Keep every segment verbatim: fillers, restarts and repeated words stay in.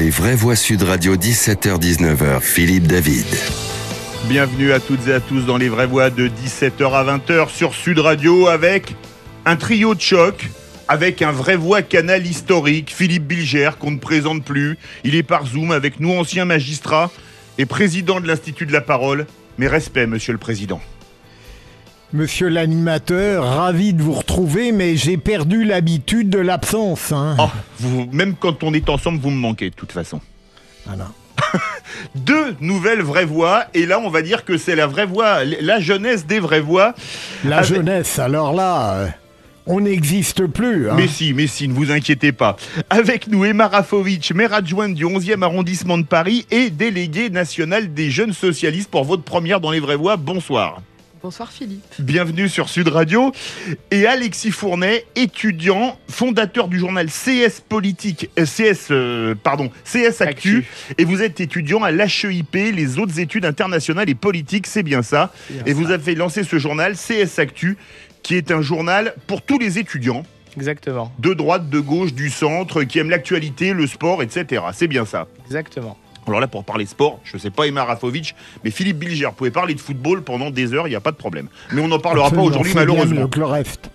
Les vraies voix Sud Radio, dix-sept heures dix-neuf heures, Philippe David. Bienvenue à toutes et à tous dans les vraies voix de dix-sept heures à vingt heures sur Sud Radio avec un trio de choc, avec un vrai voix canal historique, Philippe Bilger, qu'on ne présente plus. Il est par Zoom avec nous, ancien magistrat et président de l'Institut de la Parole. Mes respects, monsieur le président. Monsieur l'animateur, ravi de vous retrouver, mais j'ai perdu l'habitude de l'absence. Hein. Oh, vous, même quand on est ensemble, vous me manquez de toute façon. Voilà. Deux nouvelles vraies voix, et là on va dire que c'est la vraie voix, la jeunesse des vraies voix. La avec... jeunesse, alors là, euh, on n'existe plus. Hein. Mais si, mais si, ne vous inquiétez pas. Avec nous, Emma Rafovitch, maire adjointe du onzième arrondissement de Paris et déléguée nationale des jeunes socialistes pour votre première dans les vraies voix. Bonsoir. Bonsoir Philippe. Bienvenue sur Sud Radio. Et Alexis Fournet, étudiant, fondateur du journal C S Politique, euh, C S, euh, pardon, C S Actu, Actu. Et vous êtes étudiant à l'H E I P, les hautes études internationales et politiques, c'est bien ça. Bien et ça. Vous avez lancé ce journal C S Actu, qui est un journal pour tous les étudiants. Exactement. De droite, de gauche, du centre, qui aiment l'actualité, le sport, et cetera. C'est bien ça. Exactement. Alors là, pour parler sport, je ne sais pas Emma Rafovitch, mais Philippe Bilger pouvait parler de football pendant des heures, il n'y a pas de problème. Mais on n'en parlera Absolument, pas aujourd'hui, malheureusement. Le reste.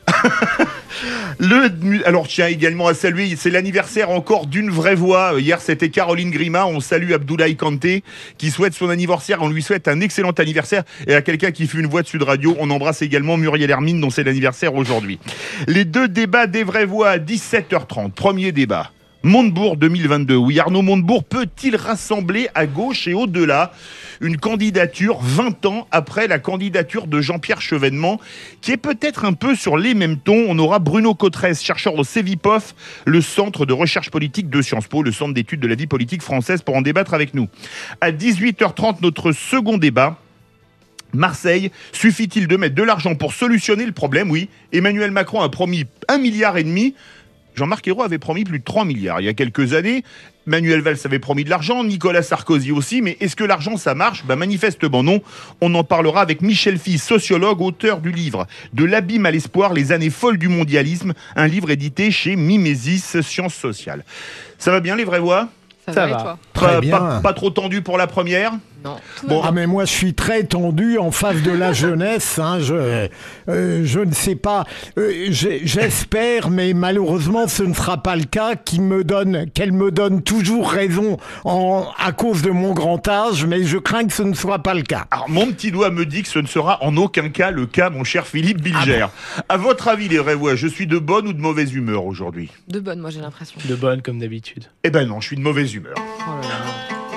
le, alors, je tiens également à saluer, c'est l'anniversaire encore d'une vraie voix. Hier, c'était Caroline Grima. On salue Abdoulaye Kanté, qui souhaite son anniversaire. On lui souhaite un excellent anniversaire. Et à quelqu'un qui fait une voix de Sud Radio, on embrasse également Muriel Hermine, dont c'est l'anniversaire aujourd'hui. Les deux débats des vraies voix à dix-sept heures trente. Premier débat. Montebourg deux mille vingt-deux. Oui, Arnaud Montebourg peut-il rassembler à gauche et au-delà une candidature vingt ans après la candidature de Jean-Pierre Chevènement, qui est peut-être un peu sur les mêmes tons. On aura Bruno Cotresse, chercheur au CEVIPOF, le centre de recherche politique de Sciences Po, le centre d'études de la vie politique française, pour en débattre avec nous. À dix-huit heures trente, notre second débat. Marseille, suffit-il de mettre de l'argent pour solutionner le problème? Oui, Emmanuel Macron a promis un milliard et demi. Jean-Marc Ayrault avait promis plus de trois milliards il y a quelques années. Manuel Valls avait promis de l'argent, Nicolas Sarkozy aussi. Mais est-ce que l'argent, ça marche? Ben, manifestement non. On en parlera avec Michel Fils, sociologue, auteur du livre « De l'abîme à l'espoir, les années folles du mondialisme », un livre édité chez Mimesis Sciences Sociales. Ça va bien les vraies voix? Ça, ça va, va. Et toi? Très pas, bien. Pas, pas trop tendu pour la première? Non. Bon, ah mais moi je suis très tendu en face de la jeunesse. Hein, je, euh, je ne sais pas. Euh, j'espère, mais malheureusement ce ne sera pas le cas, qu'il me donne, qu'elle me donne toujours raison en, à cause de mon grand âge, mais je crains que ce ne soit pas le cas. Alors mon petit doigt me dit que ce ne sera en aucun cas le cas, mon cher Philippe Bilger. Ah bon. À votre avis, les vraies voix, je suis de bonne ou de mauvaise humeur aujourd'hui? De bonne, moi j'ai l'impression. De bonne comme d'habitude. Eh ben non, je suis de mauvaise humeur. Oh là là.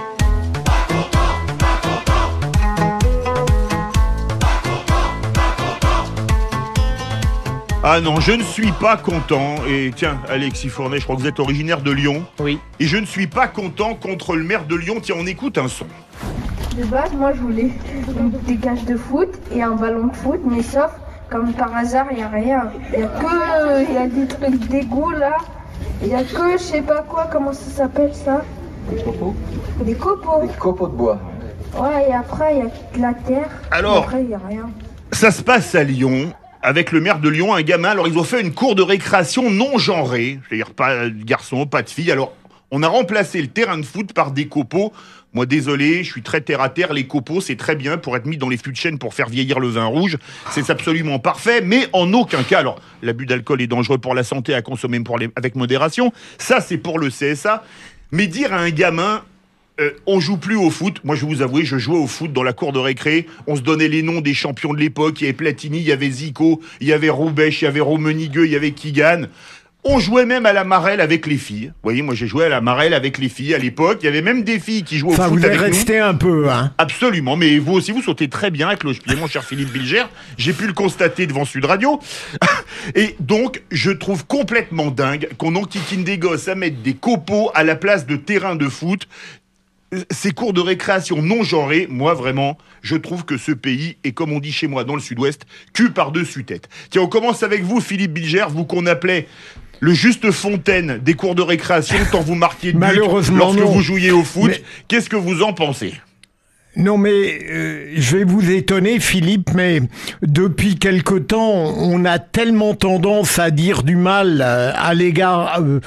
Ah non, je ne suis pas content. Et tiens, Alexis Fournet, je crois que vous êtes originaire de Lyon. Oui. Et je ne suis pas content contre le maire de Lyon. Tiens, on écoute un son. De base, moi, je voulais des cages de foot et un ballon de foot, mais sauf, comme par hasard, il n'y a rien. Il y a que... Il y a des trucs d'égout, là. Il y a que, je sais pas quoi, comment ça s'appelle, ça? Des copeaux. Des copeaux. Des copeaux de bois. Ouais, et après, il y a de la terre. Alors, après, il n'y a rien. Ça se passe à Lyon. Avec le maire de Lyon, un gamin. Alors, ils ont fait une cour de récréation non genrée. C'est-à-dire pas de garçon, pas de fille. Alors, on a remplacé le terrain de foot par des copeaux. Moi, désolé, je suis très terre-à-terre. Les copeaux, c'est très bien pour être mis dans les fûts de chêne pour faire vieillir le vin rouge. C'est absolument parfait, mais en aucun cas. Alors, l'abus d'alcool est dangereux pour la santé, à consommer pour les... avec modération. Ça, c'est pour le C S A. Mais dire à un gamin... Euh, on joue plus au foot. Moi, je vais vous avouer, je jouais au foot dans la cour de récré. On se donnait les noms des champions de l'époque. Il y avait Platini, il y avait Zico, il y avait Roubaix, il y avait Romenigueux, il y avait Kigan. On jouait même à la marelle avec les filles. Vous voyez, moi, j'ai joué à la marelle avec les filles à l'époque. Il y avait même des filles qui jouaient enfin, au foot avec nous. Enfin, vous êtes resté un peu, hein. Absolument. Mais vous aussi, vous sautez très bien avec cloche-pied, mon cher Philippe Bilger. J'ai pu le constater devant Sud Radio. Et donc, je trouve complètement dingue qu'on enquiquine des gosses à mettre des copeaux à la place de terrain de foot. Ces cours de récréation non genrés, moi vraiment, je trouve que ce pays est, comme on dit chez moi dans le sud-ouest, cul par-dessus tête. Tiens, on commence avec vous, Philippe Bilger, vous qu'on appelait le Juste Fontaine des cours de récréation, tant vous marquiez de but lorsque non. vous jouiez au foot. Mais... Qu'est-ce que vous en pensez? Non mais euh, je vais vous étonner Philippe, mais depuis quelque temps on a tellement tendance à dire du mal euh, à l'égard euh,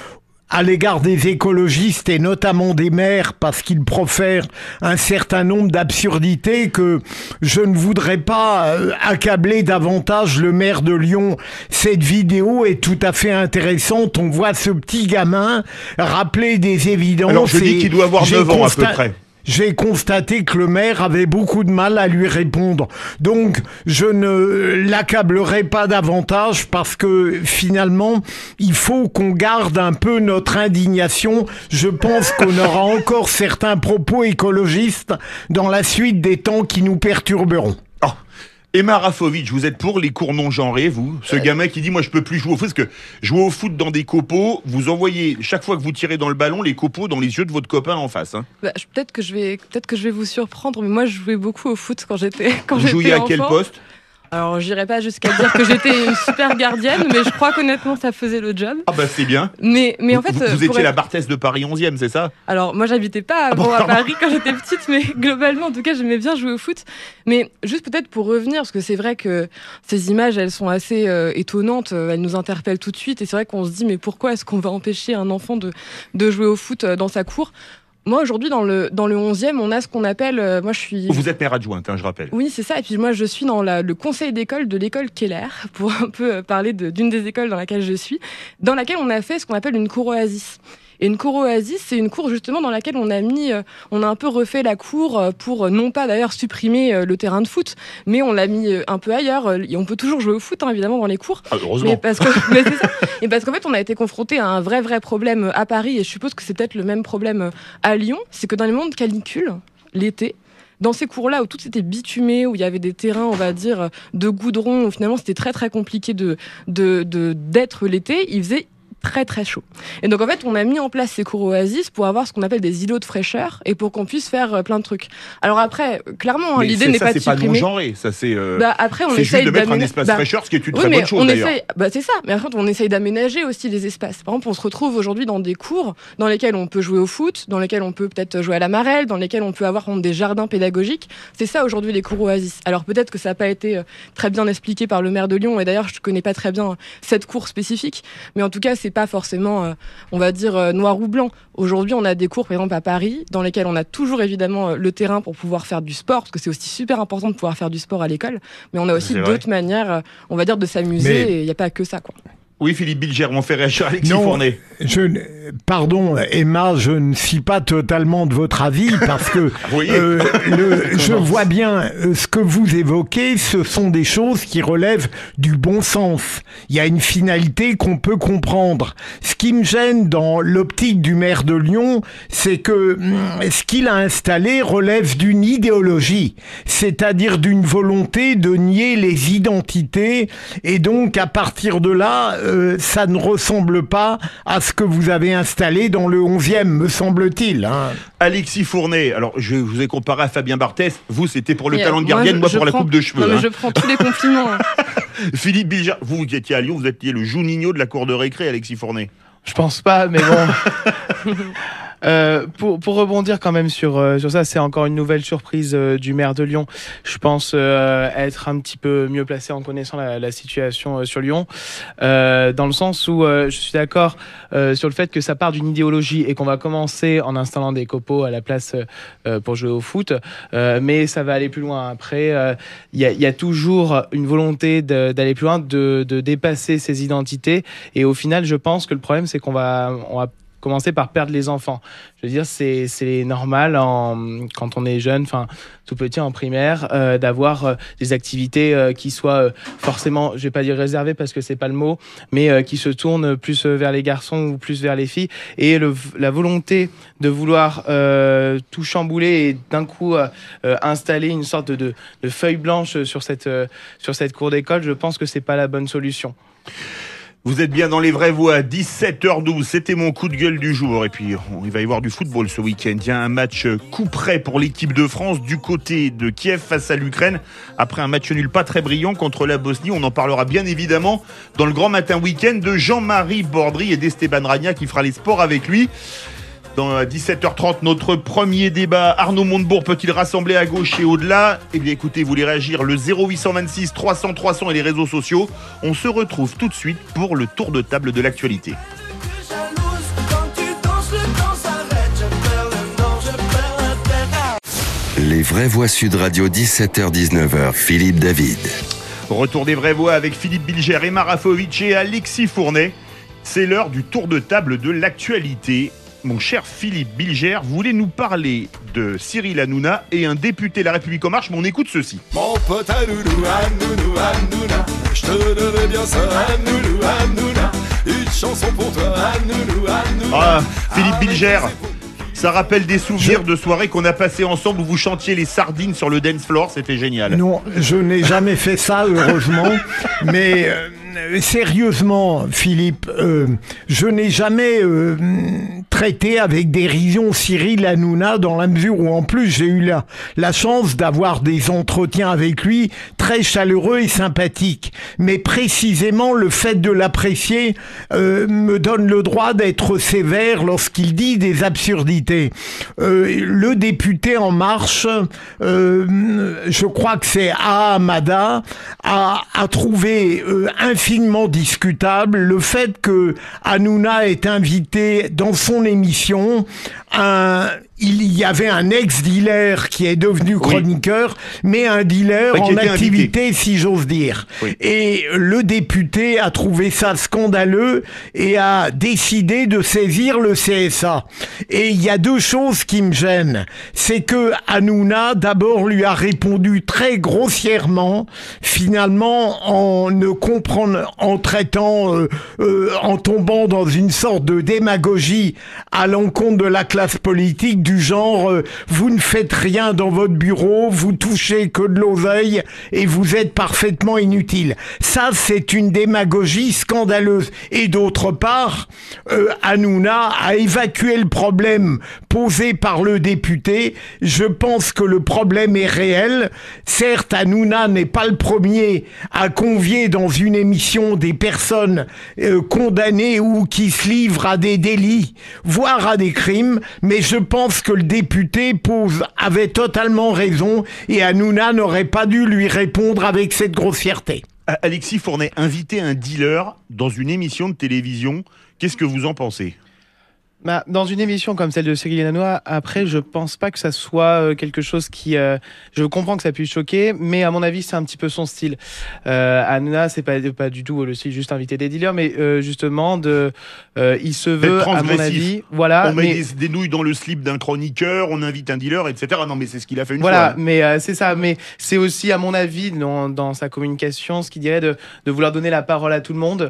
à l'égard des écologistes et notamment des maires parce qu'ils profèrent un certain nombre d'absurdités que je ne voudrais pas euh, accabler davantage le maire de Lyon. Cette vidéo est tout à fait intéressante. On voit ce petit gamin rappeler des évidences. Alors je dis qu'il doit avoir neuf ans consta- à peu près. J'ai constaté que le maire avait beaucoup de mal à lui répondre. Donc, je ne l'accablerai pas davantage parce que finalement, il faut qu'on garde un peu notre indignation. Je pense qu'on aura encore certains propos écologistes dans la suite des temps qui nous perturberont. Oh. Emma Rafovic, vous êtes pour les cours non genrés, vous? Ce gamin qui dit, moi je peux plus jouer au foot, parce que jouer au foot dans des copeaux, vous envoyez, chaque fois que vous tirez dans le ballon, les copeaux dans les yeux de votre copain en face. Hein. Bah, je- peut-être que je vais, peut-être que je vais vous surprendre, mais moi je jouais beaucoup au foot quand j'étais, quand Vous j'étais jouiez à enfant. quel poste? Alors j'irai pas jusqu'à dire que j'étais une super gardienne, mais je crois qu'honnêtement ça faisait le job. Ah bah c'est bien. Mais, mais en fait, vous, euh, vous pour étiez être- la Barthès de Paris onzième, c'est ça? Alors moi j'habitais pas avant bon, à pardon. Paris quand j'étais petite, mais globalement en tout cas j'aimais bien jouer au foot. Mais juste peut-être pour revenir, parce que c'est vrai que ces images elles sont assez euh, étonnantes, euh, elles nous interpellent tout de suite et c'est vrai qu'on se dit mais pourquoi est-ce qu'on va empêcher un enfant de, de jouer au foot euh, dans sa cour? Moi aujourd'hui dans le, dans le onzième on a ce qu'on appelle, euh, moi je suis... Vous êtes maire adjointe, hein, je rappelle. Oui, c'est ça. Et puis moi, je suis dans la- le conseil d'école de l'école Keller, pour un peu euh, parler de- d'une des écoles dans laquelle je suis, dans laquelle on a fait ce qu'on appelle une cour oasis. Et une cour oasis, c'est une cour justement dans laquelle on a mis, euh, on a un peu refait la cour euh, pour euh, non pas d'ailleurs supprimer euh, le terrain de foot, mais on l'a mis euh, un peu ailleurs. Euh, Et on peut toujours jouer au foot, hein, évidemment, dans les cours. Ah, heureusement. Mais parce que, mais c'est ça. Et parce qu'en fait, on a été confronté à un vrai, vrai problème à Paris, et je suppose que c'est peut-être le même problème à Lyon, c'est que dans les moments de canicule, l'été, dans ces cours-là où tout était bitumé, où il y avait des terrains, on va dire, de goudron, où finalement c'était très très compliqué de, de, de, d'être l'été, il faisait très très chaud. Et donc en fait, on a mis en place ces cours oasis pour avoir ce qu'on appelle des îlots de fraîcheur et pour qu'on puisse faire euh, plein de trucs. Alors après, clairement, hein, Mais l'idée c'est- n'est ça, pas de c'est pas non supprimer. genré, ça c'est. euh, Bah après, on c'est juste essaye de mettre un d'aménager- espace bah, fraîcheur, ce qui est une oui, très mais bonne chose on d'ailleurs. essaye, bah c'est ça. Mais en fait, on essaye d'aménager aussi les espaces. Par exemple, on se retrouve aujourd'hui dans des cours dans lesquels on peut jouer au foot, dans lesquels on peut peut-être jouer à la marelle, dans lesquels on peut avoir par exemple, des jardins pédagogiques. C'est ça aujourd'hui les cours oasis. Alors peut-être que ça n'a pas été euh, très bien expliqué par le maire de Lyon. Et d'ailleurs, je connais pas très bien euh, cette cour spécifique. Mais en tout cas, c'est pas forcément, euh, on va dire euh, noir ou blanc. Aujourd'hui, on a des cours, par exemple à Paris, dans lesquels on a toujours évidemment euh, le terrain pour pouvoir faire du sport, parce que c'est aussi super important de pouvoir faire du sport à l'école. Mais on a aussi C'est vrai. d'autres manières, euh, on va dire, de s'amuser. Mais- Et il n'y a pas que ça, quoi. Oui, Philippe Bilger, on fait réagir Alexis Non. Fournet. Je, ne- pardon, Emma, je ne suis pas totalement de votre avis parce que voyez euh, le- je vois bien euh, ce que vous évoquez, ce sont des choses qui relèvent du bon sens. Il y a une finalité qu'on peut comprendre. Ce qui me gêne dans l'optique du maire de Lyon, c'est que hum, ce qu'il a installé relève d'une idéologie, c'est-à-dire d'une volonté de nier les identités et donc à partir de là, euh, ça ne ressemble pas à ce que vous avez installé dans le onzième, me semble-t-il. Hein. Alexis Fournet, alors je vous ai comparé à Fabien Barthès, vous c'était pour le Et, talent de euh, gardienne, je- moi je pour la prends- coupe de cheveux. Non, mais hein. je prends tous les compliments. hein. Philippe Bilger, vous qui étiez à Lyon, vous étiez le Juninho de la cour de récré, Alexis Fournet. Je pense pas, mais bon. Euh, pour, pour rebondir quand même sur, euh, sur ça, c'est encore une nouvelle surprise euh, du maire de Lyon. Je pense euh, être un petit peu mieux placé en connaissant la, la situation euh, sur Lyon, euh, dans le sens où euh, je suis d'accord euh, sur le fait que ça part d'une idéologie et qu'on va commencer en installant des copeaux à la place euh, pour jouer au foot, euh, mais ça va aller plus loin. Après, il euh, y, a, y a toujours une volonté de, d'aller plus loin, de, de dépasser ces identités, et au final, je pense que le problème, c'est qu'on va, on va commencer par perdre les enfants. Je veux dire, c'est, c'est normal en, quand on est jeune, enfin tout petit en primaire, euh, d'avoir euh, des activités euh, qui soient euh, forcément, je vais pas dire réservées parce que c'est pas le mot, mais euh, qui se tournent plus vers les garçons ou plus vers les filles. Et le, la volonté de vouloir euh, tout chambouler et d'un coup euh, euh, installer une sorte de, de, de feuille blanche sur cette, euh, sur cette cour d'école, je pense que c'est pas la bonne solution. Vous êtes bien dans les vraies voix, dix-sept heures douze, c'était mon coup de gueule du jour. Et puis, il va y avoir du football ce week-end. Il y a un match coup près pour l'équipe de France du côté de Kiev face à l'Ukraine. Après un match nul pas très brillant contre la Bosnie, on en parlera bien évidemment dans le grand matin week-end de Jean-Marie Bordry et d'Esteban Ragna qui fera les sports avec lui. Dans dix-sept heures trente, notre premier débat. Arnaud Montebourg peut-il rassembler à gauche et au-delà? Eh bien écoutez, vous voulez réagir, le zéro huit cent vingt-six trois cents trois cents et les réseaux sociaux. On se retrouve tout de suite pour le tour de table de l'actualité. Jalouse quand Vraie Voix Sud Radio, dix-sept heures dix-neuf heures, Philippe David. Retour des vraies voix avec Philippe Bilger, Emma Rafovic et Alexis Fournet. C'est l'heure du tour de table de l'actualité. Mon cher Philippe Bilger, vous voulez nous parler de Cyril Hanouna et un député La République En Marche, mais on écoute ceci. Mon pote Hanouna, Hanouna, Hanouna, je te devais bien ça, Hanouna, Hanouna, une chanson pour toi, Hanouna, Hanouna. Ah, Philippe Bilger, ça rappelle des souvenirs je... de soirées qu'on a passées ensemble où vous chantiez les sardines sur le dance floor, c'était génial. Non, je n'ai jamais fait ça, heureusement, mais... Euh... Sérieusement, Philippe, euh, je n'ai jamais euh, traité avec dérision Cyril Hanouna dans la mesure où en plus j'ai eu la, la chance d'avoir des entretiens avec lui très chaleureux et sympathiques. Mais précisément le fait de l'apprécier euh, me donne le droit d'être sévère lorsqu'il dit des absurdités. Euh, le député En Marche, euh, je crois que c'est Ahamada, a, a trouvé euh, un infiniment discutable le fait que Hanouna ait invité dans son émission un... Il y avait un ex-dealer qui est devenu chroniqueur, oui. mais un dealer en activité, invité. si j'ose dire. Oui. Et le député a trouvé ça scandaleux et a décidé de saisir le C S A. Et il y a deux choses qui me gênent. C'est que Hanouna, d'abord, lui a répondu très grossièrement, finalement, en ne comprenant, en traitant, euh, euh, en tombant dans une sorte de démagogie à l'encontre de la classe politique, du genre euh, vous ne faites rien dans votre bureau, vous touchez que de l'oseille et vous êtes parfaitement inutile. Ça, c'est une démagogie scandaleuse. Et d'autre part, euh, Hanouna a évacué le problème posé par le député. Je pense que le problème est réel. Certes, Hanouna n'est pas le premier à convier dans une émission des personnes euh, condamnées ou qui se livrent à des délits, voire à des crimes, mais je pense que le député pose, avait totalement raison et Hanouna n'aurait pas dû lui répondre avec cette grossièreté. Alexis Fournet, inviter un dealer dans une émission de télévision, qu'est-ce que vous en pensez ? Bah, dans une émission comme celle de Cyril Hanouna, après, je pense pas que ça soit quelque chose qui... Euh, je comprends que ça puisse choquer, mais à mon avis, c'est un petit peu son style. Euh, Hanouna, c'est pas, pas du tout le style juste inviter des dealers, mais euh, justement, de, euh, il se veut, à mon avis... Voilà, on met mais... des, des nouilles dans le slip d'un chroniqueur, on invite un dealer, et cetera. Non, mais c'est ce qu'il a fait une voilà, fois. Voilà, mais euh, c'est ça. Mais c'est aussi, à mon avis, dans, dans sa communication, ce qu'il dirait de, de vouloir donner la parole à tout le monde.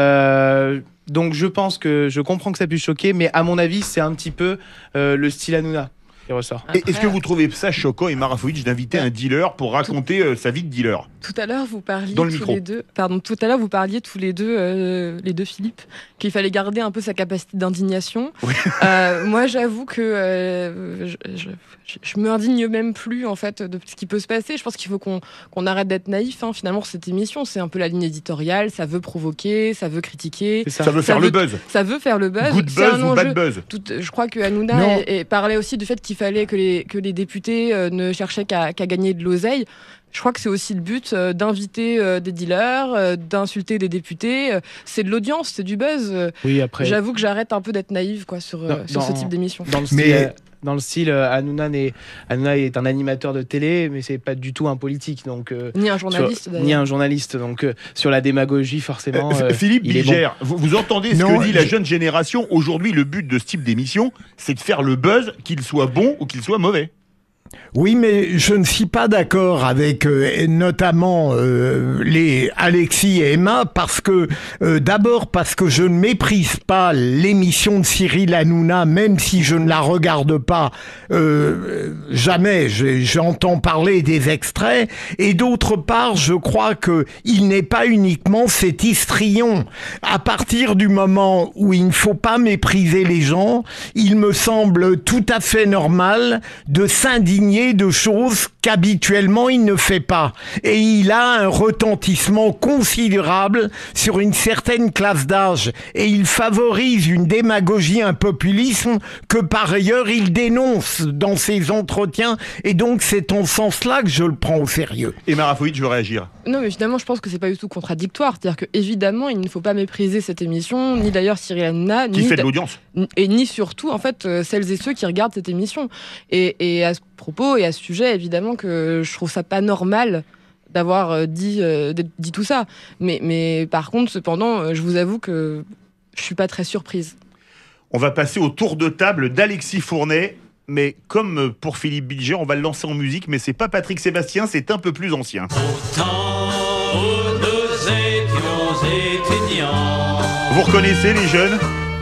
Euh, Donc je pense que je comprends que ça puisse choquer, mais à mon avis c'est un petit peu euh, le style Hanouna qui ressort. Après, est-ce que vous trouvez ça choquant, Emma Rafovic, d'inviter un dealer pour raconter euh, sa vie de dealer ? Tout à l'heure vous parliez Dans le tous micro. les deux. Pardon, tout à l'heure vous parliez tous les deux, euh, les deux Philippe, qu'il fallait garder un peu sa capacité d'indignation. Oui. Euh, moi j'avoue que euh, je, je, je, je me indigne même plus en fait de ce qui peut se passer. Je pense qu'il faut qu'on qu'on arrête d'être naïf. Hein. Finalement cette émission c'est un peu la ligne éditoriale, ça veut provoquer, ça veut critiquer, ça. ça veut faire ça le veut, buzz. Ça veut faire le buzz. Good buzz ou bad buzz. Tout, je crois que Hanouna est, est, parlait aussi du fait qu'il fallait que les que les députés euh, ne cherchaient qu'à qu'à gagner de l'oseille. Je crois que c'est aussi le but euh, d'inviter euh, des dealers, euh, d'insulter des députés. Euh, c'est de l'audience, c'est du buzz. Oui, après. J'avoue que j'arrête un peu d'être naïve quoi, sur, euh, dans, sur ce type d'émission. Dans le style, mais... Dans le style, Hanouna est, Hanouna est un animateur de télé, mais c'est pas du tout un politique, donc euh, ni un journaliste sur, d'ailleurs. Ni un journaliste, donc euh, sur la démagogie forcément. Euh, Philippe il Bilger, bon. vous, vous entendez ce non, que dit je... la jeune génération. Aujourd'hui, le but de ce type d'émission, c'est de faire le buzz, qu'il soit bon ou qu'il soit mauvais. Oui, mais je ne suis pas d'accord avec euh, notamment euh, les Alexis et Emma parce que euh, d'abord parce que je ne méprise pas l'émission de Cyril Hanouna, même si je ne la regarde pas euh, jamais. J'entends parler des extraits et d'autre part, je crois que il n'est pas uniquement cet histrion. À partir du moment où il ne faut pas mépriser les gens, il me semble tout à fait normal de s'indigner de choses qu'habituellement il ne fait pas. Et il a un retentissement considérable sur une certaine classe d'âge. Et il favorise une démagogie, un populisme que par ailleurs il dénonce dans ses entretiens. Et donc c'est en ce sens-là que je le prends au sérieux. Et Emma Rafovic, je veux réagir. Non, mais évidemment, je pense que c'est pas du tout contradictoire. C'est-à-dire que évidemment, il ne faut pas mépriser cette émission, ni d'ailleurs Cyril Hanouna, qui ni fait de l'audience, et ni surtout en fait euh, celles et ceux qui regardent cette émission. Et, et à propos et à ce sujet, évidemment que je trouve ça pas normal d'avoir dit, euh, dit tout ça. Mais, mais par contre, cependant, je vous avoue que je suis pas très surprise. On va passer au tour de table d'Alexis Fournet. Mais comme pour Philippe Bilger, on va le lancer en musique, mais c'est pas Patrick Sébastien, c'est un peu plus ancien. Au temps où nous étions étudiants. Vous reconnaissez les jeunes ?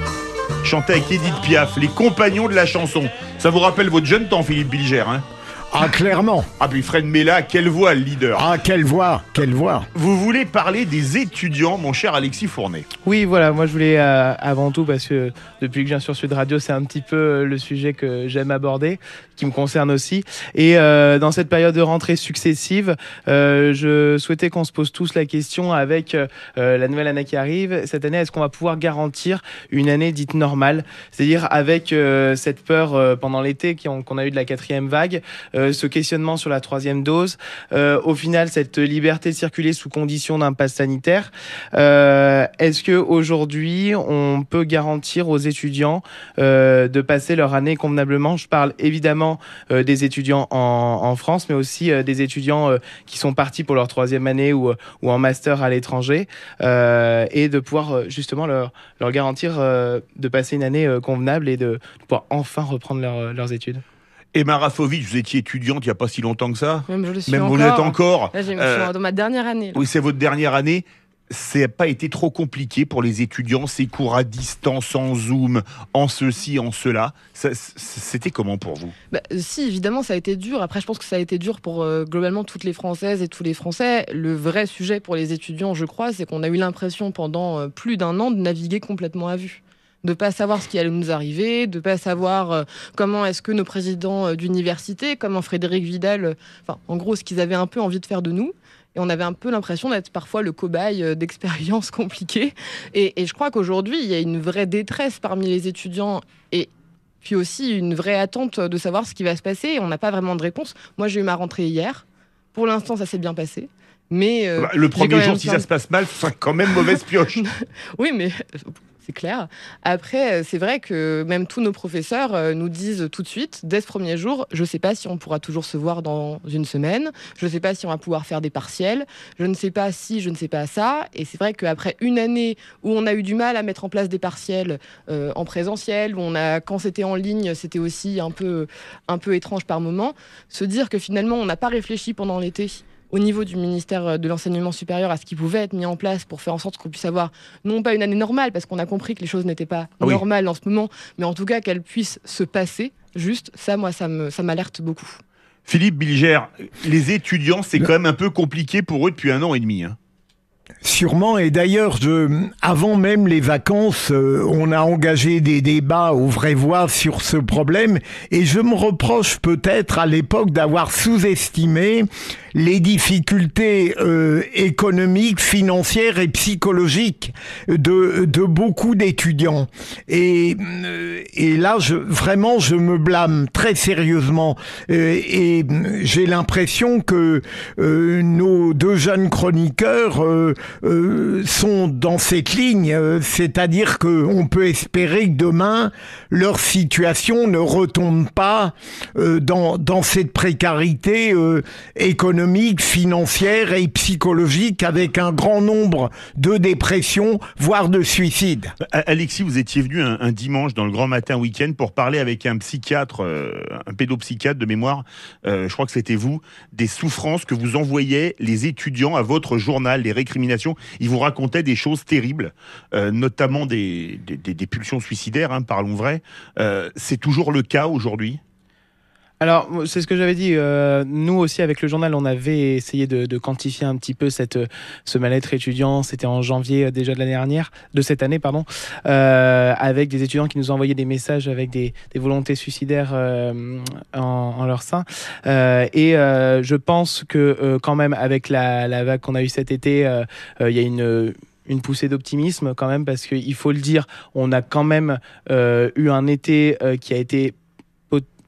Chanté avec Edith Piaf, les compagnons de la chanson. Ça vous rappelle votre jeune temps, Philippe Bilger, hein ? Ah, clairement. Ah, puis Fred Mella, quelle voix, le leader. Ah, quelle voix, quelle voix. Vous voulez parler des étudiants, mon cher Alexis Fournet ? Oui, voilà, moi je voulais euh, avant tout, parce que depuis que je viens sur Sud Radio, c'est un petit peu le sujet que j'aime aborder, qui me concerne aussi. Et euh, dans cette période de rentrée successive, euh, je souhaitais qu'on se pose tous la question avec euh, la nouvelle année qui arrive. Cette année, est-ce qu'on va pouvoir garantir une année dite normale ? C'est-à-dire avec euh, cette peur euh, pendant l'été qu'on a eu de la quatrième vague, euh, ce questionnement sur la troisième dose, euh, au final cette liberté de circuler sous condition d'un pass sanitaire. Euh, est-ce que aujourd'hui on peut garantir aux étudiants euh, de passer leur année convenablement ? Je parle évidemment euh, des étudiants en, en France, mais aussi euh, des étudiants euh, qui sont partis pour leur troisième année ou, ou en master à l'étranger, euh, et de pouvoir euh, justement leur, leur garantir euh, de passer une année euh, convenable et de, de pouvoir enfin reprendre leur, leurs études. Emma Rafovic, vous étiez étudiante il n'y a pas si longtemps que ça. Même je le suis Même encore. vous l'êtes encore. Là, j'ai, Euh, je suis dans ma dernière année. Là. Oui, c'est votre dernière année. Ça n'a pas été trop compliqué pour les étudiants, ces cours à distance, en Zoom, en ceci, en cela. Ça, c'était comment pour vous ? Bah, si, évidemment, ça a été dur. Après, je pense que ça a été dur pour euh, globalement toutes les Françaises et tous les Français. Le vrai sujet pour les étudiants, je crois, c'est qu'on a eu l'impression pendant euh, plus d'un an de naviguer complètement à vue. De ne pas savoir ce qui allait nous arriver, de ne pas savoir euh, comment est-ce que nos présidents euh, d'université, comme Frédéric Vidal, euh, enfin, en gros, ce qu'ils avaient un peu envie de faire de nous. Et on avait un peu l'impression d'être parfois le cobaye euh, d'expériences compliquées. Et, et je crois qu'aujourd'hui, il y a une vraie détresse parmi les étudiants et puis aussi une vraie attente de savoir ce qui va se passer. Et on n'a pas vraiment de réponse. Moi, j'ai eu ma rentrée hier. Pour l'instant, ça s'est bien passé. Mais euh, bah, le premier jour, si ça se passe mal, c'est quand même mauvaise pioche. Oui, mais c'est clair. Après, c'est vrai que même tous nos professeurs nous disent tout de suite, dès ce premier jour, je ne sais pas si on pourra toujours se voir dans une semaine, je ne sais pas si on va pouvoir faire des partiels, je ne sais pas si, je ne sais pas ça. Et c'est vrai qu'après une année où on a eu du mal à mettre en place des partiels euh, en présentiel, où on a, quand c'était en ligne, c'était aussi un peu, un peu étrange par moment, se dire que finalement, on n'a pas réfléchi pendant l'été au niveau du ministère de l'Enseignement supérieur à ce qui pouvait être mis en place pour faire en sorte qu'on puisse avoir non pas une année normale, parce qu'on a compris que les choses n'étaient pas ah oui. normales en ce moment, mais en tout cas qu'elles puissent se passer. Juste, ça, moi, ça, me, ça m'alerte beaucoup. Philippe Bilger, les étudiants, c'est quand même un peu compliqué pour eux depuis un an et demi. Hein. Sûrement, et d'ailleurs, je, avant même les vacances, euh, on a engagé des débats aux vraies voix sur ce problème, et je me reproche peut-être à l'époque d'avoir sous-estimé les difficultés euh, économiques, financières et psychologiques de, de beaucoup d'étudiants. Et, euh, et là, je, vraiment, je me blâme très sérieusement. Euh, et j'ai l'impression que euh, nos deux jeunes chroniqueurs euh, euh, sont dans cette ligne. Euh, c'est-à-dire qu'on peut espérer que demain, leur situation ne retombe pas euh, dans, dans cette précarité euh, économique, financière et psychologique, avec un grand nombre de dépressions, voire de suicides. Alexis, vous étiez venu un, un dimanche dans le Grand Matin Week-end pour parler avec un psychiatre, euh, un pédopsychiatre de mémoire, euh, je crois que c'était vous, des souffrances que vous envoyaient les étudiants à votre journal, les récriminations. Ils vous racontaient des choses terribles, euh, notamment des, des, des, des pulsions suicidaires, hein, parlons vrai. Euh, c'est toujours le cas aujourd'hui ? Alors, c'est ce que j'avais dit. Euh, nous aussi, avec le journal, on avait essayé de, de quantifier un petit peu cette, ce mal-être étudiant. C'était en janvier déjà de l'année dernière, de cette année, pardon, euh, avec des étudiants qui nous envoyaient des messages avec des, des volontés suicidaires euh, en, en leur sein. Euh, et euh, je pense que euh, quand même, avec la, la vague qu'on a eue cet été, euh, euh, il y a une... une poussée d'optimisme quand même, parce qu'il faut le dire, on a quand même euh, eu un été euh, qui a été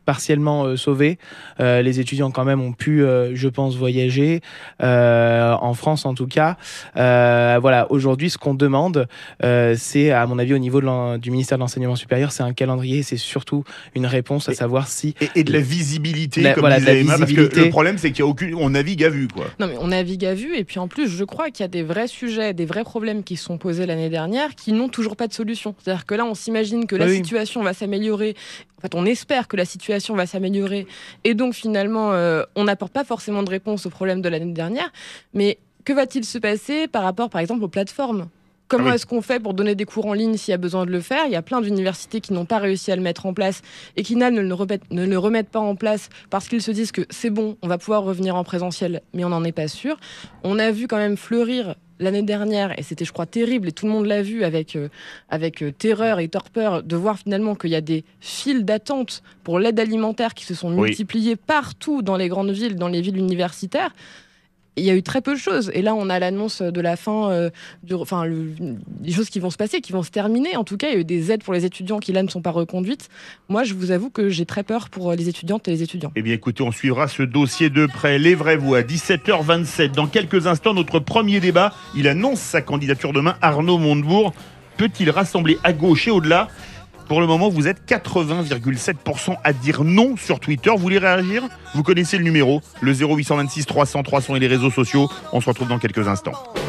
partiellement euh, sauvée. Euh, les étudiants quand même ont pu, euh, je pense, voyager euh, en France en tout cas. Euh, voilà, aujourd'hui, ce qu'on demande, euh, c'est, à mon avis, au niveau de du ministère de l'enseignement supérieur, c'est un calendrier, c'est surtout une réponse à et, savoir si et, et de la visibilité, la, comme voilà, disait la Emma, visibilité. parce que le problème, c'est qu'il y a aucune, on navigue à vue, quoi. Non, mais on navigue à vue, et puis en plus, je crois qu'il y a des vrais sujets, des vrais problèmes qui se sont posés l'année dernière, qui n'ont toujours pas de solution. C'est-à-dire que là, on s'imagine que la oui. situation va s'améliorer. En fait, on espère que la situation va s'améliorer, et donc finalement, euh, on n'apporte pas forcément de réponse aux problèmes de l'année dernière. Mais que va-t-il se passer par rapport, par exemple, aux plateformes ? Comment ah oui. est-ce qu'on fait pour donner des cours en ligne s'il y a besoin de le faire ? Il y a plein d'universités qui n'ont pas réussi à le mettre en place et qui ne le remettent, ne le remettent pas en place parce qu'ils se disent que c'est bon, on va pouvoir revenir en présentiel, mais on n'en est pas sûr. On a vu quand même fleurir l'année dernière, et c'était, je crois, terrible, et tout le monde l'a vu avec, euh, avec euh, terreur et torpeur, de voir finalement qu'il y a des files d'attente pour l'aide alimentaire qui se sont oui. multipliées partout dans les grandes villes, dans les villes universitaires. Il y a eu très peu de choses. Et là, on a l'annonce de la fin, euh, du, enfin, le, des choses qui vont se passer, qui vont se terminer. En tout cas, il y a eu des aides pour les étudiants qui, là, ne sont pas reconduites. Moi, je vous avoue que j'ai très peur pour les étudiantes et les étudiants. Eh bien, écoutez, on suivra ce dossier de près. Les vraies voix, dix-sept heures vingt-sept. Dans quelques instants, notre premier débat. Il annonce sa candidature demain. Arnaud Montebourg peut-il rassembler à gauche et au-delà ? Pour le moment, vous êtes quatre-vingts virgule sept pour cent à dire non sur Twitter. Vous voulez réagir ? Vous connaissez le numéro, le zéro huit cent vingt-six trois cents trois cents et les réseaux sociaux. On se retrouve dans quelques instants.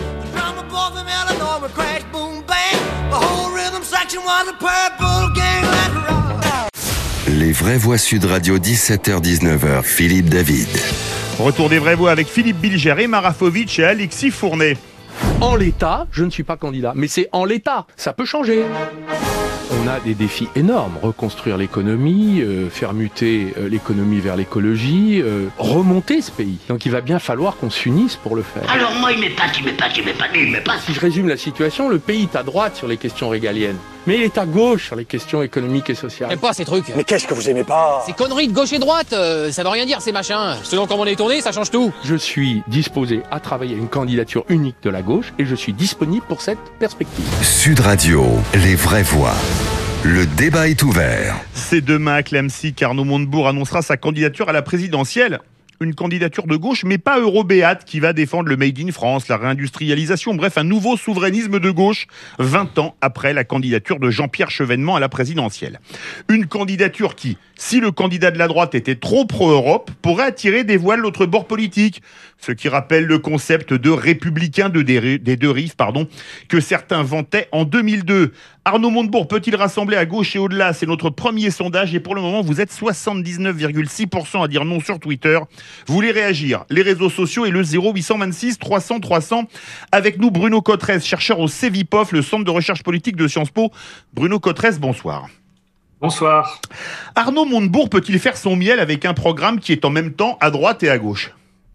Les vraies voix Sud Radio, dix-sept heures dix-neuf heures. Philippe David. Retour des vraies voix avec Philippe Bilger, Emma Rafovic et Alexis Fournet. En l'état, je ne suis pas candidat, mais c'est en l'état, ça peut changer. On a des défis énormes, reconstruire l'économie, euh, faire muter euh, l'économie vers l'écologie, euh, remonter ce pays. Donc il va bien falloir qu'on s'unisse pour le faire. Alors moi il m'épate, il m'épate, il m'épate, il m'épate. Si je résume la situation, le pays est à droite sur les questions régaliennes, mais il est à gauche sur les questions économiques et sociales. J'aime pas ces trucs. Mais qu'est-ce que vous aimez pas ? Ces conneries de gauche et droite, euh, ça veut rien dire ces machins. Selon comment on est tourné, ça change tout. Je suis disposé à travailler à une candidature unique de la gauche et je suis disponible pour cette perspective. Sud Radio, les vraies voix. Le débat est ouvert. C'est demain à Clamecy qu'Arnaud Montebourg annoncera sa candidature à la présidentielle. Une candidature de gauche, mais pas eurobéate, qui va défendre le Made in France, la réindustrialisation, bref, un nouveau souverainisme de gauche, vingt ans après la candidature de Jean-Pierre Chevènement à la présidentielle. Une candidature qui, si le candidat de la droite était trop pro-Europe, pourrait attirer des voiles de l'autre bord politique, ce qui rappelle le concept de républicain de des, des deux rives, pardon, que certains vantaient en deux mille deux. Arnaud Montebourg peut-il rassembler à gauche et au-delà ? C'est notre premier sondage et pour le moment, vous êtes soixante-dix-neuf virgule six pour cent à dire non sur Twitter. Vous voulez réagir ? Les réseaux sociaux et le zéro huit cent vingt-six trois cents trois cents. Avec nous, Bruno Cotrez, chercheur au CEVIPOF, le Centre de recherche politique de Sciences Po. Bruno Cotrez, bonsoir. Bonsoir. Arnaud Montebourg peut-il faire son miel avec un programme qui est en même temps à droite et à gauche ?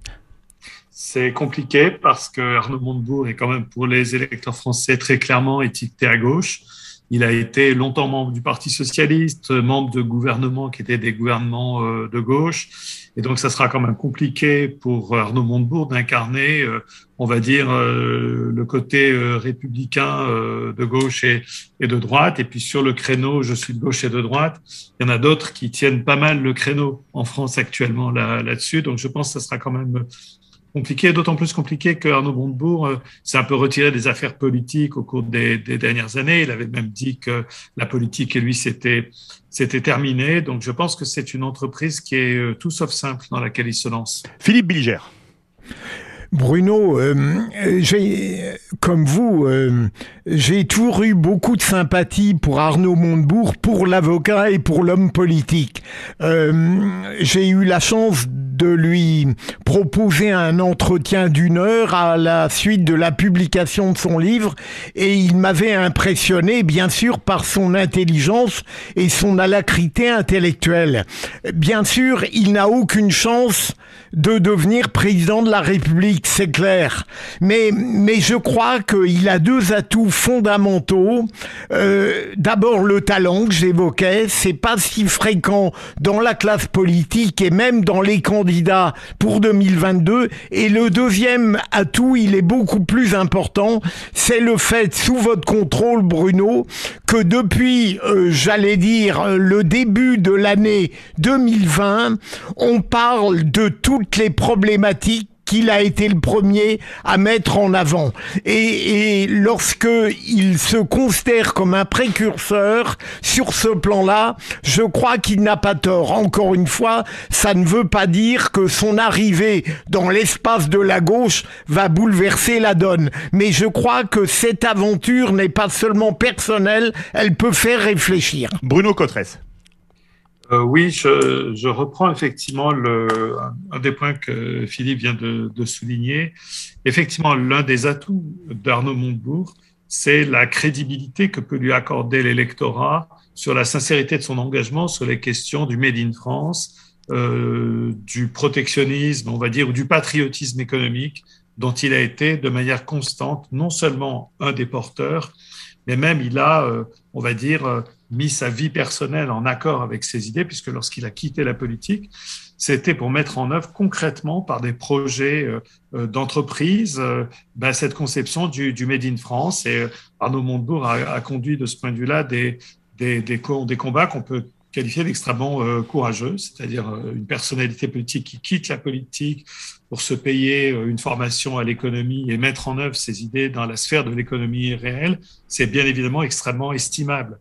C'est compliqué parce que Arnaud Montebourg est quand même pour les électeurs français très clairement étiqueté à gauche. Il a été longtemps membre du Parti socialiste, membre de gouvernements qui étaient des gouvernements euh, de gauche. Et donc, ça sera quand même compliqué pour Arnaud Montebourg d'incarner, euh, on va dire, euh, le côté euh, républicain euh, de gauche et, et de droite. Et puis, sur le créneau, je suis de gauche et de droite. Il y en a d'autres qui tiennent pas mal le créneau en France actuellement là, là-dessus. Donc, je pense que ça sera quand même compliqué, d'autant plus compliqué que Arnaud Montebourg euh, s'est un peu retiré des affaires politiques au cours des, des dernières années. Il avait même dit que la politique et lui, c'était, c'était terminé. Donc, je pense que c'est une entreprise qui est euh, tout sauf simple dans laquelle il se lance. Philippe Bilger. Bruno, euh, j'ai, comme vous, euh, j'ai toujours eu beaucoup de sympathie pour Arnaud Montebourg, pour l'avocat et pour l'homme politique. Euh, j'ai eu la chance de lui proposer un entretien d'une heure à la suite de la publication de son livre et il m'avait impressionné, bien sûr, par son intelligence et son alacrité intellectuelle. Bien sûr, il n'a aucune chance de devenir président de la République, c'est clair. Mais, mais je crois qu'il a deux atouts fondamentaux. Euh, d'abord, le talent que j'évoquais, c'est pas si fréquent dans la classe politique et même dans les candidats candidat pour deux mille vingt-deux. Et le deuxième atout, il est beaucoup plus important, c'est le fait, sous votre contrôle, Bruno, que depuis, euh, j'allais dire, le début de l'année deux mille vingt, on parle de toutes les problématiques qu'il a été le premier à mettre en avant. Et, et lorsque il se considère comme un précurseur sur ce plan-là, je crois qu'il n'a pas tort. Encore une fois, ça ne veut pas dire que son arrivée dans l'espace de la gauche va bouleverser la donne. Mais je crois que cette aventure n'est pas seulement personnelle, elle peut faire réfléchir. Bruno Cotresse. Euh, oui, je, je reprends effectivement le, un des points que Philippe vient de, de souligner. Effectivement, l'un des atouts d'Arnaud Montebourg, c'est la crédibilité que peut lui accorder l'électorat sur la sincérité de son engagement sur les questions du Made in France, euh, du protectionnisme, on va dire, ou du patriotisme économique dont il a été de manière constante, non seulement un des porteurs, mais même il a, euh, on va dire, euh, mis sa vie personnelle en accord avec ses idées, puisque lorsqu'il a quitté la politique, c'était pour mettre en œuvre concrètement par des projets euh, d'entreprise euh, ben, cette conception du, du Made in France. Et euh, Arnaud Montebourg a, a conduit de ce point de vue-là des, des, des, des combats qu'on peut qualifié d'extrêmement euh, courageux, c'est-à-dire euh, une personnalité politique qui quitte la politique pour se payer euh, une formation à l'économie et mettre en œuvre ses idées dans la sphère de l'économie réelle, c'est bien évidemment extrêmement estimable.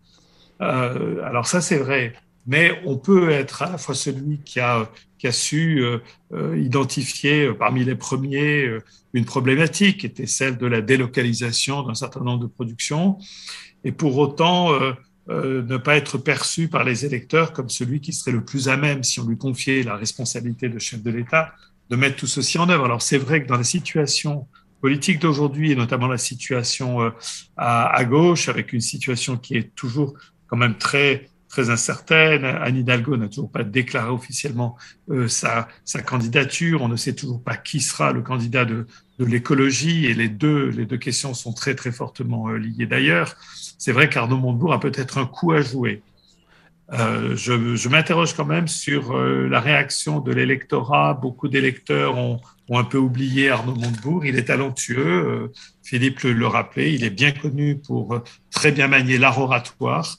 Euh, alors ça, c'est vrai, mais on peut être à la fois celui qui a, qui a su euh, euh, identifier euh, parmi les premiers euh, une problématique qui était celle de la délocalisation d'un certain nombre de productions, et pour autant euh, Euh, ne pas être perçu par les électeurs comme celui qui serait le plus à même, si on lui confiait la responsabilité de chef de l'État, de mettre tout ceci en œuvre. Alors c'est vrai que dans la situation politique d'aujourd'hui, et notamment la situation euh, à, à gauche, avec une situation qui est toujours quand même très, très incertaine, Anne Hidalgo n'a toujours pas déclaré officiellement euh, sa, sa candidature, on ne sait toujours pas qui sera le candidat de, de l'écologie, et les deux, les deux questions sont très très fortement euh, liées d'ailleurs. C'est vrai qu'Arnaud Montebourg a peut-être un coup à jouer. Euh, je, je m'interroge quand même sur euh, la réaction de l'électorat. Beaucoup d'électeurs ont, ont un peu oublié Arnaud Montebourg. Il est talentueux, euh, Philippe le, le rappelait, il est bien connu pour euh, très bien manier l'art oratoire.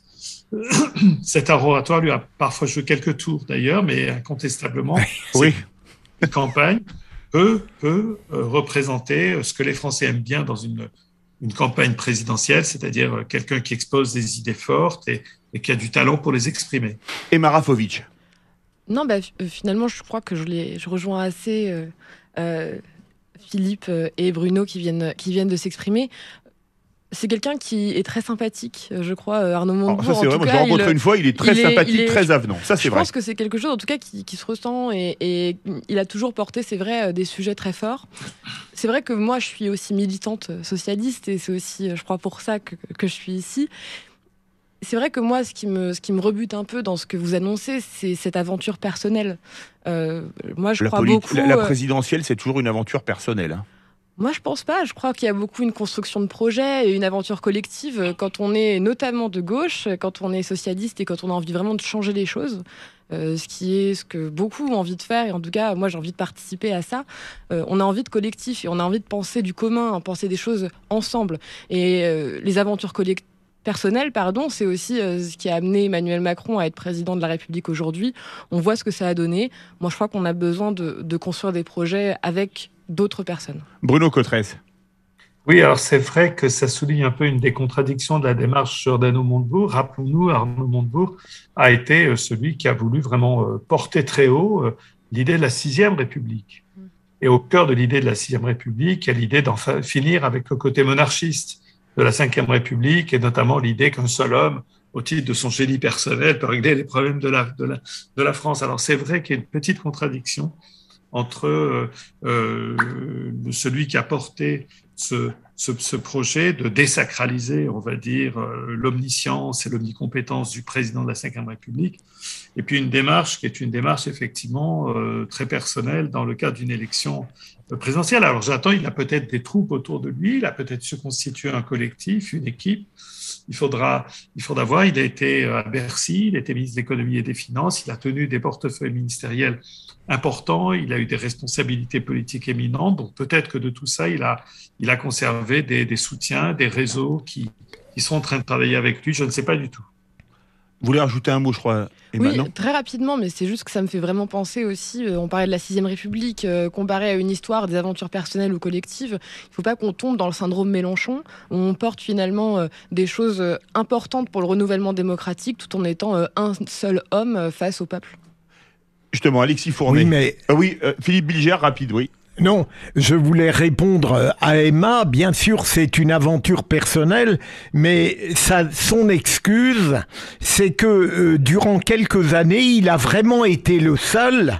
Cet art oratoire lui a parfois joué quelques tours d'ailleurs, mais incontestablement, oui. Cette campagne peut, peut euh, représenter ce que les Français aiment bien dans une une campagne présidentielle, c'est-à-dire quelqu'un qui expose des idées fortes et, et qui a du talent pour les exprimer. Et Marafovic. Non, bah, finalement, je crois que je, les, je rejoins assez euh, euh, Philippe et Bruno qui viennent, qui viennent de s'exprimer. C'est quelqu'un qui est très sympathique, je crois, Arnaud Montebourg. Alors ça, c'est vrai, moi je l'ai rencontré il, une fois, il est très il sympathique, est, est, très avenant. Ça, c'est je vrai. Je pense que c'est quelque chose, en tout cas, qui, qui se ressent et, et il a toujours porté, c'est vrai, des sujets très forts. C'est vrai que moi, je suis aussi militante socialiste et c'est aussi, je crois, pour ça que, que je suis ici. C'est vrai que moi, ce qui, me, ce qui me rebute un peu dans ce que vous annoncez, c'est cette aventure personnelle. Euh, moi, je la crois politi- beaucoup... La, la présidentielle, c'est toujours une aventure personnelle, hein. Moi, je pense pas. Je crois qu'il y a beaucoup une construction de projet et une aventure collective quand on est notamment de gauche, quand on est socialiste et quand on a envie vraiment de changer les choses. Euh, ce qui est ce que beaucoup ont envie de faire. Et en tout cas, moi, j'ai envie de participer à ça. Euh, on a envie de collectif et on a envie de penser du commun, penser des choses ensemble. Et euh, les aventures collectives, personnel, pardon, c'est aussi euh, ce qui a amené Emmanuel Macron à être président de la République aujourd'hui. On voit ce que ça a donné. Moi, je crois qu'on a besoin de, de construire des projets avec d'autres personnes. Bruno Cotresse. Oui, alors c'est vrai que ça souligne un peu une des contradictions de la démarche d'Arnaud Montebourg. Rappelons-nous, Arnaud Montebourg a été celui qui a voulu vraiment porter très haut l'idée de la sixième République. Et au cœur de l'idée de la sixième République, il y a l'idée d'en finir avec le côté monarchiste de la cinquième République, et notamment l'idée qu'un seul homme, au titre de son génie personnel, peut régler les problèmes de la, de la, de la France. Alors c'est vrai qu'il y a une petite contradiction entre euh, euh, celui qui a porté ce, ce, ce projet de désacraliser, on va dire, euh, l'omniscience et l'omnicompétence du président de la cinquième République, et puis une démarche qui est une démarche effectivement euh, très personnelle dans le cadre d'une élection présidentielle. Alors j'attends, il a peut-être des troupes autour de lui, il a peut-être se constitué un collectif, une équipe, il faudra, il faudra voir. Il a été à Bercy, il était ministre de l'économie et des finances, il a tenu des portefeuilles ministériels importants, il a eu des responsabilités politiques éminentes. Donc peut-être que de tout ça, il a, il a conservé des, des soutiens, des réseaux qui, qui sont en train de travailler avec lui. Je ne sais pas du tout. Vous voulez rajouter un mot, je crois, Emma, oui, non très rapidement, mais c'est juste que ça me fait vraiment penser aussi, euh, on parlait de la sixième République, euh, comparé à une histoire des aventures personnelles ou collectives, il ne faut pas qu'on tombe dans le syndrome Mélenchon, où on porte finalement euh, des choses euh, importantes pour le renouvellement démocratique, tout en étant euh, un seul homme euh, face au peuple. Justement, Alexis Fournet. Oui, mais... Euh, oui, euh, Philippe Bilger, rapide, oui. Non, je voulais répondre à Emma. Bien sûr, c'est une aventure personnelle, mais ça, son excuse, c'est que euh, durant quelques années, il a vraiment été le seul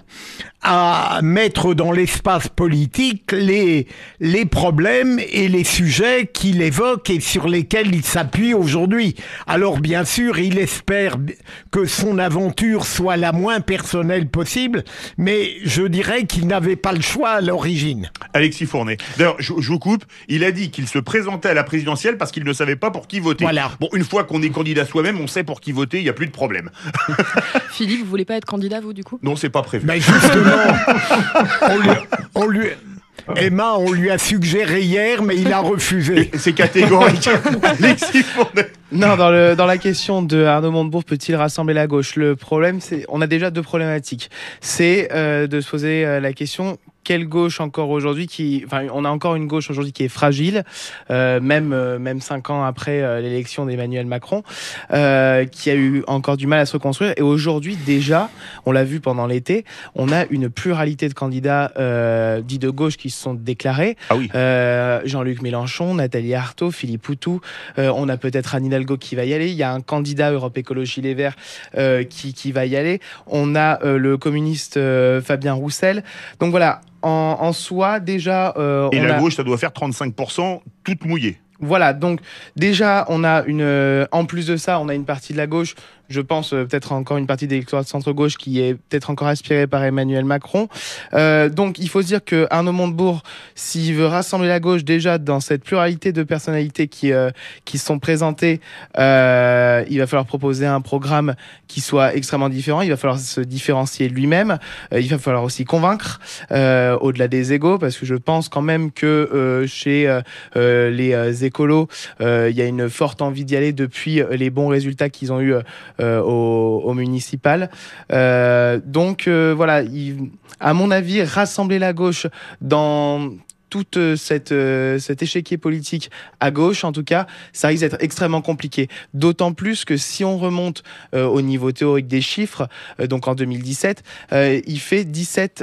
à mettre dans l'espace politique les, les problèmes et les sujets qu'il évoque et sur lesquels il s'appuie aujourd'hui. Alors bien sûr, il espère que son aventure soit la moins personnelle possible, mais je dirais qu'il n'avait pas le choix à l'origine. Alexis Fournet. D'ailleurs, je, je vous coupe, il a dit qu'il se présentait à la présidentielle parce qu'il ne savait pas pour qui voter. Voilà. Bon, une fois qu'on est candidat soi-même, on sait pour qui voter, il n'y a plus de problème. Philippe, vous voulez pas être candidat, vous, du coup ? Non, c'est pas prévu. Mais justement, on lui, on lui, Emma, on lui a suggéré hier, mais il a refusé. C'est catégorique. Alexis Fournet. Non, dans, le, dans la question de Arnaud Montebourg, peut-il rassembler la gauche ? Le problème, c'est, on a déjà deux problématiques. C'est euh, de se poser euh, la question, quelle gauche encore aujourd'hui qui, enfin, on a encore une gauche aujourd'hui qui est fragile, euh, même euh, même cinq ans après euh, l'élection d'Emmanuel Macron, euh, qui a eu encore du mal à se reconstruire. Et aujourd'hui, déjà, on l'a vu pendant l'été, on a une pluralité de candidats euh, dits de gauche qui se sont déclarés. Ah oui. Euh, Jean-Luc Mélenchon, Nathalie Arthaud, Philippe Poutou. Euh, on a peut-être Anne Hidalgo qui va y aller. Il y a un candidat Europe Écologie Les Verts euh, qui qui va y aller. On a euh, le communiste euh, Fabien Roussel. Donc voilà. En, en soi, déjà... Euh, Et on la a... gauche, ça doit faire trente-cinq pour cent toute mouillée. Voilà, donc déjà, on a une... Euh, en plus de ça, on a une partie de la gauche, je pense euh, peut-être encore une partie des électorats de centre-gauche qui est peut-être encore aspirée par Emmanuel Macron. Euh, donc il faut se dire que Arnaud Montebourg, s'il veut rassembler la gauche déjà dans cette pluralité de personnalités qui, euh, qui sont présentées, euh, il va falloir proposer un programme qui soit extrêmement différent, il va falloir se différencier lui-même, euh, il va falloir aussi convaincre euh, au-delà des égos, parce que je pense quand même que euh, chez euh, euh, les euh, écolos, euh, il y a une forte envie d'y aller depuis les bons résultats qu'ils ont eu euh, Euh, au, au municipal. Euh, donc euh, voilà, il, à mon avis, rassembler la gauche dans toute cette, euh, cet échiquier politique à gauche, en tout cas, ça risque d'être extrêmement compliqué. D'autant plus que si on remonte euh, au niveau théorique des chiffres, euh, donc en deux mille dix-sept, euh, il fait dix-sept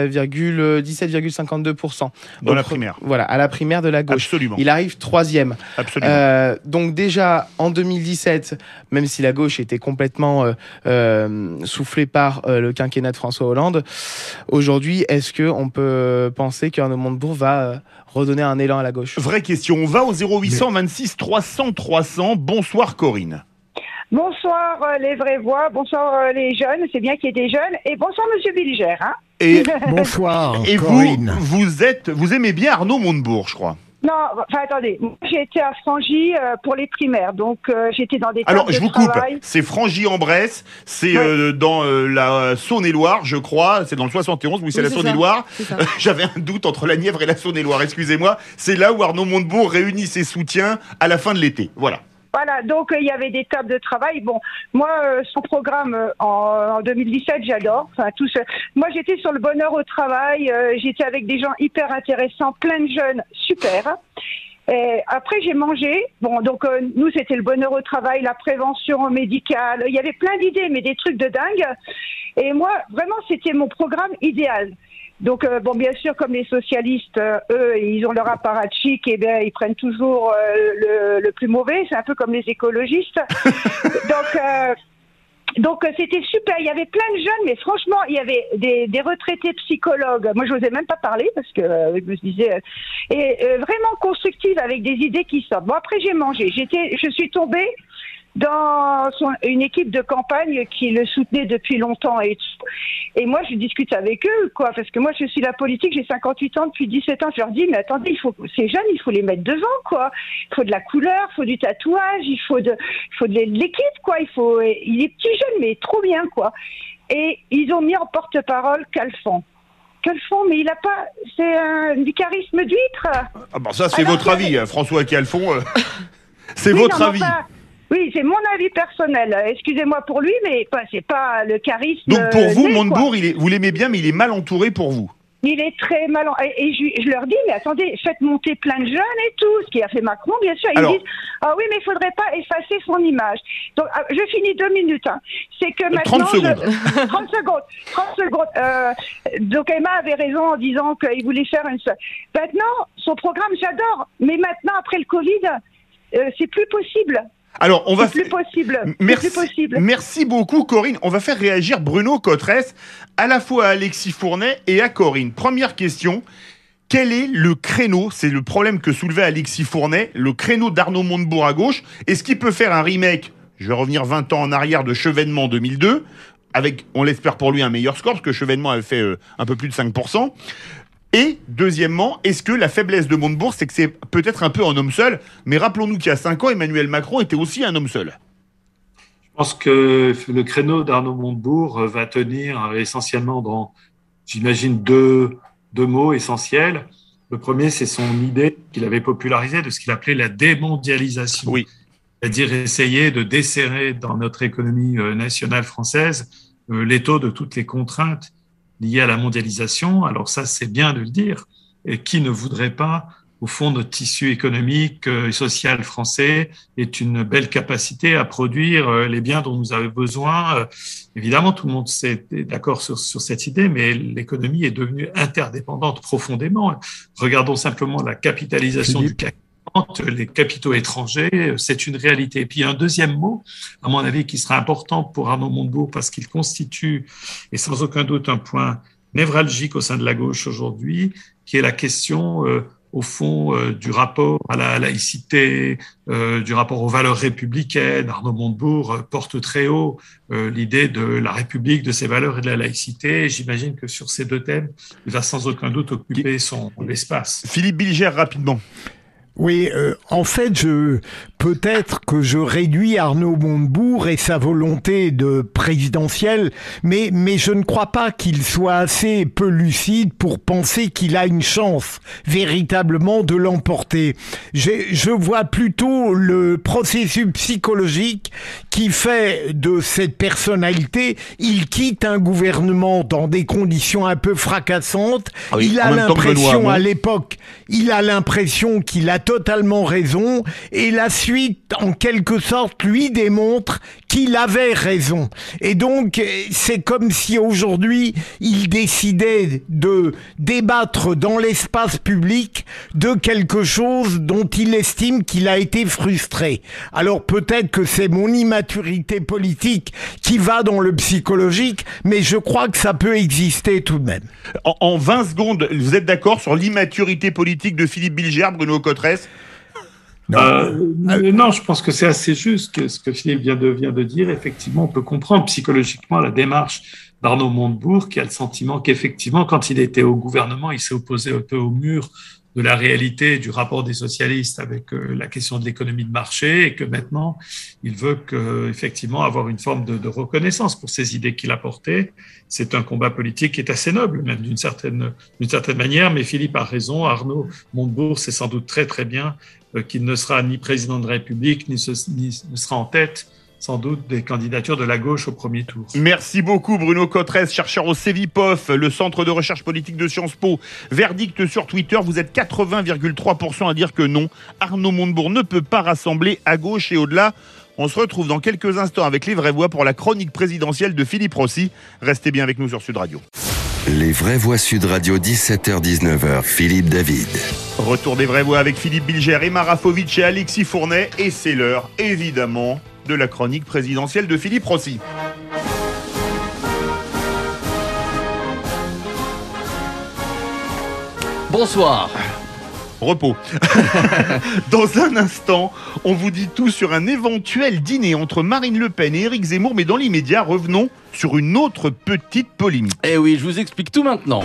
virgule cinquante-deux pour cent. Dans la primaire. Voilà, à la primaire de la gauche. Absolument. Il arrive troisième. Absolument. Euh, donc déjà, en deux mille dix-sept, même si la gauche était complètement euh, euh, soufflée par euh, le quinquennat de François Hollande, aujourd'hui, est-ce qu'on peut penser qu'Arnaud Montebourg va redonner un élan à la gauche? Vraie question. On va au zéro huit cent vingt-six trois cents trois cents. Bonsoir Corinne. Bonsoir euh, les vraies voix, bonsoir euh, les jeunes, c'est bien qu'il y ait des jeunes, et bonsoir Monsieur Bilger. Hein. Et bonsoir. Et Corinne. vous, vous êtes, vous aimez bien Arnaud Montebourg, je crois. Non, enfin attendez, moi j'ai été à Frangy euh, pour les primaires, donc euh, j'étais dans des tables Alors, je de vous coupe, travail. c'est Frangy-en-Bresse, c'est Ouais. euh, dans euh, la Saône-et-Loire, je crois, c'est dans le soixante et onze, oui, c'est Oui, la c'est Saône-et-Loire. ça, c'est ça. Euh, J'avais un doute entre la Nièvre et la Saône-et-Loire, excusez-moi. C'est là où Arnaud Montebourg réunit ses soutiens à la fin de l'été, voilà. Voilà, donc euh, il y avait des tables de travail. Bon, moi, euh, son programme euh, en, en deux mille dix-sept, j'adore. Enfin, tout ce... Moi, j'étais sur le bonheur au travail. euh, j'étais avec des gens hyper intéressants, plein de jeunes, super. Et après, j'ai mangé. Bon, donc euh, nous, c'était le bonheur au travail, la prévention médicale. Il y avait plein d'idées, mais des trucs de dingue. Et moi, vraiment, c'était mon programme idéal. Donc, euh, bon, bien sûr, comme les socialistes, euh, eux, ils ont leur apparatchik, et bien, ils prennent toujours euh, le, le plus mauvais. C'est un peu comme les écologistes. donc, euh, donc euh, c'était super. Il y avait plein de jeunes, mais franchement, il y avait des, des retraités psychologues. Moi, je n'osais même pas parler parce que euh, je me disais, euh, et euh, vraiment constructive avec des idées qui sortent. Bon, après, j'ai mangé. J'étais, je suis tombée dans son, une équipe de campagne qui le soutenait depuis longtemps et tout. Et moi, je discute avec eux, quoi, parce que moi, je suis la politique, j'ai cinquante-huit ans depuis dix-sept ans. Je leur dis, mais attendez, il faut, ces jeunes, il faut les mettre devant, quoi. Il faut de la couleur, il faut du tatouage, il faut de, il faut de l'équipe, quoi. Il faut, il est petit jeune, mais trop bien, quoi. Et ils ont mis en porte-parole Calfon. Calfon, mais il a pas, c'est un, du charisme d'huître. Ah bon, ça, c'est Alors, votre avis, hein, François Calfon. Euh, c'est oui, votre non, avis. Enfin, oui, c'est mon avis personnel. Excusez-moi pour lui, mais pas, c'est pas le charisme. Donc pour vous, né, Montebourg, quoi. il est, vous l'aimez bien, mais il est mal entouré pour vous. Il est très mal. En... Et, et je, je leur dis, mais attendez, faites monter plein de jeunes et tout, ce qui a fait Macron, bien sûr. Ils Alors, disent, ah oui, mais il faudrait pas effacer son image. Donc, ah, je finis deux minutes. Hein. C'est que maintenant. trente secondes. Je... trente secondes. trente secondes. Euh, donc Emma avait raison en disant qu'il voulait faire une seule. Maintenant, son programme, j'adore. Mais maintenant, après le Covid, euh, c'est plus possible. Alors, on va. C'est plus possible. Merci, C'est plus possible. merci beaucoup, Corinne. On va faire réagir Bruno Cotresse, à la fois à Alexis Fournet et à Corinne. Première question. Quel est le créneau, c'est le problème que soulevait Alexis Fournet, le créneau d'Arnaud Montebourg à gauche? Est-ce qu'il peut faire un remake, je vais revenir vingt ans en arrière, de Chevènement deux mille deux, avec, on l'espère pour lui, un meilleur score, parce que Chevènement avait fait euh, un peu plus de cinq pour cent. Et deuxièmement, est-ce que la faiblesse de Montebourg, c'est que c'est peut-être un peu un homme seul, mais rappelons-nous qu'il y a cinq ans, Emmanuel Macron était aussi un homme seul. Je pense que le créneau d'Arnaud Montebourg va tenir essentiellement dans, j'imagine, deux, deux mots essentiels. Le premier, c'est son idée qu'il avait popularisée de ce qu'il appelait la démondialisation. Oui. C'est-à-dire essayer de desserrer dans notre économie nationale française l'étau de toutes les contraintes liées à la mondialisation. Alors ça, c'est bien de le dire. Et qui ne voudrait pas, au fond, notre tissu économique et social français est une belle capacité à produire les biens dont nous avons besoin. Évidemment, tout le monde est d'accord sur, sur cette idée, mais l'économie est devenue interdépendante profondément. Regardons simplement la capitalisation Philippe. du C A C quarante, les capitaux étrangers, c'est une réalité. Et puis, un deuxième mot, à mon avis, qui sera important pour Arnaud Montebourg, parce qu'il constitue, et sans aucun doute, un point névralgique au sein de la gauche aujourd'hui, qui est la question, euh, au fond, euh, du rapport à la laïcité, euh, du rapport aux valeurs républicaines. Arnaud Montebourg euh, porte très haut euh, l'idée de la République, de ses valeurs et de la laïcité. J'imagine que sur ces deux thèmes, il va sans aucun doute occuper son espace. Philippe Bilger, rapidement. Oui, euh, en fait, je peut-être que je réduis Arnaud Montebourg et sa volonté de présidentielle, mais mais je ne crois pas qu'il soit assez peu lucide pour penser qu'il a une chance véritablement de l'emporter. J'ai, je vois plutôt le processus psychologique qui fait de cette personnalité, il quitte un gouvernement dans des conditions un peu fracassantes. Ah oui, il a l'impression à l'époque, il a l'impression qu'il a totalement raison, et la suite, en quelque sorte, lui démontre qu'il avait raison. Et donc, c'est comme si aujourd'hui, il décidait de débattre dans l'espace public de quelque chose dont il estime qu'il a été frustré. Alors peut-être que c'est mon immaturité politique qui va dans le psychologique, mais je crois que ça peut exister tout de même. En, en vingt secondes, vous êtes d'accord sur l'immaturité politique de Philippe Bilger, Bruno Cotresse? Non. Euh, euh, non, je pense que c'est assez juste que ce que Philippe vient de, vient de dire. Effectivement, on peut comprendre psychologiquement la démarche d'Arnaud Montebourg, qui a le sentiment qu'effectivement, quand il était au gouvernement, il s'est opposé un peu au mur de la réalité du rapport des socialistes avec euh, la question de l'économie de marché, et que maintenant, il veut que, effectivement, avoir une forme de, de reconnaissance pour ces idées qu'il a portées. C'est un combat politique qui est assez noble, même d'une certaine, d'une certaine manière, mais Philippe a raison. Arnaud Montebourg sait sans doute très, très bien euh, qu'il ne sera ni président de la République, ni, se, ni ne sera en tête sans doute des candidatures de la gauche au premier tour. Merci beaucoup Bruno Cotresse, chercheur au CEVIPOF, le centre de recherche politique de Sciences Po. Verdict sur Twitter, vous êtes quatre-vingts virgule trois pour cent à dire que non, Arnaud Montebourg ne peut pas rassembler à gauche et au-delà. On se retrouve dans quelques instants avec Les Vraies Voix pour la chronique présidentielle de Philippe Rossi. Restez bien avec nous sur Sud Radio. Les Vraies Voix Sud Radio, dix-sept heures dix-neuf heures, Philippe David. Retour des Vraies Voix avec Philippe Bilger, Emma Rafovic et Alexis Fournet. Et c'est l'heure, évidemment, de la chronique présidentielle de Philippe Rossi. Bonsoir. Repos. Dans un instant, on vous dit tout sur un éventuel dîner entre Marine Le Pen et Éric Zemmour, mais dans l'immédiat, revenons sur une autre petite polémique. Eh oui, je vous explique tout maintenant.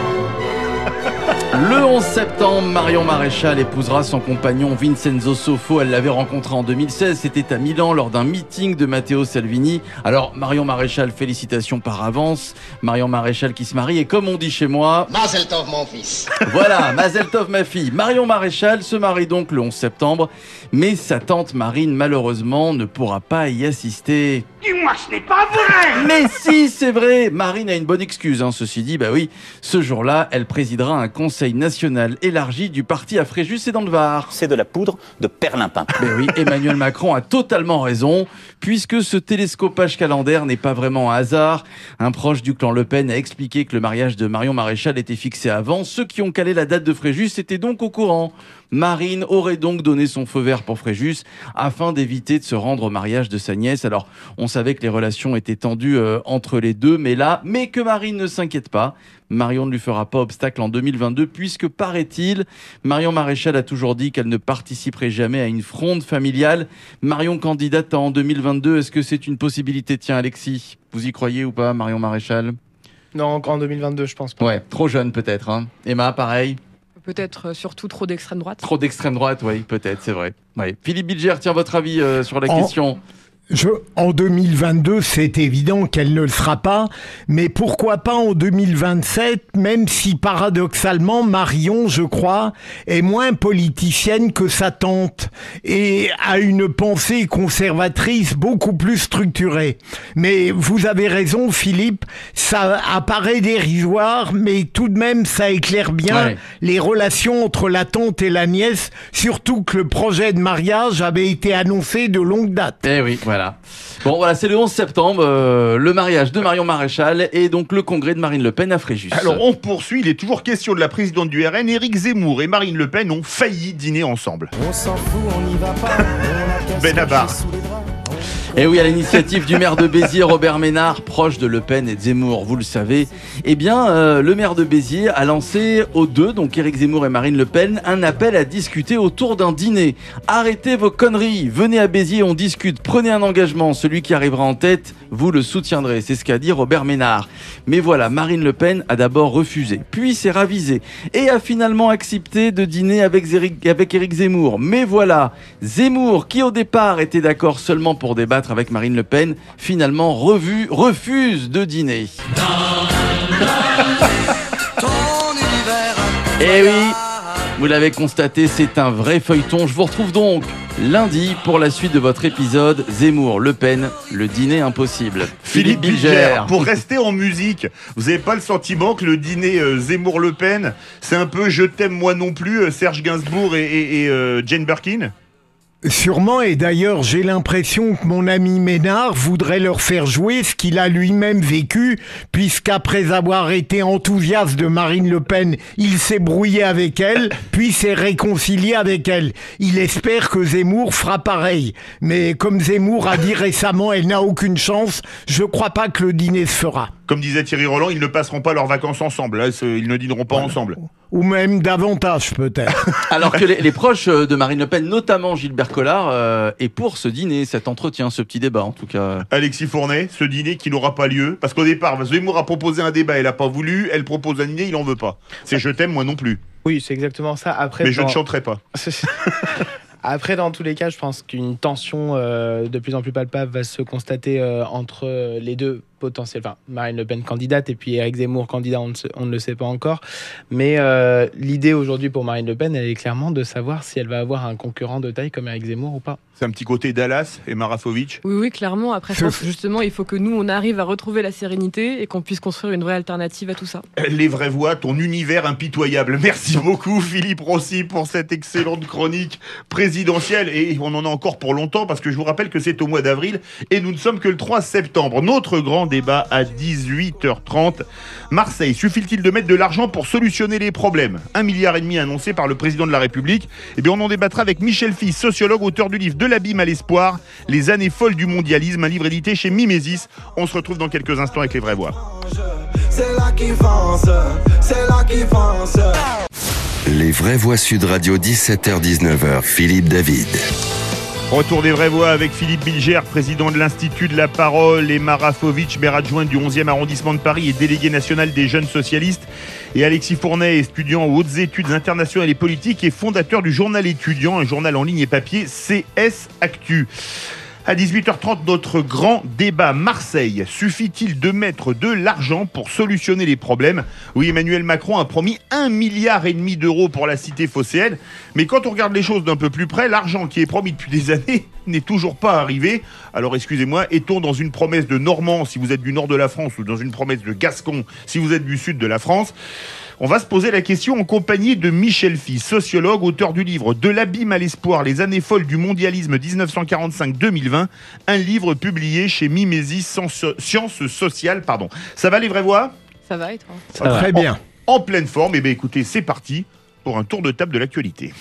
Le onze septembre, Marion Maréchal épousera son compagnon Vincenzo Soffo. Elle l'avait rencontré en deux mille seize, c'était à Milan lors d'un meeting de Matteo Salvini. Alors Marion Maréchal, félicitations par avance. Marion Maréchal qui se marie et comme on dit chez moi... Mazel tov mon fils. Voilà, Mazel tov ma fille. Marion Maréchal se marie donc le onze septembre, mais sa tante Marine malheureusement ne pourra pas y assister. Dis-moi, ce n'est pas vrai. Mais si, c'est vrai. Marine a une bonne excuse, hein. Ceci dit, bah oui, ce jour-là, elle présidera un conseil national élargi du parti à Fréjus et dans le Var. C'est de la poudre de perlimpin. Mais oui, Emmanuel Macron a totalement raison, puisque ce télescopage calendaire n'est pas vraiment un hasard. Un proche du clan Le Pen a expliqué que le mariage de Marion Maréchal était fixé avant. Ceux qui ont calé la date de Fréjus étaient donc au courant. Marine aurait donc donné son feu vert pour Fréjus afin d'éviter de se rendre au mariage de sa nièce. Alors, on savait que les relations étaient tendues euh, entre les deux, mais là, mais que Marine ne s'inquiète pas. Marion ne lui fera pas obstacle en deux mille vingt-deux puisque, paraît-il, Marion Maréchal a toujours dit qu'elle ne participerait jamais à une fronde familiale. Marion candidate en deux mille vingt-deux, est-ce que c'est une possibilité? Tiens, Alexis, vous y croyez ou pas, Marion Maréchal? Non, en deux mille vingt-deux, je pense pas. Ouais, trop jeune peut-être. Hein. Emma, pareil? Peut-être euh, surtout trop d'extrême droite. Trop d'extrême droite, oui, peut-être, c'est vrai. Ouais. Philippe Bilger, tiens votre avis euh, sur la en, question. Je, en deux mille vingt-deux, c'est évident qu'elle ne le sera pas, mais pourquoi pas en deux mille vingt-sept, même si paradoxalement, Marion, je crois, est moins politicienne que sa tante et a une pensée conservatrice beaucoup plus structurée. Mais vous avez raison, Philippe, ça apparaît dérisoire, mais tout de même, ça éclaire bien ouais. les relations entre la tante et la nièce, surtout que le projet de mariage avait été annoncé de longue date. Eh oui, voilà. Bon voilà, c'est le onze septembre, euh, le mariage de Marion Maréchal et donc le congrès de Marine Le Pen à Fréjus. Alors on poursuit, il est toujours question de la présidente du R N. Éric Zemmour et Marine Le Pen ont failli dîner ensemble. On s'en fout, on n'y va pas. Benabar. Et oui, à l'initiative du maire de Béziers, Robert Ménard, proche de Le Pen et de Zemmour, vous le savez, eh bien, euh, le maire de Béziers a lancé aux deux, donc Éric Zemmour et Marine Le Pen, un appel à discuter autour d'un dîner. Arrêtez vos conneries, venez à Béziers, on discute, prenez un engagement, celui qui arrivera en tête, vous le soutiendrez, c'est ce qu'a dit Robert Ménard. Mais voilà, Marine Le Pen a d'abord refusé, puis s'est ravisée, et a finalement accepté de dîner avec Éric, avec Éric Zemmour. Mais voilà, Zemmour, qui au départ était d'accord seulement pour débattre avec Marine Le Pen, finalement revu, refuse de dîner. Eh oui, vous l'avez constaté, c'est un vrai feuilleton. Je vous retrouve donc lundi pour la suite de votre épisode Zemmour, Le Pen, le dîner impossible. Philippe Bilger, pour rester en musique, vous n'avez pas le sentiment que le dîner euh, Zemmour-Le Pen, c'est un peu Je t'aime moi non plus, euh, Serge Gainsbourg et, et, et euh, Jane Birkin? Sûrement, et d'ailleurs j'ai l'impression que mon ami Ménard voudrait leur faire jouer ce qu'il a lui-même vécu, puisqu'après avoir été enthousiaste de Marine Le Pen, il s'est brouillé avec elle, puis s'est réconcilié avec elle. Il espère que Zemmour fera pareil. Mais comme Zemmour a dit récemment, elle n'a aucune chance, je crois pas que le dîner se fera. Comme disait Thierry Roland, ils ne passeront pas leurs vacances ensemble, là, ils ne dîneront pas voilà. ensemble. Ou même davantage peut-être. Alors que les, les proches de Marine Le Pen, notamment Gilbert Collard, euh, est pour ce dîner, cet entretien, ce petit débat en tout cas. Alexis Fournet, ce dîner qui n'aura pas lieu, parce qu'au départ, Zemmour a proposé un débat, elle n'a pas voulu, elle propose un dîner, il n'en veut pas. C'est Je t'aime, moi non plus. Oui, c'est exactement ça. Après, Mais je dans... ne chanterai pas. Après, dans tous les cas, je pense qu'une tension euh, de plus en plus palpable va se constater euh, entre les deux potentiels. Enfin, Marine Le Pen candidate et puis Éric Zemmour candidat, on ne, se, on ne le sait pas encore. Mais euh, l'idée aujourd'hui pour Marine Le Pen, elle est clairement de savoir si elle va avoir un concurrent de taille comme Éric Zemmour ou pas. C'est un petit côté Dallas et Marafovic. Oui, oui, clairement. Après, je pense que justement, il faut que nous, on arrive à retrouver la sérénité et qu'on puisse construire une vraie alternative à tout ça. Les vraies voix, ton univers impitoyable. Merci beaucoup, Philippe Rossi, pour cette excellente chronique présidentielle. Et on en a encore pour longtemps, parce que je vous rappelle que c'est au mois d'avril et nous ne sommes que le trois septembre. Notre grand débat à dix-huit heures trente. Marseille, suffit-il de mettre de l'argent pour solutionner les problèmes? Un milliard et demi annoncé par le président de la République. Eh bien, on en débattra avec Michel Fils, sociologue, auteur du livre De l'abîme à l'espoir, les années folles du mondialisme, un livre édité chez Mimesis. On se retrouve dans quelques instants avec les vraies voix. C'est là qui fonce, c'est là qui fonce. Les vraies voix Sud Radio, dix-sept heures dix-neuf heures, Philippe David. Retour des vraies voix avec Philippe Bilger, président de l'Institut de la Parole, et Mara Fovic, maire adjointe du onzième arrondissement de Paris et délégué national des jeunes socialistes, et Alexis Fournet, étudiant aux hautes études internationales et politiques et fondateur du journal étudiant, un journal en ligne et papier C S Actu. À dix-huit heures trente, notre grand débat. Marseille, suffit-il de mettre de l'argent pour solutionner les problèmes ? Oui, Emmanuel Macron a promis un milliard et demi d'euros pour la cité phocéenne. Mais quand on regarde les choses d'un peu plus près, l'argent qui est promis depuis des années n'est toujours pas arrivé. Alors excusez-moi, est-on dans une promesse de Normand si vous êtes du nord de la France ou dans une promesse de Gascon si vous êtes du sud de la France ? On va se poser la question en compagnie de Michel Fils, sociologue, auteur du livre « De l'abîme à l'espoir, les années folles du mondialisme dix-neuf cent quarante-cinq deux mille vingt », un livre publié chez Mimesis Sciences Sociales. Pardon. Ça va les vraies voix ? Ça va et toi ? Ça va. Très bien. En, en pleine forme. Eh bien écoutez, c'est parti pour un tour de table de l'actualité.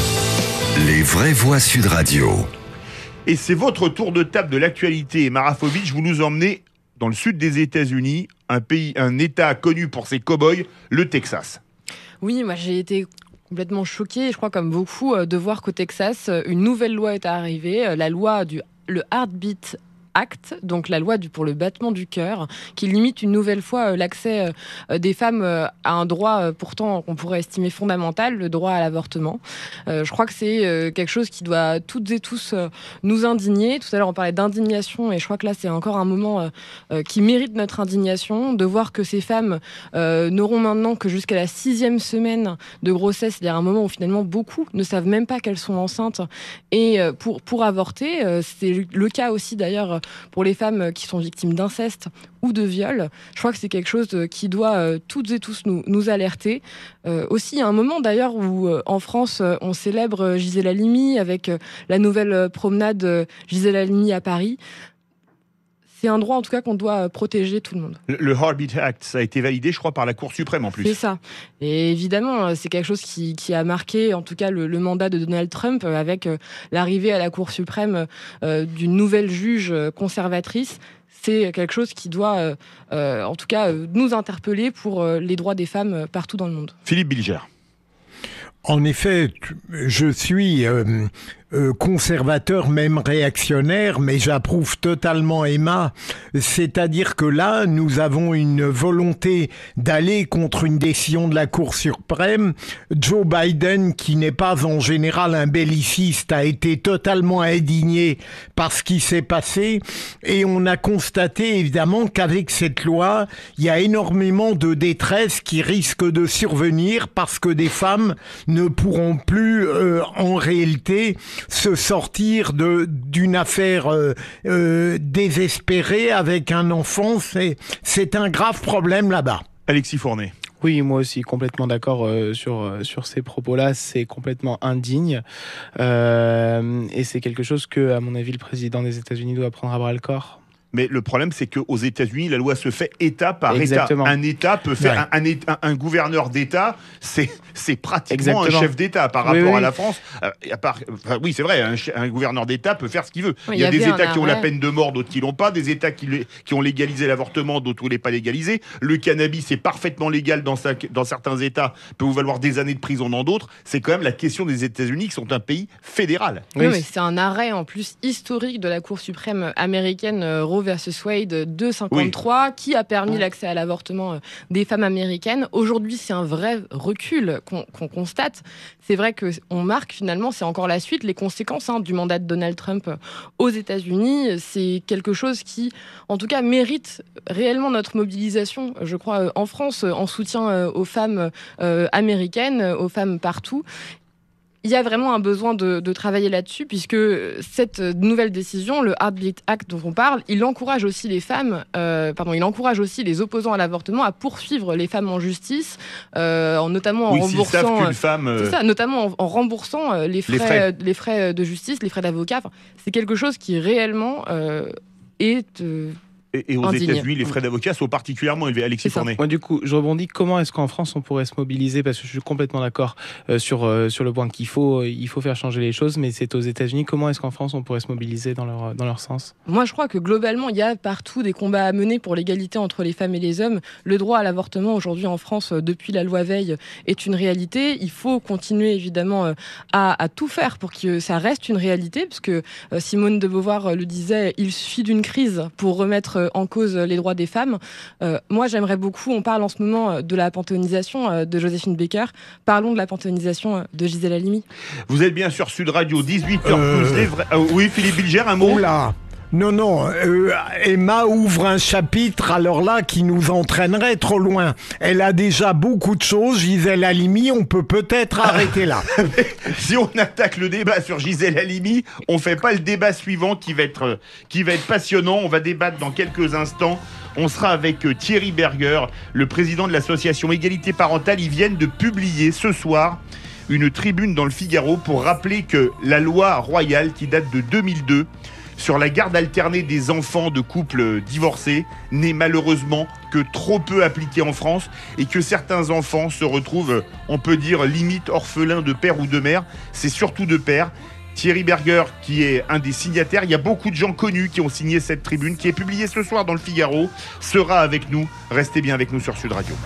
Les vraies voix Sud Radio. Et c'est votre tour de table de l'actualité. Mara Fovic, vous nous emmenez dans le sud des États-Unis, un pays, un État connu pour ses cow-boys, le Texas. Oui, moi j'ai été complètement choquée, je crois comme beaucoup, de voir qu'au Texas, une nouvelle loi est arrivée, la loi du le Heartbeat Act, donc la loi du, pour le battement du cœur, qui limite une nouvelle fois euh, l'accès euh, des femmes euh, à un droit euh, pourtant qu'on pourrait estimer fondamental, le droit à l'avortement. Euh, je crois que c'est euh, quelque chose qui doit toutes et tous euh, nous indigner. Tout à l'heure on parlait d'indignation et je crois que là c'est encore un moment euh, euh, qui mérite notre indignation, de voir que ces femmes euh, n'auront maintenant que jusqu'à la sixième semaine de grossesse, c'est-à-dire un moment où finalement beaucoup ne savent même pas qu'elles sont enceintes et euh, pour, pour avorter. Euh, c'est le cas aussi d'ailleurs pour les femmes qui sont victimes d'inceste ou de viol. Je crois que c'est quelque chose qui doit euh, toutes et tous nous, nous alerter. Euh, aussi, il y a un moment d'ailleurs où euh, en France, euh, on célèbre euh, Gisèle Halimi avec euh, la nouvelle euh, promenade euh, Gisèle Halimi à Paris. C'est un droit en tout cas qu'on doit protéger tout le monde. Le, le Heartbeat Act, ça a été validé, je crois, par la Cour suprême en plus. C'est ça. Et évidemment, c'est quelque chose qui, qui a marqué en tout cas le, le mandat de Donald Trump avec euh, l'arrivée à la Cour suprême euh, d'une nouvelle juge conservatrice. C'est quelque chose qui doit euh, euh, en tout cas euh, nous interpeller pour euh, les droits des femmes euh, partout dans le monde. Philippe Bilger. En effet, je suis euh, euh, conservateur, même réactionnaire, mais j'approuve totalement Emma. C'est-à-dire que là, nous avons une volonté d'aller contre une décision de la Cour suprême. Joe Biden, qui n'est pas en général un belliciste, a été totalement indigné par ce qui s'est passé. Et on a constaté évidemment qu'avec cette loi, il y a énormément de détresse qui risque de survenir parce que des femmes ne pourront plus euh, en réalité se sortir de d'une affaire euh, euh, désespérée avec un enfant. C'est, c'est un grave problème là-bas. Alexis Fournet. Oui, moi aussi, complètement d'accord euh, sur, euh, sur ces propos-là. C'est complètement indigne. Euh, et c'est quelque chose que, à mon avis, le président des États-Unis doit prendre à bras-le-corps. Mais le problème, c'est qu'aux États-Unis, la loi se fait État par Exactement. État. Un État peut faire Ouais. un, un, un gouverneur d'État, c'est, c'est pratiquement Exactement. un chef d'État par Oui, rapport oui. à la France. Euh, à part, enfin, oui, c'est vrai, un, un gouverneur d'État peut faire ce qu'il veut. Oui, il y a il y des avait États un qui ont la arrêt. peine de mort, d'autres qui l'ont pas. Des États qui, qui ont légalisé l'avortement, d'autres où il n'est pas légalisé. Le cannabis est parfaitement légal dans, sa, dans certains États, peut vous valoir des années de prison dans d'autres. C'est quand même la question des États-Unis qui sont un pays fédéral. Oui, mais c'est un arrêt en plus historique de la Cour suprême américaine euh, Roe versus Wade deux cinquante-trois oui. qui a permis ouais. l'accès à l'avortement euh, des femmes américaines. Aujourd'hui, c'est un vrai recul qu'on, qu'on constate. C'est vrai qu'on marque finalement, c'est encore la suite, les conséquences hein, du mandat de Donald Trump aux États-Unis. C'est quelque chose qui, en tout cas, mérite réellement notre mobilisation, je crois, euh, en France, en soutien euh, aux femmes euh, américaines, aux femmes partout. Il y a vraiment un besoin de, de travailler là-dessus, puisque cette nouvelle décision, le Heartbeat Act dont on parle, il encourage aussi les femmes, euh, pardon, il encourage aussi les opposants à l'avortement à poursuivre les femmes en justice, euh, en, notamment oui, en remboursant, s'ils savent qu'une femme, euh... c'est ça, notamment en, en remboursant les frais, les frais, les frais de justice, les frais d'avocat. Enfin, c'est quelque chose qui réellement euh, est euh, Et, et aux indigne. États-Unis, les frais d'avocat sont particulièrement élevés. Alexis Fournet. Moi, du coup, je rebondis. Comment est-ce qu'en France, on pourrait se mobiliser? Parce que je suis complètement d'accord euh, sur, euh, sur le point qu'il faut, euh, il faut faire changer les choses, mais c'est aux États-Unis. Comment est-ce qu'en France, on pourrait se mobiliser dans leur, dans leur sens? Moi, je crois que globalement, il y a partout des combats à mener pour l'égalité entre les femmes et les hommes. Le droit à l'avortement, aujourd'hui en France, euh, depuis la loi Veil, est une réalité. Il faut continuer, évidemment, euh, à, à tout faire pour que ça reste une réalité, parce que euh, Simone de Beauvoir euh, le disait, il suffit d'une crise pour remettre euh, en cause les droits des femmes. Euh, moi, j'aimerais beaucoup, on parle en ce moment de la panthéonisation euh, de Joséphine Baker, parlons de la panthéonisation de Gisèle Halimi. Vous êtes bien sur Sud Radio, dix-huit heures douze. Euh... Vrais... Euh, oui, Philippe Bilger, un mot. Oula. Non, non, euh, Emma ouvre un chapitre, alors là, qui nous entraînerait trop loin. Elle a déjà beaucoup de choses, Gisèle Halimi, on peut peut-être arrêter là. Si on attaque le débat sur Gisèle Halimi, on fait pas le débat suivant qui va être, qui va être passionnant. On va débattre dans quelques instants. On sera avec Thierry Berger, le président de l'association Égalité Parentale. Ils viennent de publier ce soir une tribune dans le Figaro pour rappeler que la loi royale qui date de deux mille deux sur la garde alternée des enfants de couples divorcés n'est malheureusement que trop peu appliquée en France et que certains enfants se retrouvent, on peut dire, limite orphelins de père ou de mère. C'est surtout de père. Thierry Berger, qui est un des signataires, il y a beaucoup de gens connus qui ont signé cette tribune, qui est publiée ce soir dans le Figaro, sera avec nous. Restez bien avec nous sur Sud Radio.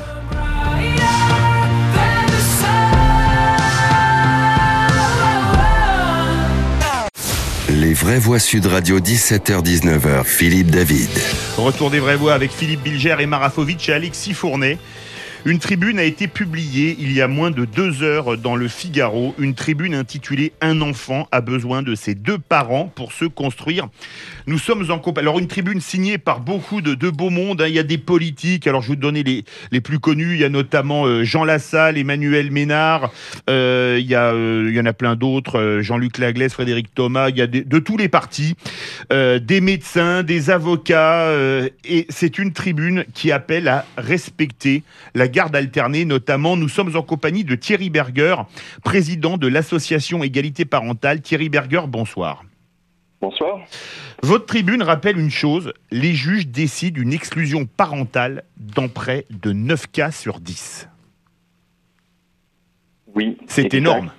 Les vraies voix Sud Radio, dix-sept heures dix-neuf heures, Philippe David. Retour des vraies voix avec Philippe Bilger, Emma Rafovic et Alexis Fournet. Une tribune a été publiée il y a moins de deux heures dans le Figaro. Une tribune intitulée « Un enfant a besoin de ses deux parents pour se construire ». Nous sommes en compagnie. Alors, une tribune signée par beaucoup de, de beau monde. Hein. Il y a des politiques. Alors, je vais vous donner les, les plus connus. Il y a notamment euh, Jean Lassalle, Emmanuel Ménard. Euh, il, y a, euh, il y en a plein d'autres. Euh, Jean-Luc Laglaise, Frédéric Thomas. Il y a des, de tous les partis. Euh, des médecins, des avocats. Euh, et c'est une tribune qui appelle à respecter la garde alternée, notamment. Nous sommes en compagnie de Thierry Berger, président de l'association Égalité Parentale. Thierry Berger, bonsoir. Bonsoir. Votre tribune rappelle une chose, les juges décident une exclusion parentale dans près de neuf cas sur dix. Oui. C'est exact. énorme.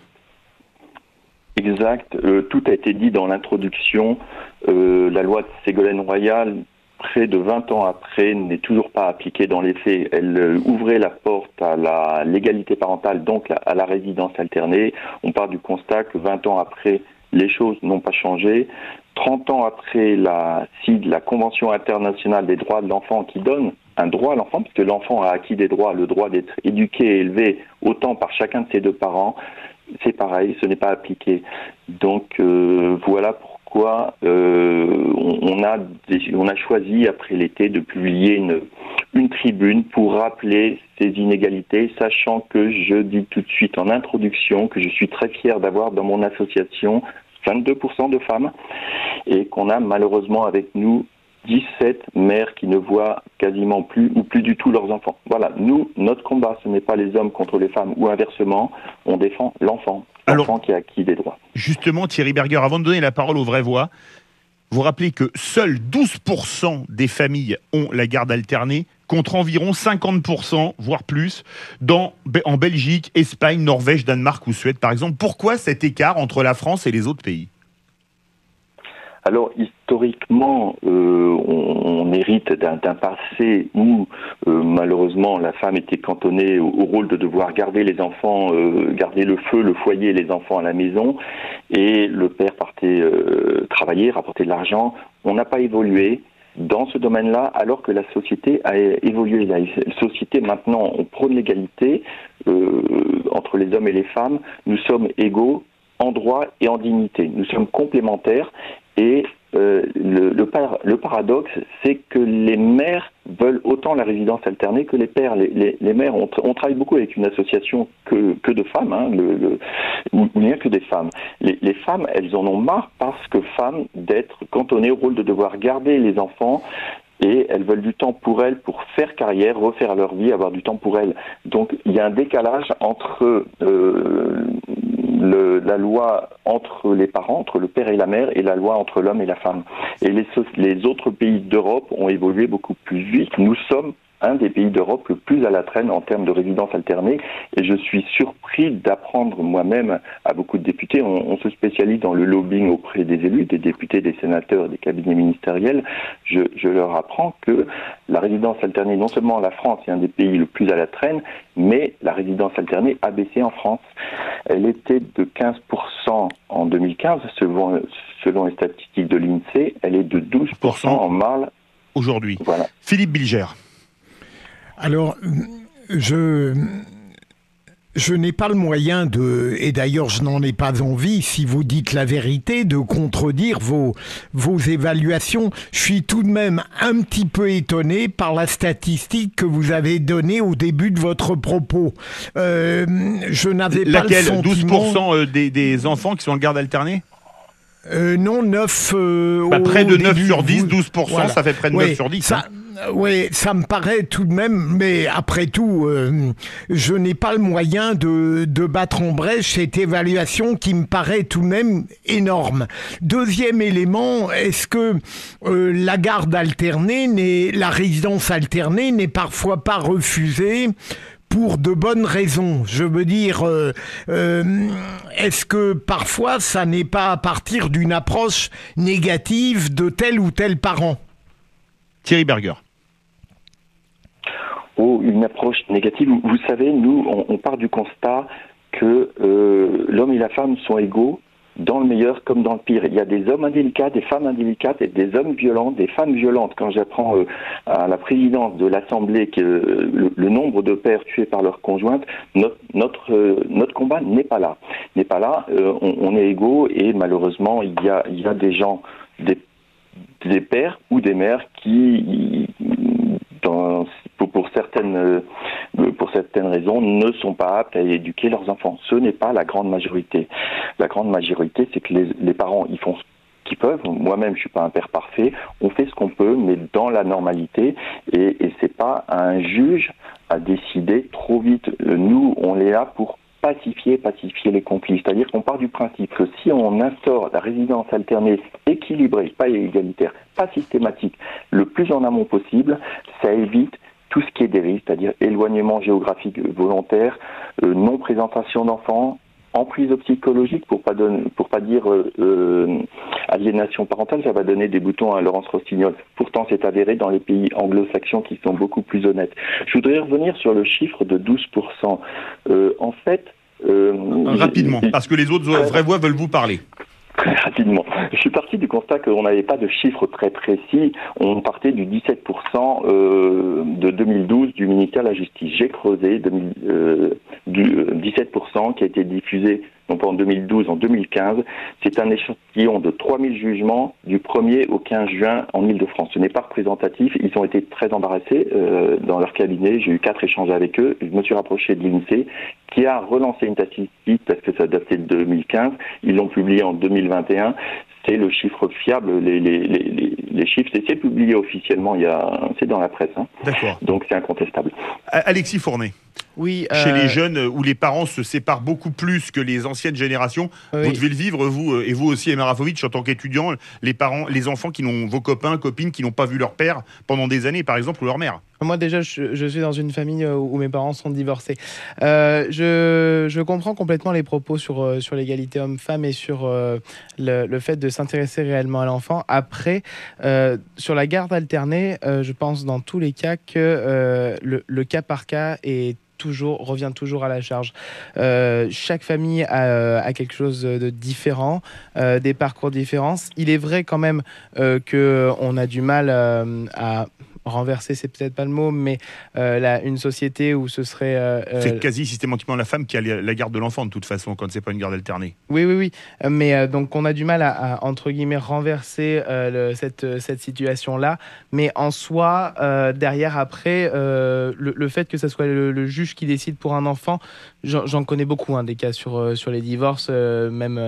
Exact. Euh, tout a été dit dans l'introduction. Euh, la loi de Ségolène-Royal, près de vingt ans après, n'est toujours pas appliquée dans les faits. Elle euh, ouvrait la porte à la l'égalité parentale, donc à la résidence alternée. On part du constat que vingt ans après, les choses n'ont pas changé. trente ans après la C I D, la Convention internationale des droits de l'enfant, qui donne un droit à l'enfant, puisque l'enfant a acquis des droits, le droit d'être éduqué et élevé autant par chacun de ses deux parents, c'est pareil, ce n'est pas appliqué. Donc euh, voilà pourquoi euh, on, on, a des, on a choisi après l'été de publier une, une tribune pour rappeler ces inégalités, sachant que je dis tout de suite en introduction que je suis très fier d'avoir dans mon association vingt-deux pour cent de femmes et qu'on a malheureusement avec nous dix-sept mères qui ne voient quasiment plus ou plus du tout leurs enfants. Voilà, nous, notre combat, ce n'est pas les hommes contre les femmes ou inversement, on défend l'enfant, l'enfant qui a acquis des droits. Justement, Thierry Berger, avant de donner la parole aux vraies voix, vous rappelez que seuls douze pour cent des familles ont la garde alternée, contre environ cinquante pour cent, voire plus, dans, en Belgique, Espagne, Norvège, Danemark ou Suède, par exemple. Pourquoi cet écart entre la France et les autres pays ? Alors, historiquement, euh, on, on hérite d'un, d'un passé où, euh, malheureusement, la femme était cantonnée au, au rôle de devoir garder les enfants, euh, garder le feu, le foyer et les enfants à la maison, et le père partait euh, travailler, rapporter de l'argent. On n'a pas évolué dans ce domaine-là, alors que la société a évolué. La société, maintenant, on prône l'égalité euh, entre les hommes et les femmes. Nous sommes égaux en droit et en dignité. Nous sommes complémentaires. Et euh, le, le, par, le paradoxe, c'est que les mères veulent autant la résidence alternée que les pères. Les, les, les mères, on, on travaille beaucoup avec une association que, que de femmes, hein, le, le, où il n'y a que des femmes. Les, les femmes, elles en ont marre parce que femmes d'être cantonnées au rôle de devoir garder les enfants. Et elles veulent du temps pour elles, pour faire carrière, refaire leur vie, avoir du temps pour elles. Donc il y a un décalage entre euh, le, la loi entre les parents, entre le père et la mère, et la loi entre l'homme et la femme. Et les, les autres pays d'Europe ont évolué beaucoup plus vite. Nous sommes un des pays d'Europe le plus à la traîne en termes de résidence alternée, et je suis surpris d'apprendre moi-même à beaucoup de députés, on, on se spécialise dans le lobbying auprès des élus, des députés, des sénateurs, des cabinets ministériels, je, je leur apprends que la résidence alternée, non seulement la France est un des pays le plus à la traîne, mais la résidence alternée a baissé en France. Elle était de quinze pour cent en deux mille quinze, selon, selon les statistiques de l'INSEE, elle est de douze pour cent en mars aujourd'hui. Voilà. Philippe Bilger. Alors, je, je n'ai pas le moyen de, et d'ailleurs je n'en ai pas envie, si vous dites la vérité, de contredire vos, vos évaluations. Je suis tout de même un petit peu étonné par la statistique que vous avez donnée au début de votre propos. Euh, je n'avais pas Laquelle, le sentiment... douze pour cent des, des enfants qui sont en garde alternée euh, Non, neuf... Euh, bah, près de neuf début, sur dix, vous... douze pour cent, voilà. Ça fait près de oui, neuf sur dix. Ça... Hein. Oui, ça me paraît tout de même, mais après tout, euh, je n'ai pas le moyen de, de battre en brèche cette évaluation qui me paraît tout de même énorme. Deuxième élément, est-ce que euh, la garde alternée, n'est, la résidence alternée n'est parfois pas refusée pour de bonnes raisons? Je veux dire, euh, euh, est-ce que parfois ça n'est pas à partir d'une approche négative de tel ou tel parent? Thierry Berger. Oh, une approche négative. Vous savez, nous, on, on part du constat que euh, l'homme et la femme sont égaux dans le meilleur comme dans le pire. Il y a des hommes indélicats, des femmes indélicates, et des hommes violents, des femmes violentes. Quand j'apprends euh, à la présidence de l'Assemblée que euh, le, le nombre de pères tués par leur conjointe, notre notre, euh, notre combat n'est pas là. N'est pas là. Euh, on, on est égaux, et malheureusement, il y a, il y a des gens, des des pères ou des mères qui, dans, pour, pour, certaines, pour certaines raisons, ne sont pas aptes à éduquer leurs enfants. Ce n'est pas la grande majorité. La grande majorité, c'est que les, les parents, ils font ce qu'ils peuvent. Moi-même, je suis pas un père parfait. On fait ce qu'on peut, mais dans la normalité. Et, et c'est pas à un juge à décider trop vite. Nous, on est là pour pacifier, pacifier les conflits. C'est-à-dire qu'on part du principe que si on instaure la résidence alternée équilibrée, pas égalitaire, pas systématique, le plus en amont possible, ça évite tout ce qui est dérive, c'est-à-dire éloignement géographique volontaire, euh, non-présentation d'enfants, emprise psychologique, pour pas donner, pour pas dire euh, euh, aliénation parentale, ça va donner des boutons à Laurence Rossignol. Pourtant, c'est avéré dans les pays anglo-saxons qui sont beaucoup plus honnêtes. Je voudrais revenir sur le chiffre de douze pour cent. Euh, en fait... Euh, Rapidement, parce que les autres euh, vraies voix veulent vous parler. Très rapidement. Je suis parti du constat qu'on n'avait pas de chiffres très précis. On partait du dix-sept pour cent euh, de deux mille douze du ministère de la Justice. J'ai creusé deux mille, euh, du euh, dix-sept pour cent qui a été diffusé non pas en deux mille douze, en deux mille quinze. C'est un échantillon de trois mille jugements du premier au quinze juin en Ile-de-France. Ce n'est pas représentatif. Ils ont été très embarrassés euh, dans leur cabinet. J'ai eu quatre échanges avec eux. Je me suis rapproché de l'INSEE qui a relancé une statistique parce que ça datait de deux mille quinze. Ils l'ont publié en deux mille vingt et un. C'est le chiffre fiable, les, les, les, les chiffres, c'est, c'est publié officiellement, il y a, c'est dans la presse. Hein. D'accord. Donc c'est incontestable. Alexis Fournet. Oui. Euh... Chez les jeunes, où les parents se séparent beaucoup plus que les anciennes générations, oui. Vous devez le vivre, vous, et vous aussi, Emma Rafovitch, en tant qu'étudiant, les parents, les enfants qui n'ont, vos copains, copines, qui n'ont pas vu leur père pendant des années, par exemple, ou leur mère. Moi, déjà, je, je suis dans une famille où mes parents sont divorcés. Euh, je, je comprends complètement les propos sur, sur l'égalité homme-femme et sur euh, le, le fait de s'intéresser réellement à l'enfant. Après, euh, sur la garde alternée, euh, je pense dans tous les cas que euh, le, le cas par cas est toujours, revient toujours à la charge. Euh, chaque famille a, a quelque chose de différent, euh, des parcours différents. Il est vrai quand même euh, qu'on a du mal euh, à... renverser, c'est peut-être pas le mot, mais euh, la, une société où ce serait... Euh, c'est quasi systématiquement la femme qui a la garde de l'enfant, de toute façon, quand c'est pas une garde alternée. Oui, oui, oui. Mais euh, donc, on a du mal à, à entre guillemets, renverser euh, le, cette, cette situation-là. Mais en soi, euh, derrière, après, euh, le, le fait que ce soit le, le juge qui décide pour un enfant, j'en, j'en connais beaucoup, hein, des cas sur, euh, sur les divorces, euh, même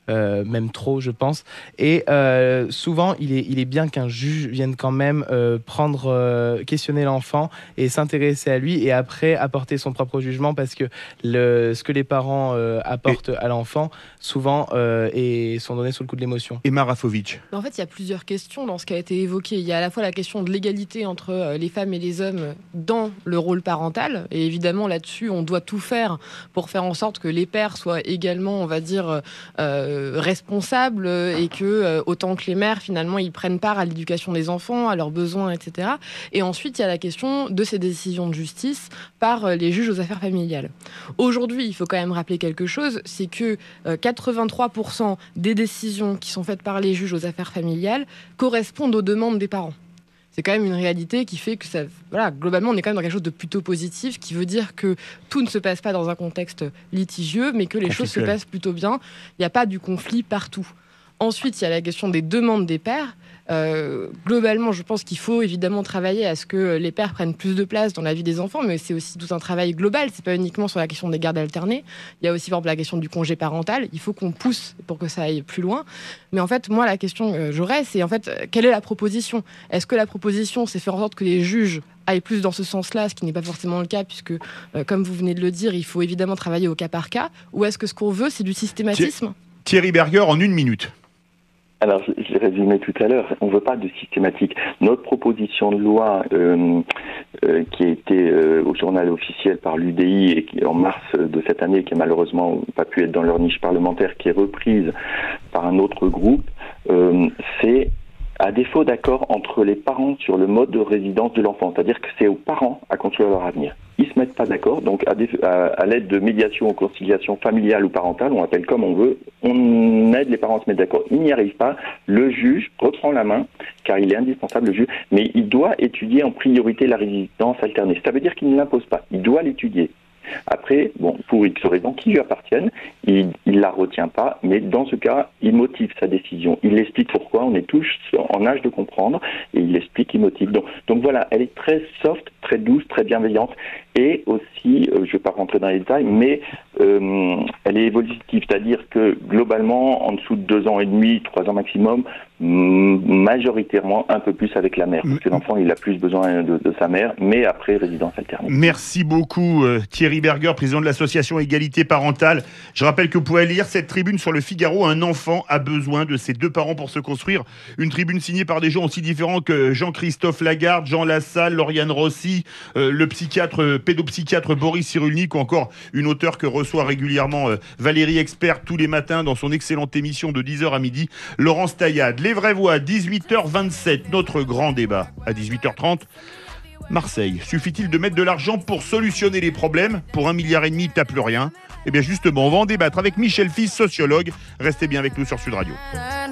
euh, même trop, je pense. Et euh, souvent, il est, il est bien qu'un juge vienne quand même euh, prendre, euh, questionner l'enfant et s'intéresser à lui et après apporter son propre jugement parce que le, ce que les parents euh, apportent et... à l'enfant, souvent, euh, et sont donnés sous le coup de l'émotion. Et Marafovic. En fait, il y a plusieurs questions dans ce qui a été évoqué. Il y a à la fois la question de l'égalité entre euh, les femmes et les hommes dans le rôle parental. Et évidemment, là-dessus, on doit tout faire pour faire en sorte que les pères soient également, on va dire, euh, responsables et que, euh, autant que les mères, finalement, ils prennent part à l'éducation des enfants, à leurs besoins, et cetera. Et ensuite, il y a la question de ces décisions de justice par euh, les juges aux affaires familiales. Aujourd'hui, il faut quand même rappeler quelque chose, c'est que euh, quatre-vingt-trois pour cent des décisions qui sont faites par les juges aux affaires familiales correspondent aux demandes des parents. C'est quand même une réalité qui fait que ça, voilà, globalement, on est quand même dans quelque chose de plutôt positif, qui veut dire que tout ne se passe pas dans un contexte litigieux, mais que les choses se passent plutôt bien. Il n'y a pas du conflit partout. Ensuite, il y a la question des demandes des pères. Euh, globalement, je pense qu'il faut évidemment travailler à ce que les pères prennent plus de place dans la vie des enfants, mais c'est aussi tout un travail global. C'est pas uniquement sur la question des gardes alternées. Il y a aussi, par exemple, la question du congé parental. Il faut qu'on pousse pour que ça aille plus loin. Mais en fait, moi, la question que j'aurais, c'est en fait, quelle est la proposition ? Est-ce que la proposition, c'est faire en sorte que les juges aillent plus dans ce sens-là, ce qui n'est pas forcément le cas, puisque, euh, comme vous venez de le dire, il faut évidemment travailler au cas par cas. Ou est-ce que ce qu'on veut, c'est du systématisme ? Thierry Berger, en une minute. Alors, je, je l'ai résumé tout à l'heure, on ne veut pas de systématique. Notre proposition de loi euh, euh, qui a été euh, au journal officiel par l'U D I et qui en mars de cette année, qui n'a malheureusement pas pu être dans leur niche parlementaire, qui est reprise par un autre groupe, euh, c'est à défaut d'accord entre les parents sur le mode de résidence de l'enfant. C'est-à-dire que c'est aux parents à construire leur avenir. Ils ne se mettent pas d'accord, donc à, déf- à, à l'aide de médiation ou conciliation familiale ou parentale, on appelle comme on veut, on aide les parents à se mettre d'accord. Ils n'y arrivent pas, le juge reprend la main, car il est indispensable, le juge, mais il doit étudier en priorité la résidence alternée. Ça veut dire qu'il ne l'impose pas, il doit l'étudier. Après, bon, pour X raisons qui lui appartiennent, il ne la retient pas, mais dans ce cas, il motive sa décision. Il explique pourquoi, on est tous en âge de comprendre, et il explique, il motive. Donc, donc voilà, elle est très soft, très douce, très bienveillante, et aussi, euh, je ne vais pas rentrer dans les détails, mais euh, elle est évolutive, c'est-à-dire que globalement, en dessous de deux ans et demi, trois ans maximum, majoritairement un peu plus avec la mère, parce que l'enfant il a plus besoin de, de sa mère, mais après résidence alternée. Merci beaucoup euh, Thierry Berger, président de l'association Égalité Parentale. Je rappelle que vous pouvez lire cette tribune sur le Figaro. Un enfant a besoin de ses deux parents pour se construire. Une tribune signée par des gens aussi différents que Jean-Christophe Lagarde, Jean Lassalle, Lauriane Rossi, euh, le psychiatre, euh, pédopsychiatre Boris Cyrulnik, ou encore une auteure que reçoit régulièrement euh, Valérie Expert tous les matins dans son excellente émission de dix heures à midi, Laurence Taillade. Les vraies voix, dix-huit heures vingt-sept, notre grand débat. À dix-huit heures trente, Marseille. Suffit-il de mettre de l'argent pour solutionner les problèmes ? Pour un milliard et demi, t'as plus rien. Eh bien justement, on va en débattre avec Michel Fils, sociologue. Restez bien avec nous sur Sud Radio.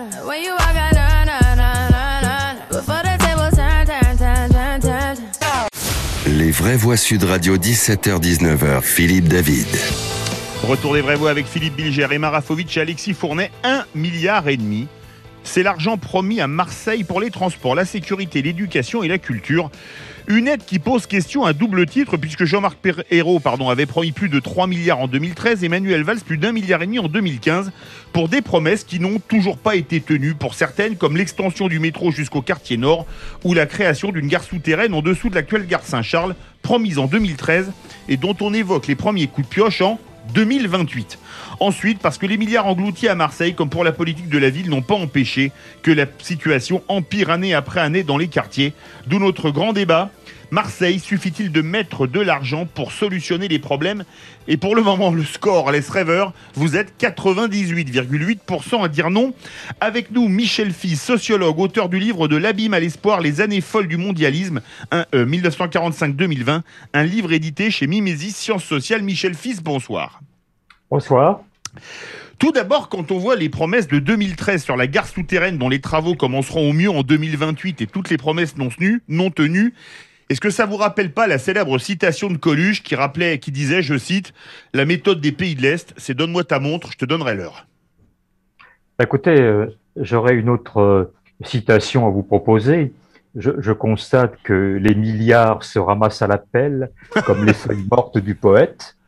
Les vraies voix Sud Radio, dix-sept heures dix-neuf heures, Philippe David. Retour des vraies voix avec Philippe Bilger, Emma Rafovic et Alexis Fournet. Un milliard et demi. C'est l'argent promis à Marseille pour les transports, la sécurité, l'éducation et la culture. Une aide qui pose question à double titre, puisque Jean-Marc Ayrault pardon, avait promis plus de trois milliards en deux mille treize et Manuel Valls plus d'un milliard et demi en deux mille quinze, pour des promesses qui n'ont toujours pas été tenues, pour certaines comme l'extension du métro jusqu'au quartier nord ou la création d'une gare souterraine en dessous de l'actuelle gare Saint-Charles, promise en deux mille treize et dont on évoque les premiers coups de pioche en deux mille vingt-huit. Ensuite, parce que les milliards engloutis à Marseille, comme pour la politique de la ville, n'ont pas empêché que la situation empire année après année dans les quartiers. D'où notre grand débat. Marseille, suffit-il de mettre de l'argent pour solutionner les problèmes ? Et pour le moment, le score laisse rêveur. Vous êtes quatre-vingt-dix-huit virgule huit pour cent à dire non. Avec nous, Michel Fils, sociologue, auteur du livre De l'abîme à l'espoir, les années folles du mondialisme, un, euh, mille neuf cent quarante-cinq deux mille vingt, un livre édité chez Mimesis Sciences Sociales. Michel Fils, bonsoir. Bonsoir. Tout d'abord, quand on voit les promesses de deux mille treize sur la gare souterraine dont les travaux commenceront au mieux en deux mille vingt-huit et toutes les promesses non tenues, non tenues, est-ce que ça vous rappelle pas la célèbre citation de Coluche qui rappelait, qui disait, je cite, « La méthode des pays de l'Est, c'est donne-moi ta montre, je te donnerai l'heure ». Écoutez, euh, j'aurais une autre euh, citation à vous proposer. Je, je constate que les milliards se ramassent à la pelle, comme les feuilles mortes du poète.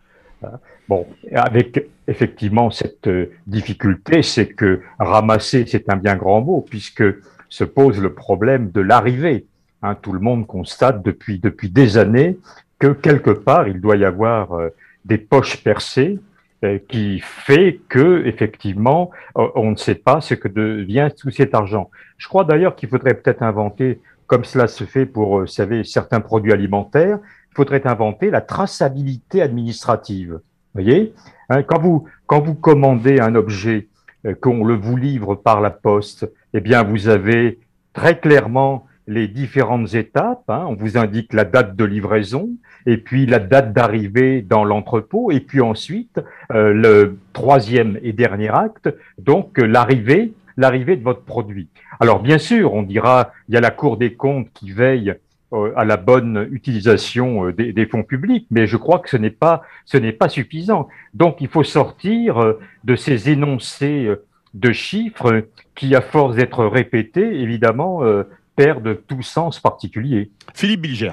Bon, avec effectivement cette difficulté, c'est que ramasser, c'est un bien grand mot, puisque se pose le problème de l'arrivée. Hein, tout le monde constate depuis, depuis des années que quelque part, il doit y avoir euh, des poches percées euh, qui fait que, effectivement, euh, on ne sait pas ce que devient tout cet argent. Je crois d'ailleurs qu'il faudrait peut-être inventer, comme cela se fait pour, euh, vous savez, certains produits alimentaires, il faudrait inventer la traçabilité administrative. Vous voyez, hein, quand vous quand vous commandez un objet, euh, qu'on le vous livre par la poste, eh bien vous avez très clairement les différentes étapes. Hein, on vous indique la date de livraison et puis la date d'arrivée dans l'entrepôt et puis ensuite euh, le troisième et dernier acte, donc euh, l'arrivée l'arrivée de votre produit. Alors bien sûr, on dira il y a la Cour des comptes qui veille à la bonne utilisation des, des fonds publics, mais je crois que ce n'est pas, ce n'est pas suffisant. Donc, il faut sortir de ces énoncés de chiffres qui, à force d'être répétés, évidemment, euh, perdent tout sens particulier. Philippe Bilger.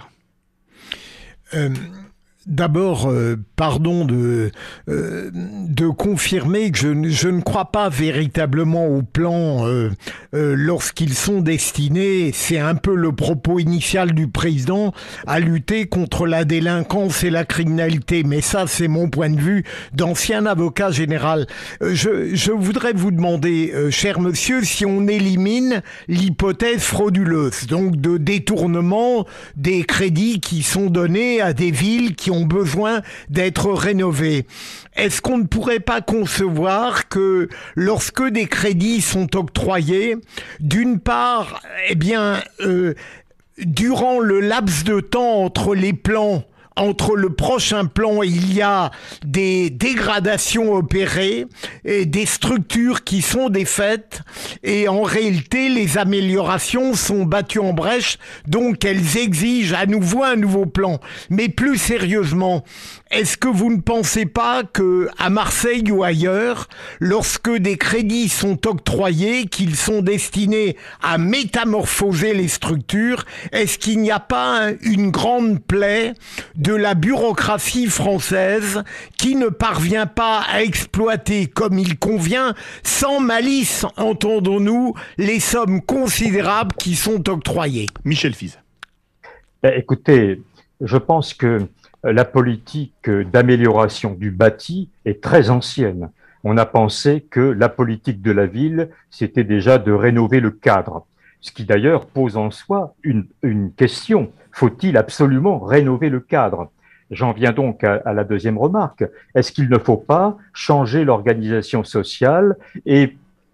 Euh, D'abord, euh, pardon de, euh, de confirmer que je, ne- je ne crois pas véritablement aux plans euh, euh, lorsqu'ils sont destinés, c'est un peu le propos initial du président, à lutter contre la délinquance et la criminalité. Mais ça, c'est mon point de vue d'ancien avocat général. Euh, je, je voudrais vous demander, euh, cher monsieur, si on élimine l'hypothèse frauduleuse, donc de détournement des crédits qui sont donnés à des villes qui ont besoin d'être rénovées. Est-ce qu'on ne pourrait pas concevoir que lorsque des crédits sont octroyés, d'une part, eh bien, euh, durant le laps de temps entre les plans, entre le prochain plan, il y a des dégradations opérées et des structures qui sont défaites et en réalité les améliorations sont battues en brèche, donc elles exigent à nouveau un nouveau plan. Mais plus sérieusement, est-ce que vous ne pensez pas que à Marseille ou ailleurs, lorsque des crédits sont octroyés, qu'ils sont destinés à métamorphoser les structures, est-ce qu'il n'y a pas un- une grande plaie de la bureaucratie française qui ne parvient pas à exploiter comme il convient, sans malice, entendons-nous, les sommes considérables qui sont octroyées? Michel Fize. Ben, écoutez, je pense que euh, la politique euh, d'amélioration du bâti est très ancienne. On a pensé que la politique de la ville, c'était déjà de rénover le cadre. Ce qui d'ailleurs pose en soi une, une question. Faut-il absolument rénover le cadre? J'en viens donc à, à la deuxième remarque. Est-ce qu'il ne faut pas changer l'organisation sociale et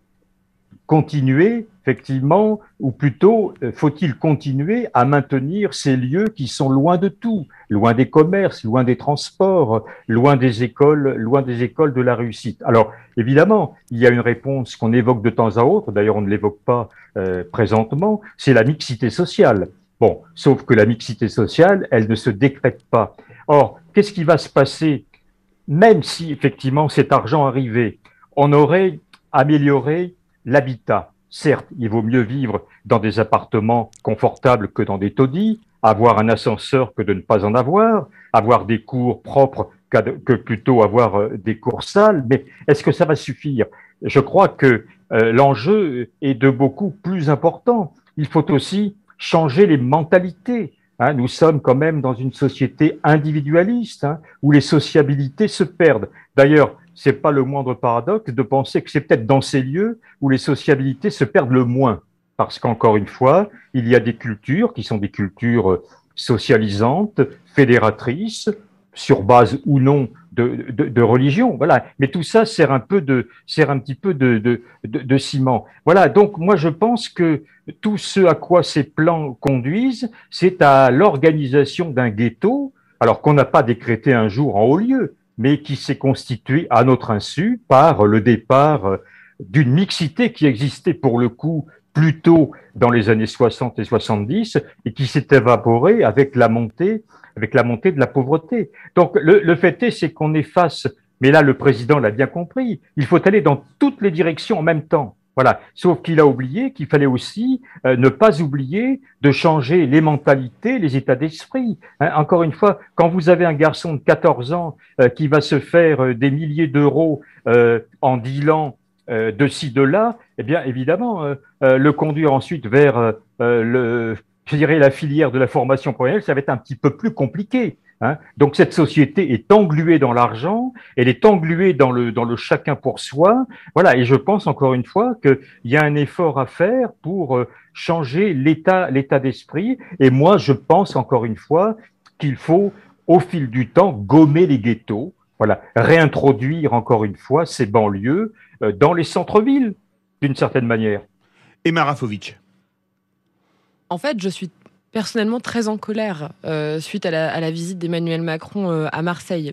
continuer, effectivement, ou plutôt, euh, faut-il continuer à maintenir ces lieux qui sont loin de tout, loin des commerces, loin des transports, loin des écoles, loin des écoles de la réussite? Alors, évidemment, il y a une réponse qu'on évoque de temps à autre, d'ailleurs on ne l'évoque pas euh, présentement, c'est la mixité sociale. Bon, sauf que la mixité sociale, elle ne se décrète pas. Or, qu'est-ce qui va se passer, même si effectivement cet argent arrivait? On aurait amélioré l'habitat. Certes, il vaut mieux vivre dans des appartements confortables que dans des taudis, avoir un ascenseur que de ne pas en avoir, avoir des cours propres qu'à de- que plutôt avoir euh, des cours sales, mais est-ce que ça va suffire? Je crois que euh, l'enjeu est de beaucoup plus important. Il faut aussi changer les mentalités. Hein, nous sommes quand même dans une société individualiste, hein, où les sociabilités se perdent. D'ailleurs, c'est pas le moindre paradoxe de penser que c'est peut-être dans ces lieux où les sociabilités se perdent le moins. Parce qu'encore une fois, il y a des cultures qui sont des cultures euh, socialisantes, fédératrices, sur base ou non de, de, de religion. Voilà. Mais tout ça sert un peu de, sert un petit peu de, de, de, de ciment. Voilà. Donc, moi, je pense que tout ce à quoi ces plans conduisent, c'est à l'organisation d'un ghetto, alors qu'on n'a pas décrété un jour en haut lieu, mais qui s'est constitué à notre insu par le départ euh, d'une mixité qui existait pour le coup plus tôt dans les années soixante et soixante-dix et qui s'est évaporée avec la montée, avec la montée de la pauvreté. Donc le, le fait est, c'est qu'on est face, mais là le président l'a bien compris, il faut aller dans toutes les directions en même temps. Voilà. Sauf qu'il a oublié qu'il fallait aussi euh, ne pas oublier de changer les mentalités, les états d'esprit. Hein, encore une fois, quand vous avez un garçon de quatorze ans euh, qui va se faire euh, des milliers d'euros euh, en dealant euh, de ci, de là, eh bien, évidemment, euh, euh, le conduire ensuite vers euh, le, je dirais, la filière de la formation professionnelle, ça va être un petit peu plus compliqué. Hein. Donc cette société est engluée dans l'argent, elle est engluée dans le dans le chacun pour soi. Voilà, et je pense encore une fois qu'il y a un effort à faire pour euh, changer l'état l'état d'esprit. Et moi, je pense encore une fois qu'il faut, au fil du temps, gommer les ghettos. Voilà, réintroduire encore une fois ces banlieues euh, dans les centres-villes, d'une certaine manière. Et Marafovic. En fait, je suis personnellement très en colère euh, suite à la, à la visite d'Emmanuel Macron euh, à Marseille.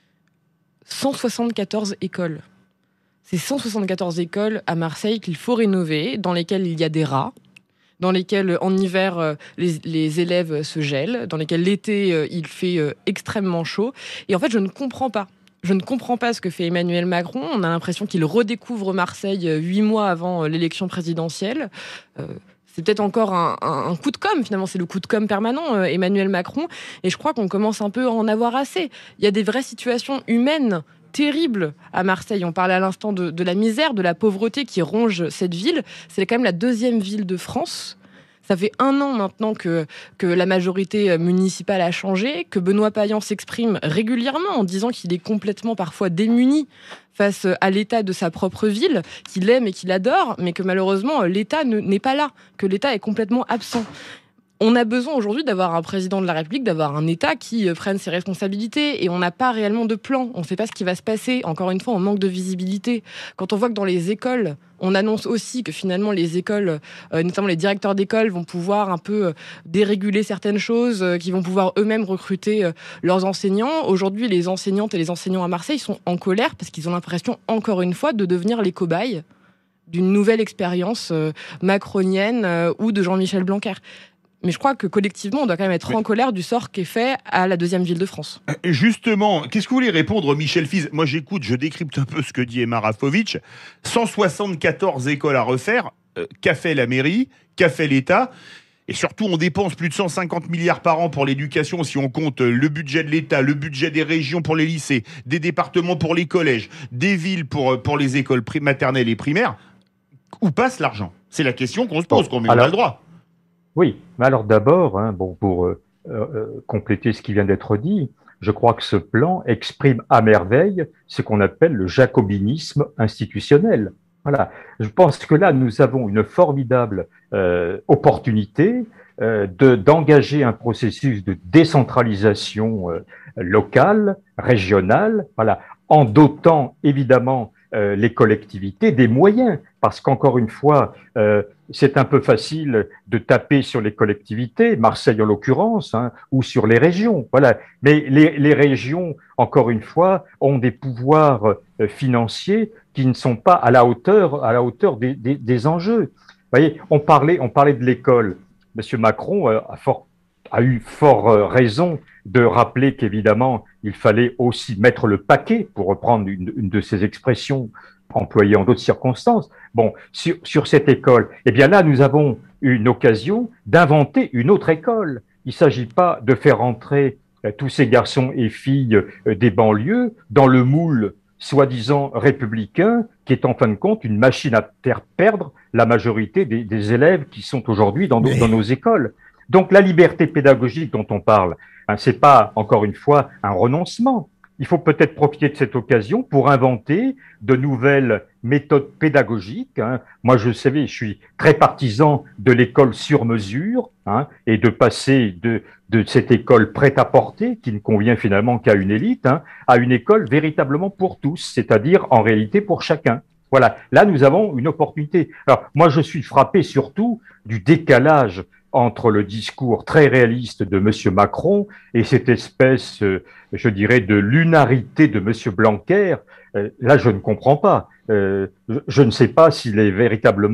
cent soixante-quatorze écoles. C'est cent soixante-quatorze écoles à Marseille qu'il faut rénover, dans lesquelles il y a des rats, dans lesquelles en hiver euh, les, les élèves se gèlent, dans lesquelles l'été euh, il fait euh, extrêmement chaud. Et en fait, je ne comprends pas. Je ne comprends pas ce que fait Emmanuel Macron. On a l'impression qu'il redécouvre Marseille euh, huit mois avant euh, l'élection présidentielle. Euh, C'est peut-être encore un, un, un coup de com', finalement, c'est le coup de com' permanent, euh, Emmanuel Macron, et je crois qu'on commence un peu à en avoir assez. Il y a des vraies situations humaines terribles à Marseille. On parlait à l'instant de, de la misère, de la pauvreté qui ronge cette ville. C'est quand même la deuxième ville de France. Ça fait un an maintenant que, que la majorité municipale a changé, que Benoît Payan s'exprime régulièrement en disant qu'il est complètement parfois démuni face à l'état de sa propre ville, qu'il aime et qu'il adore, mais que malheureusement l'État ne, n'est pas là, que l'État est complètement absent. On a besoin aujourd'hui d'avoir un président de la République, d'avoir un État qui prenne ses responsabilités, et on n'a pas réellement de plan. On ne sait pas ce qui va se passer. Encore une fois, on manque de visibilité. Quand on voit que dans les écoles, on annonce aussi que finalement les écoles, euh, notamment les directeurs d'école, vont pouvoir un peu euh, déréguler certaines choses, euh, qui vont pouvoir eux-mêmes recruter euh, leurs enseignants. Aujourd'hui, les enseignantes et les enseignants à Marseille sont en colère parce qu'ils ont l'impression, encore une fois, de devenir les cobayes d'une nouvelle expérience euh, macronienne euh, ou de Jean-Michel Blanquer. Mais je crois que collectivement, on doit quand même être Mais... en colère du sort qui est fait à la deuxième ville de France. Justement, qu'est-ce que vous voulez répondre, Michel Fize ? Moi, j'écoute, je décrypte un peu ce que dit Emma Rafovic. cent soixante-quatorze écoles à refaire. Euh, qu'a fait la mairie ? Qu'a fait l'État ? Et surtout, on dépense plus de cent cinquante milliards par an pour l'éducation, si on compte le budget de l'État, le budget des régions pour les lycées, des départements pour les collèges, des villes pour, pour les écoles maternelles et primaires. Où passe l'argent ? C'est la question qu'on se pose, qu'on met Alors... le droit. Oui, mais alors d'abord, hein, bon, pour euh, euh, compléter ce qui vient d'être dit, je crois que ce plan exprime à merveille ce qu'on appelle le jacobinisme institutionnel. Voilà, je pense que là, nous avons une formidable euh, opportunité euh, de, d'engager un processus de décentralisation euh, locale, régionale, voilà, en dotant évidemment euh, les collectivités des moyens, parce qu'encore une fois, euh, c'est un peu facile de taper sur les collectivités, Marseille en l'occurrence, hein, ou sur les régions. Voilà. Mais les, les régions, encore une fois, ont des pouvoirs euh, financiers qui ne sont pas à la hauteur, à la hauteur des, des, des enjeux. Vous voyez, on parlait, on parlait de l'école. Monsieur Macron euh, a, fort, a eu fort euh, raison de rappeler qu'évidemment, il fallait aussi mettre le paquet, pour reprendre une, une de ses expressions employées en d'autres circonstances. Bon, sur, sur cette école, eh bien là, nous avons une occasion d'inventer une autre école. Il ne s'agit pas de faire entrer euh, tous ces garçons et filles euh, des banlieues dans le moule soi-disant républicain, qui est en fin de compte une machine à faire perdre la majorité des, des élèves qui sont aujourd'hui dans, nos, dans nos écoles. Donc la liberté pédagogique dont on parle, hein, c'est pas, encore une fois, un renoncement. Il faut peut-être profiter de cette occasion pour inventer de nouvelles méthodes pédagogiques. Hein. Moi, je savais, je suis très partisan de l'école sur mesure, hein, et de passer de, de cette école prête-à-porter, qui ne convient finalement qu'à une élite, hein, à une école véritablement pour tous, c'est-à-dire en réalité pour chacun. Voilà, là, nous avons une opportunité. Alors, moi, je suis frappé surtout du décalage entre le discours très réaliste de Monsieur Macron et cette espèce, euh, je dirais, de lunarité de Monsieur Blanquer. Euh, là, je ne comprends pas. Euh, je ne sais pas s'il est véritablement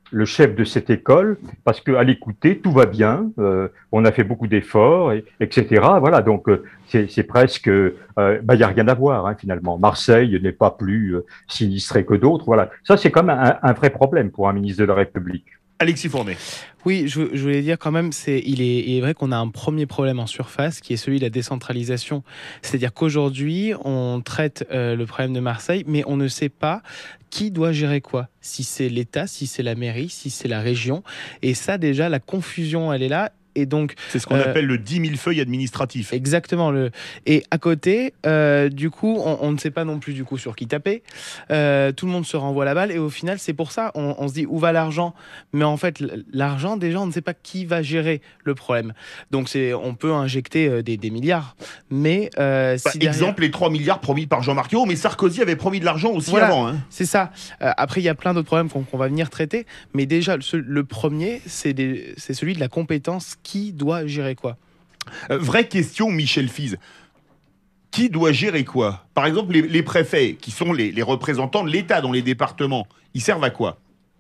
le chef de cette école, parce qu'à l'écouter, tout va bien, euh, on a fait beaucoup d'efforts, et, etc. Voilà, donc euh, c'est, c'est presque, euh, bah, y a rien à voir hein, finalement. Marseille n'est pas plus euh, sinistré que d'autres. Voilà, ça c'est quand même un, un vrai problème pour un ministre de la République. Alexis Fournet. Oui, je, je voulais dire quand même, c'est, il, est, il est vrai qu'on a un premier problème en surface qui est celui de la décentralisation. C'est-à-dire qu'aujourd'hui, on traite euh, le problème de Marseille, mais on ne sait pas qui doit gérer quoi. Si c'est l'État, si c'est la mairie, si c'est la région. Et ça, déjà, la confusion, elle est là. Et donc, c'est ce qu'on euh, appelle le dix mille feuilles administratif. Exactement. Le... Et à côté, euh, du coup, on, on ne sait pas non plus du coup sur qui taper. Euh, tout le monde se renvoie la balle et au final, c'est pour ça, on, on se dit où va l'argent. Mais en fait, l'argent, déjà, on ne sait pas qui va gérer le problème. Donc, c'est, on peut injecter des, des milliards. Mais euh, bah, si derrière... exemple, les trois milliards promis par Jean-Marc Ayrault, mais Sarkozy avait promis de l'argent aussi voilà, avant. Hein. C'est ça. Euh, après, il y a plein d'autres problèmes qu'on, qu'on va venir traiter. Mais déjà, le, le premier, c'est, des, c'est celui de la compétence. Qui doit gérer quoi ? euh, Vraie question, Michel Fize. Qui doit gérer quoi ? Par exemple, les, les préfets, qui sont les, les représentants de l'État dans les départements, ils servent à quoi ?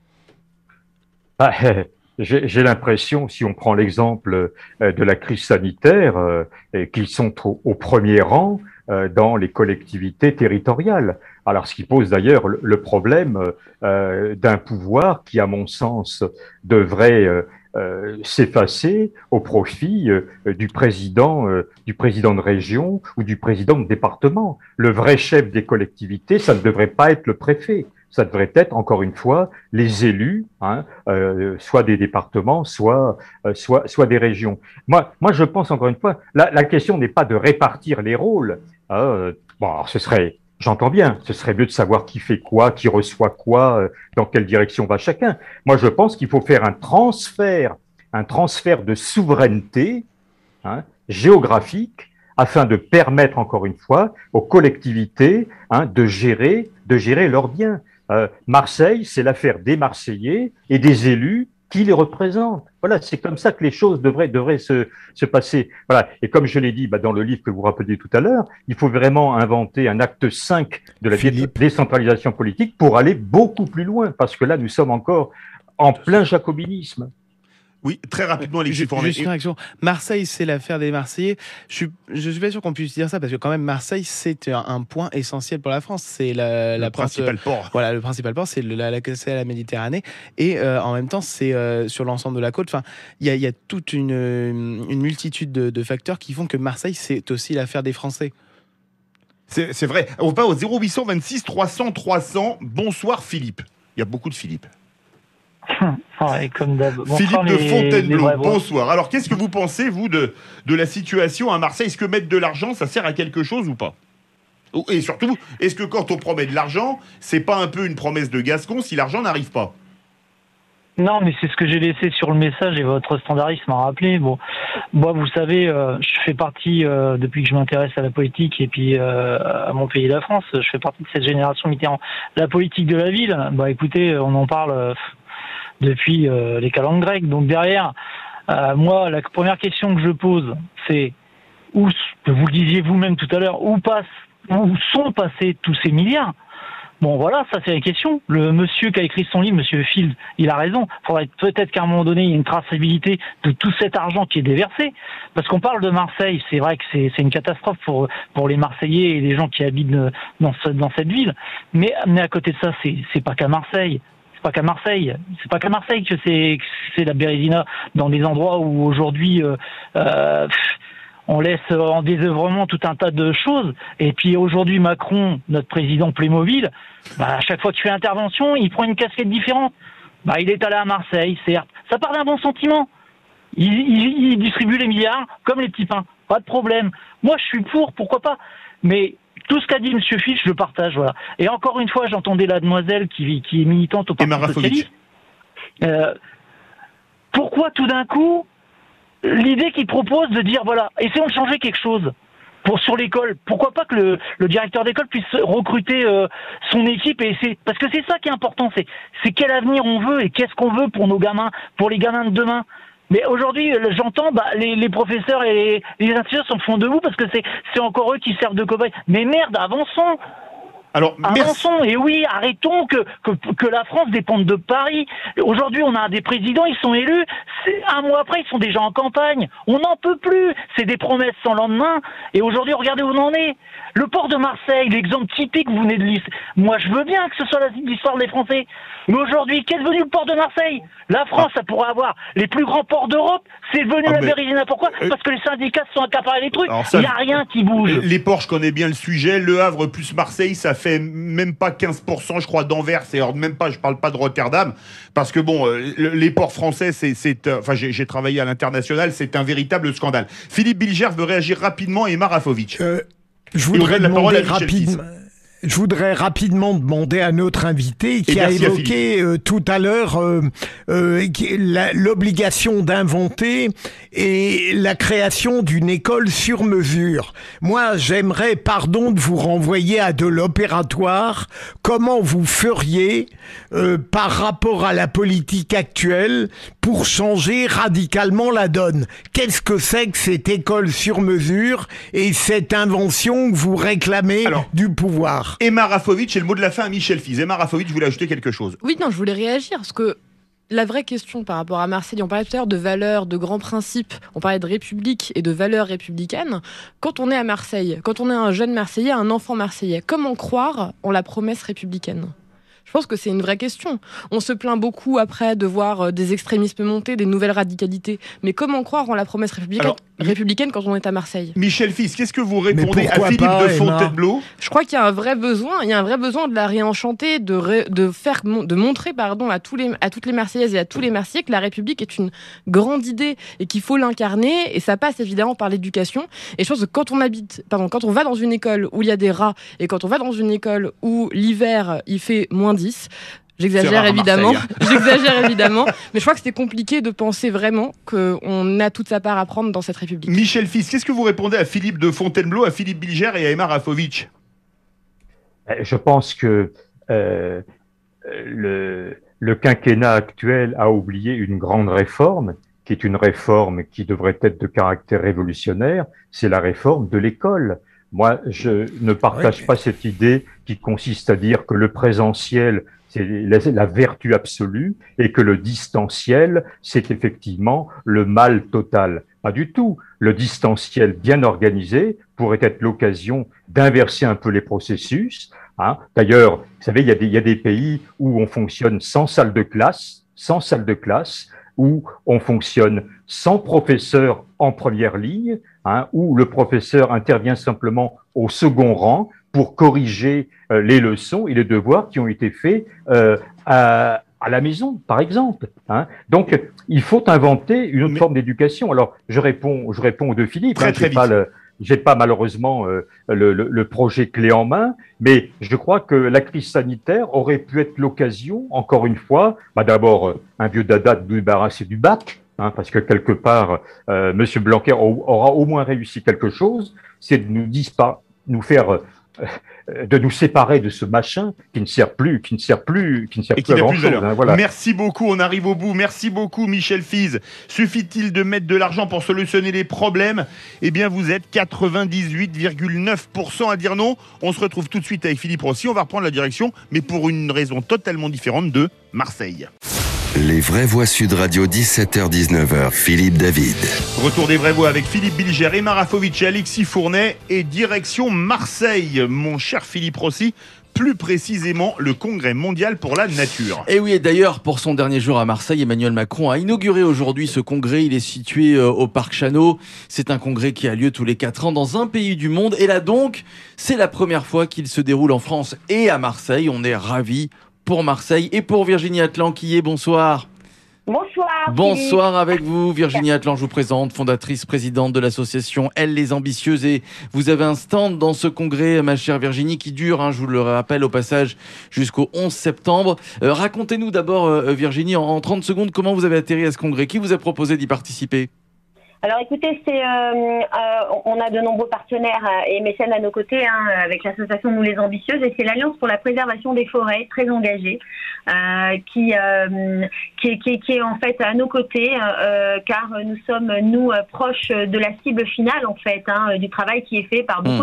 ah, j'ai, j'ai l'impression, si on prend l'exemple euh, de la crise sanitaire, euh, qu'ils sont au, au premier rang euh, dans les collectivités territoriales. Alors, ce qui pose d'ailleurs le, le problème euh, d'un pouvoir qui, à mon sens, devrait... Euh, Euh, s'effacer au profit euh, du président, euh, du président de région ou du président de département. Le vrai chef des collectivités, ça ne devrait pas être le préfet. Ça devrait être, encore une fois, les élus, hein, euh, soit des départements, soit, euh, soit, soit des régions. Moi, moi, je pense, encore une fois, la, la question n'est pas de répartir les rôles. Euh, bon, alors ce serait... J'entends bien, ce serait mieux de savoir qui fait quoi, qui reçoit quoi, dans quelle direction va chacun. Moi, je pense qu'il faut faire un transfert, un transfert de souveraineté hein, géographique afin de permettre, encore une fois, aux collectivités hein, de gérer, de gérer leurs biens. Euh, Marseille, c'est l'affaire des Marseillais et des élus qui les représentent. Voilà, c'est comme ça que les choses devraient, devraient se, se passer. Voilà. Et comme je l'ai dit bah, dans le livre que vous rappeliez tout à l'heure, il faut vraiment inventer un acte cinq de la Philippe. décentralisation politique pour aller beaucoup plus loin, parce que là, nous sommes encore en plein jacobinisme. Oui, très rapidement, les Juste une réaction. Marseille, c'est l'affaire des Marseillais. Je suis, je suis pas sûr qu'on puisse dire ça parce que quand même Marseille, c'est un, un point essentiel pour la France. C'est la, le la principal porte, port. Voilà, le principal port, c'est le, la, l'accès à la Méditerranée et euh, en même temps, c'est euh, sur l'ensemble de la côte. Enfin, il y a, y a toute une, une multitude de, de facteurs qui font que Marseille, c'est aussi l'affaire des Français. C'est, c'est vrai. On va au zéro huit cent vingt-six trois cents trois cents. Bonsoir Philippe. Il y a beaucoup de Philippe. Ouais, comme d'hab. Bonsoir, Philippe de les, Fontainebleau, les bonsoir. Alors, qu'est-ce que vous pensez, vous, de, de la situation à Marseille ? Est-ce que mettre de l'argent, ça sert à quelque chose ou pas ? Et surtout, est-ce que quand on promet de l'argent, c'est pas un peu une promesse de Gascon si l'argent n'arrive pas ? Non, mais c'est ce que j'ai laissé sur le message et votre standardiste m'a rappelé. Bon, moi, vous savez, euh, je fais partie, euh, depuis que je m'intéresse à la politique et puis euh, à mon pays, la France, je fais partie de cette génération Mitterrand. La politique de la ville, bah écoutez, on en parle... Euh, depuis euh, les calendes grecques. Donc derrière, euh, moi, la première question que je pose, c'est où, vous le disiez vous-même tout à l'heure, où passent, où sont passés tous ces milliards ? Bon, voilà, ça c'est la question. Le monsieur qui a écrit son livre, monsieur Field, il a raison. Il faudrait peut-être qu'à un moment donné, il y ait une traçabilité de tout cet argent qui est déversé. Parce qu'on parle de Marseille, c'est vrai que c'est, c'est une catastrophe pour, pour les Marseillais et les gens qui habitent dans, ce, dans cette ville. Mais, mais à côté de ça, c'est, c'est pas qu'à Marseille. Pas qu'à Marseille, c'est pas qu'à Marseille que c'est, que c'est la Bérésina, dans des endroits où aujourd'hui euh, euh, on laisse en désœuvrement tout un tas de choses. Et puis aujourd'hui Macron, notre président Playmobil, bah, à chaque fois qu'il fait intervention, il prend une casquette différente. Bah, il est allé à Marseille, certes. Ça part d'un bon sentiment. Il, il, il distribue les milliards comme les petits pains, pas de problème. Moi je suis pour, pourquoi pas. Mais tout ce qu'a dit M. Fisch, je le partage, voilà. Et encore une fois, j'entendais la demoiselle qui, qui est militante au Parti socialiste. Euh, pourquoi tout d'un coup, l'idée qu'il propose de dire, voilà, essayons de changer quelque chose pour, sur l'école. Pourquoi pas que le, le directeur d'école puisse recruter euh, son équipe et essayer, parce que c'est ça qui est important, c'est, c'est quel avenir on veut et qu'est-ce qu'on veut pour nos gamins, pour les gamins de demain. Mais aujourd'hui, j'entends, bah, les, les professeurs et les, les instituteurs s'en font debout parce que c'est, c'est encore eux qui servent de cobayes. Mais merde, avançons. Alors, avançons, et oui, arrêtons que, que, que la France dépende de Paris. Aujourd'hui, on a des présidents, ils sont élus, c'est, un mois après, ils sont déjà en campagne. On n'en peut plus. C'est des promesses sans lendemain. Et aujourd'hui, regardez où on en est. Le port de Marseille, l'exemple typique, vous venez de lire. Moi, je veux bien que ce soit l'histoire des Français. Mais aujourd'hui, qu'est devenu le port de Marseille? La France, ah. ça pourrait avoir les plus grands ports d'Europe. C'est devenu ah, la Bérésina. Pourquoi euh, Parce que les syndicats se sont accaparés les trucs. Il n'y a rien qui bouge. Les ports, je connais bien le sujet. Le Havre plus Marseille, ça fait même pas quinze pour cent, je crois, d'Anvers. Et alors, même pas, je parle pas de Rotterdam. Parce que bon, euh, les ports français, c'est, c'est euh, enfin, j'ai, j'ai travaillé à l'international, c'est un véritable scandale. Philippe Bilger veut réagir rapidement et Marafovic. Euh, je voudrais demander rapidement. Je voudrais rapidement demander à notre invité qui a évoqué euh, tout à l'heure euh, euh, la, l'obligation d'inventer et la création d'une école sur mesure. Moi, j'aimerais, pardon, de vous renvoyer à de l'opératoire. Comment vous feriez euh, par rapport à la politique actuelle pour changer radicalement la donne? Qu'est-ce que c'est que cette école sur mesure et cette invention que vous réclamez Alors, du pouvoir? Emma Rafovic, et le mot de la fin à Michel Fize. Emma Rafovic, vous voulez ajouter quelque chose? Oui, non, je voulais réagir, parce que la vraie question par rapport à Marseille, on parlait tout à l'heure de valeurs, de grands principes, on parlait de république et de valeurs républicaines. Quand on est à Marseille, quand on est un jeune Marseillais, un enfant marseillais, comment croire en la promesse républicaine ? Je pense que c'est une vraie question. On se plaint beaucoup après de voir des extrémismes monter, des nouvelles radicalités. Mais comment croire en la promesse républicaine, Alors, républicaine quand on est à Marseille? Michel Fize, qu'est-ce que vous répondez à Philippe pas, de Fontainebleau? Je crois qu'il y a un vrai besoin. Il y a un vrai besoin de la réenchanter, de, ré, de faire, de montrer, pardon, à tous les, à toutes les Marseillaises et à tous les Marseillais que la République est une grande idée et qu'il faut l'incarner. Et ça passe évidemment par l'éducation. Et je pense que quand on habite, pardon, quand on va dans une école où il y a des rats et quand on va dans une école où l'hiver il fait moins dix, J'exagère évidemment, j'exagère évidemment, mais je crois que c'était compliqué de penser vraiment qu'on a toute sa part à prendre dans cette République. Michel Fize, qu'est-ce que vous répondez à Philippe de Fontainebleau, à Philippe Bilger et à Emma Rafovic? Je pense que euh, le, le quinquennat actuel a oublié une grande réforme, qui est une réforme qui devrait être de caractère révolutionnaire, c'est la réforme de l'école. Moi, je ne partage oui. pas cette idée qui consiste à dire que le présentiel, c'est la, la vertu absolue et que le distanciel, c'est effectivement le mal total. Pas du tout. Le distanciel bien organisé pourrait être l'occasion d'inverser un peu les processus. Hein. D'ailleurs, vous savez, il y a des, il y a des pays où on fonctionne sans salle de classe, sans salle de classe, où on fonctionne sans professeur en première ligne, hein, où le professeur intervient simplement au second rang pour corriger euh, les leçons et les devoirs qui ont été faits euh, à, à la maison, par exemple. Hein. Donc, il faut inventer une autre Mais... forme d'éducation. Alors, je réponds, je réponds aux deux Philippe. Très, hein, très j'ai pas le, j'ai pas malheureusement euh, le, le, le projet clé en main, mais je crois que la crise sanitaire aurait pu être l'occasion, encore une fois, bah d'abord euh, un vieux dada de débarrasser du bac, hein, parce que quelque part, euh, Monsieur Blanquer aura au moins réussi quelque chose, c'est de nous dispa- nous faire euh, de nous séparer de ce machin qui ne sert plus, qui ne sert plus, qui ne sert et plus qui à n'a grand plus chose. Hein, voilà. Merci beaucoup, on arrive au bout. Merci beaucoup, Michel Fize. Suffit-il de mettre de l'argent pour solutionner les problèmes? Eh bien, vous êtes quatre-vingt-dix-huit virgule neuf pour cent à dire non. On se retrouve tout de suite avec Philippe Rossi. On va reprendre la direction, mais pour une raison totalement différente, de Marseille. Les vraies voix Sud Radio, dix-sept heures dix-neuf heures, Philippe David. Retour des vraies voix avec Philippe Bilger, Emma Rafovic et Alexis Fournet et direction Marseille. Mon cher Philippe Rossi, plus précisément le Congrès mondial pour la nature. Et oui, et d'ailleurs, pour son dernier jour à Marseille, Emmanuel Macron a inauguré aujourd'hui ce congrès. Il est situé euh, au Parc Chanot. C'est un congrès qui a lieu tous les quatre ans dans un pays du monde. Et là donc, c'est la première fois qu'il se déroule en France et à Marseille. On est ravis pour Marseille et pour Virginie Atlan qui est. Bonsoir. Bonsoir. Bonsoir avec vous, Virginie Atlan, je vous présente, fondatrice, présidente de l'association Elles les Ambitieuses. Et vous avez un stand dans ce congrès, ma chère Virginie, qui dure, hein, je vous le rappelle au passage, jusqu'au onze septembre. Euh, racontez-nous d'abord, euh, Virginie, en, en trente secondes, comment vous avez atterri à ce congrès. Qui vous a proposé d'y participer ? Alors écoutez, c'est, euh, euh, on a de nombreux partenaires et mécènes à nos côtés, hein, avec l'association Nous les Ambitieuses, et c'est l'Alliance pour la préservation des forêts, très engagée, euh, qui, euh, qui, qui, qui est en fait à nos côtés, euh, car nous sommes, nous, proches de la cible finale, en fait, hein, du travail qui est fait par beaucoup mmh. d'industries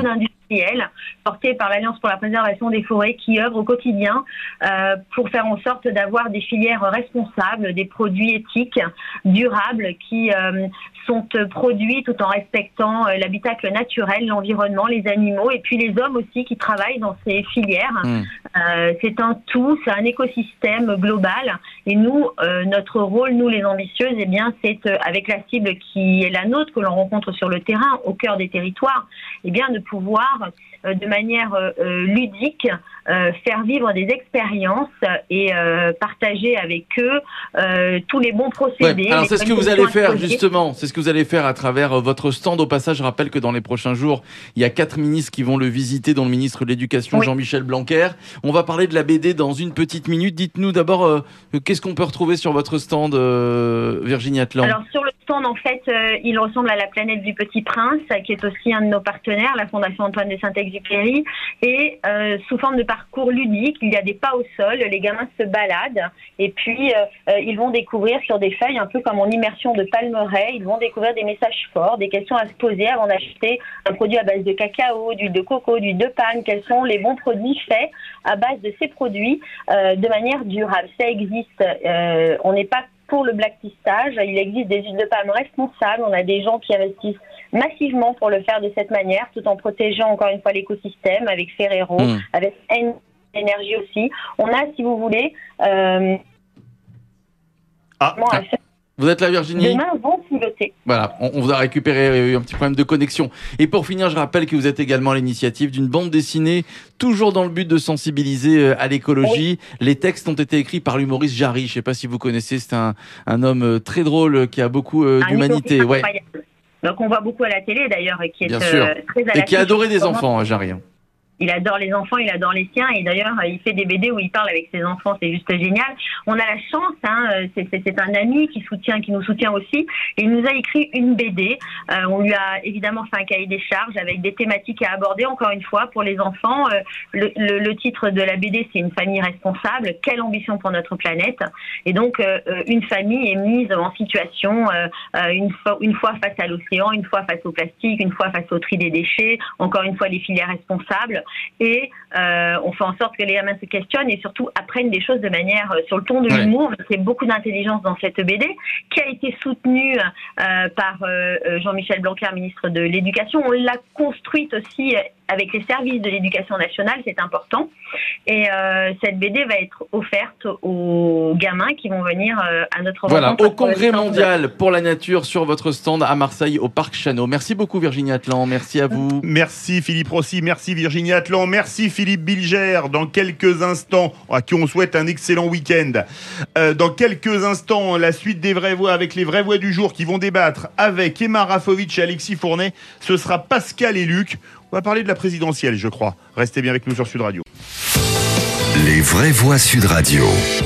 industrielle portée par l'Alliance pour la préservation des forêts qui œuvre au quotidien euh, pour faire en sorte d'avoir des filières responsables, des produits éthiques, durables, qui euh, sont produits tout en respectant euh, l'habitacle naturel, l'environnement, les animaux et puis les hommes aussi qui travaillent dans ces filières. Mmh. Euh, c'est un tout, c'est un écosystème global et nous, euh, notre rôle, nous les ambitieuses, eh bien, c'est euh, avec la cible qui est la nôtre, que l'on rencontre sur le terrain, au cœur des territoires, eh bien, de pouvoir euh, de manière euh, ludique euh, faire vivre des expériences et euh, partager avec eux euh, tous les bons procédés. Ouais, alors c'est ce que vous allez faire justement, c'est ce que vous allez faire à travers euh, votre stand. Au passage, je rappelle que dans les prochains jours, il y a quatre ministres qui vont le visiter, dont le ministre de l'Éducation, oui. Jean-Michel Blanquer. On va parler de la B D dans une petite minute. Dites-nous d'abord, euh, qu'est-ce qu'on peut retrouver sur votre stand, euh, Virginie Atlan? Alors sur le stand, en fait, euh, il ressemble à la planète du Petit Prince, qui est aussi un de nos partenaires, la Fondation Antoine de Saint-Exupéry. Et euh, sous forme de parcours ludique, il y a des pas au sol, les gamins se baladent et puis euh, ils vont découvrir sur des feuilles, un peu comme en immersion de palmeraie, ils vont découvrir des messages forts, des questions à se poser avant d'acheter un produit à base de cacao, d'huile de coco, d'huile de palme. Quels sont les bons produits faits à base de ces produits euh, de manière durable? Ça existe, euh, on n'est pas pour le blacklistage, il existe des huiles de palme responsables, on a des gens qui investissent massivement pour le faire de cette manière, tout en protégeant encore une fois l'écosystème avec Ferrero, mmh. avec Énergie aussi. On a, si vous voulez, euh, ah, ah. Vous êtes là, Virginie? Demain vont piloter. Voilà, on, on vous a récupéré un petit problème de connexion. Et pour finir, je rappelle que vous êtes également à l'initiative d'une bande dessinée, toujours dans le but de sensibiliser à l'écologie. Oui. Les textes ont été écrits par l'humoriste Jarry. Je ne sais pas si vous connaissez, c'est un, un homme très drôle qui a beaucoup euh, d'humanité. Ouais. Donc on voit beaucoup à la télé d'ailleurs, qui est Bien sûr. Euh, très à la Et qui a adoré des enfants, Jarry. Il adore les enfants, il adore les siens, et d'ailleurs, il fait des B D où il parle avec ses enfants, c'est juste génial. On a la chance, hein, c'est, c'est, c'est un ami qui soutient, qui nous soutient aussi, et il nous a écrit une B D. Euh, on lui a évidemment fait un cahier des charges avec des thématiques à aborder, encore une fois, pour les enfants. Euh, le, le, le titre de la B D, c'est Une famille responsable, quelle ambition pour notre planète. Et donc, euh, une famille est mise en situation, euh, une, fois, une fois face à l'océan, une fois face au plastique, une fois face au tri des déchets, encore une fois les filières responsables. Et euh, on fait en sorte que les gamins se questionnent et surtout apprennent des choses de manière euh, sur le ton de ouais. l'humour. Il y a beaucoup d'intelligence dans cette B D qui a été soutenue euh, par euh, Jean-Michel Blanquer, ministre de l'Éducation. On l'a construite aussi avec les services de l'éducation nationale, c'est important. Et euh, cette B D va être offerte aux gamins qui vont venir euh, à notre voilà, rencontre. Au Congrès mondial pour la nature sur votre stand à Marseille, au Parc Chano. Merci beaucoup Virginie Atlan, merci à vous. Merci Philippe Rossi, merci Virginie Atlan, merci Philippe Bilger. Dans quelques instants, à qui on souhaite un excellent week-end. Euh, dans quelques instants, la suite des vraies voix avec les vraies voix du jour qui vont débattre avec Emma Rafovic et Alexis Fournet. Ce sera Pascal et Luc. On va parler de la présidentielle, je crois. Restez bien avec nous sur Sud Radio. Les vraies voix Sud Radio.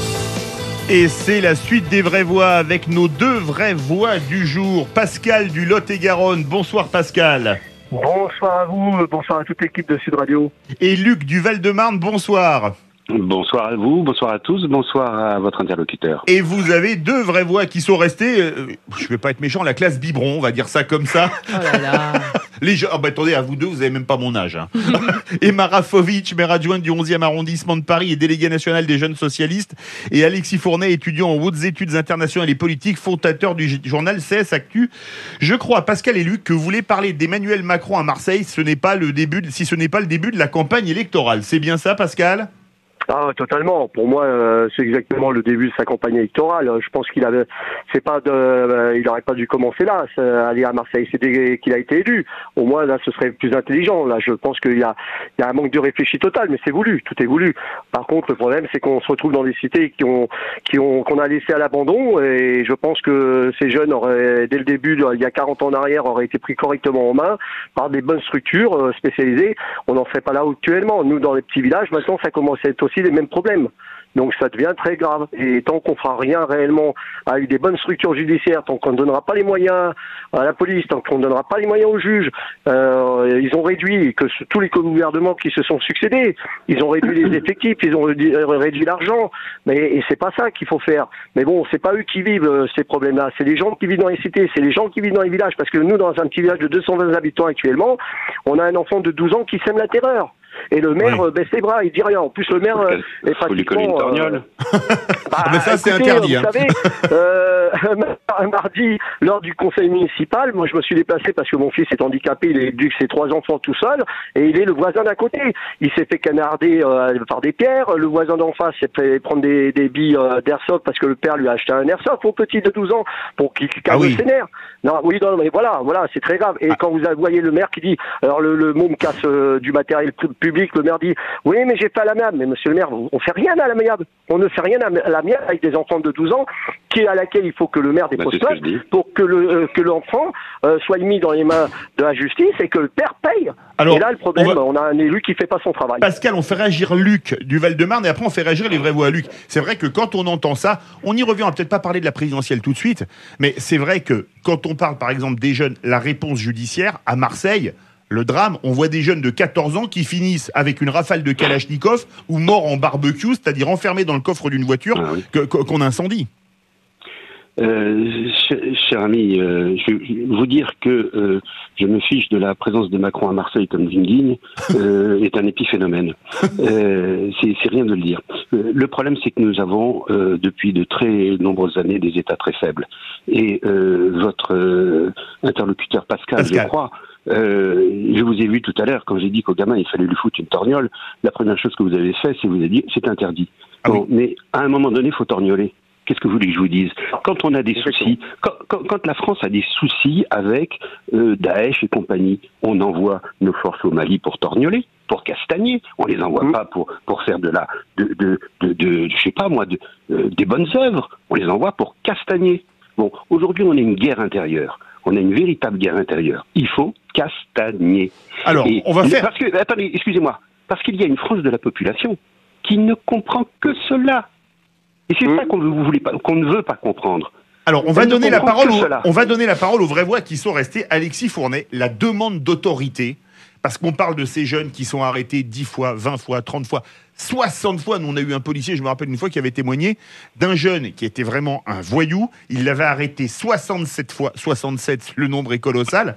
Et c'est la suite des vraies voix avec nos deux vraies voix du jour. Pascal du Lot-et-Garonne. Bonsoir Pascal. Bonsoir à vous, bonsoir à toute l'équipe de Sud Radio. Et Luc du Val-de-Marne, bonsoir. Bonsoir à vous, bonsoir à tous, bonsoir à votre interlocuteur. Et vous avez deux vraies voix qui sont restées, euh, je vais pas être méchant, la classe biberon, on va dire ça comme ça. Oh là là. Les gens, oh bah attendez, à vous deux, vous avez même pas mon âge. Hein. Emma Rafovic, maire adjointe du onzième arrondissement de Paris et déléguée nationale des jeunes socialistes. Et Alexis Fournet, étudiant en hautes études internationales et politiques, fondateur du journal C S Actu. Je crois, Pascal et Luc, que vous voulez parler d'Emmanuel Macron à Marseille, ce n'est pas le début, de, si ce n'est pas le début de la campagne électorale. C'est bien ça, Pascal ? Ah, totalement. Pour moi, euh, c'est exactement le début de sa campagne électorale. Je pense qu'il avait, c'est pas de, euh, il aurait pas dû commencer là, aller à Marseille. C'est dès qu'il a été élu. Au moins, là, ce serait plus intelligent. Là, je pense qu'il y a, il y a un manque de réfléchi total, mais c'est voulu. Tout est voulu. Par contre, le problème, c'est qu'on se retrouve dans des cités qui ont, qui ont, qu'on a laissé à l'abandon. Et je pense que ces jeunes auraient, dès le début, il y a quarante ans en arrière, auraient été pris correctement en main par des bonnes structures spécialisées. On n'en fait pas là actuellement. Nous, dans les petits villages, maintenant, ça commence à être aussi les mêmes problèmes. Donc ça devient très grave. Et tant qu'on fera rien réellement avec des bonnes structures judiciaires, tant qu'on ne donnera pas les moyens à la police, tant qu'on ne donnera pas les moyens aux juges, euh, ils ont réduit, que ce, tous les gouvernements qui se sont succédés, ils ont réduit les effectifs, ils ont réduit, réduit l'argent, mais et c'est pas ça qu'il faut faire. Mais bon, c'est pas eux qui vivent euh, ces problèmes-là, c'est les gens qui vivent dans les cités, c'est les gens qui vivent dans les villages, parce que nous, dans un petit village de deux cent vingt habitants actuellement, on a un enfant de douze ans qui sème la terreur. Et le maire oui. euh, baisse les bras, il dit rien. En plus, le maire euh, est pratiquement... Euh, bah, mais ça, c'est écoutez, interdit. Vous hein. savez, euh, mardi, lors du conseil municipal, moi, je me suis déplacé parce que mon fils est handicapé, il éduque ses trois enfants tout seul, et il est le voisin d'à côté. Il s'est fait canarder euh, par des pierres. Le voisin d'en face s'est fait prendre des, des billes euh, d'airsoft parce que le père lui a acheté un airsoft au petit de douze ans pour qu'il calme ah oui. ses nerfs. Non, oui, non, mais voilà, voilà, c'est très grave. Et ah. quand vous voyez le maire qui dit, alors le, le mot me casse euh, du matériel public, le maire dit, oui, mais j'ai fait à l'amiable. Mais monsieur le maire, on fait rien à l'amiable. On ne fait rien à l'amiable avec des enfants de douze ans, qui à laquelle il faut que le maire dépose bah, plainte pour que le euh, que l'enfant euh, soit mis dans les mains de la justice et que le père paye. Alors, et là, le problème, on, va... on a un élu qui fait pas son travail. Pascal, on fait réagir Luc du Val-de-Marne et après on fait réagir les vraies voix à Luc. C'est vrai que quand on entend ça, on y revient, on va peut-être pas parler de la présidentielle tout de suite, mais c'est vrai que quand on parle par exemple des jeunes, la réponse judiciaire à Marseille, le drame, on voit des jeunes de quatorze ans qui finissent avec une rafale de Kalachnikov ou morts en barbecue, c'est-à-dire enfermés dans le coffre d'une voiture ah oui. que, qu'on incendie. Euh, cher, cher ami, euh, je vais vous dire que euh, je me fiche de la présence de Macron à Marseille comme d'une guigne euh, est un épiphénomène. Euh, c'est, c'est rien de le dire. Euh, le problème, c'est que nous avons euh, depuis de très nombreuses années des États très faibles. Et euh, votre euh, interlocuteur Pascal, Pascal, je crois, euh, je vous ai vu tout à l'heure quand j'ai dit qu'au gamin il fallait lui foutre une torgnole. La première chose que vous avez fait, c'est vous avez dit c'est interdit. Ah bon, oui. Mais à un moment donné, il faut torgnoler. Qu'est-ce que vous voulez que je vous dise ? Quand on a des soucis, quand, quand, quand la France a des soucis avec euh, Daesh et compagnie, on envoie nos forces au Mali pour torgnoler, pour castagner. On les envoie mmh. pas pour pour faire de la de de de, de je sais pas moi de, euh, des bonnes œuvres. On les envoie pour castagner. Bon, aujourd'hui on a une guerre intérieure. On a une véritable guerre intérieure. Il faut castagner. Alors, et, on va faire. Parce que attendez, excusez-moi, parce qu'il y a une frange de la population qui ne comprend que cela. Et c'est mmh. ça qu'on ne voulait pas, qu'on ne veut pas comprendre. Alors, on va donner la parole aux, on va donner la parole aux vraies voix qui sont restées. Alexis Fournet, la demande d'autorité, parce qu'on parle de ces jeunes qui sont arrêtés dix fois, vingt fois, trente fois, soixante fois. Nous, on a eu un policier, je me rappelle une fois, qui avait témoigné d'un jeune qui était vraiment un voyou. Il l'avait arrêté soixante-sept fois, soixante-sept, le nombre est colossal,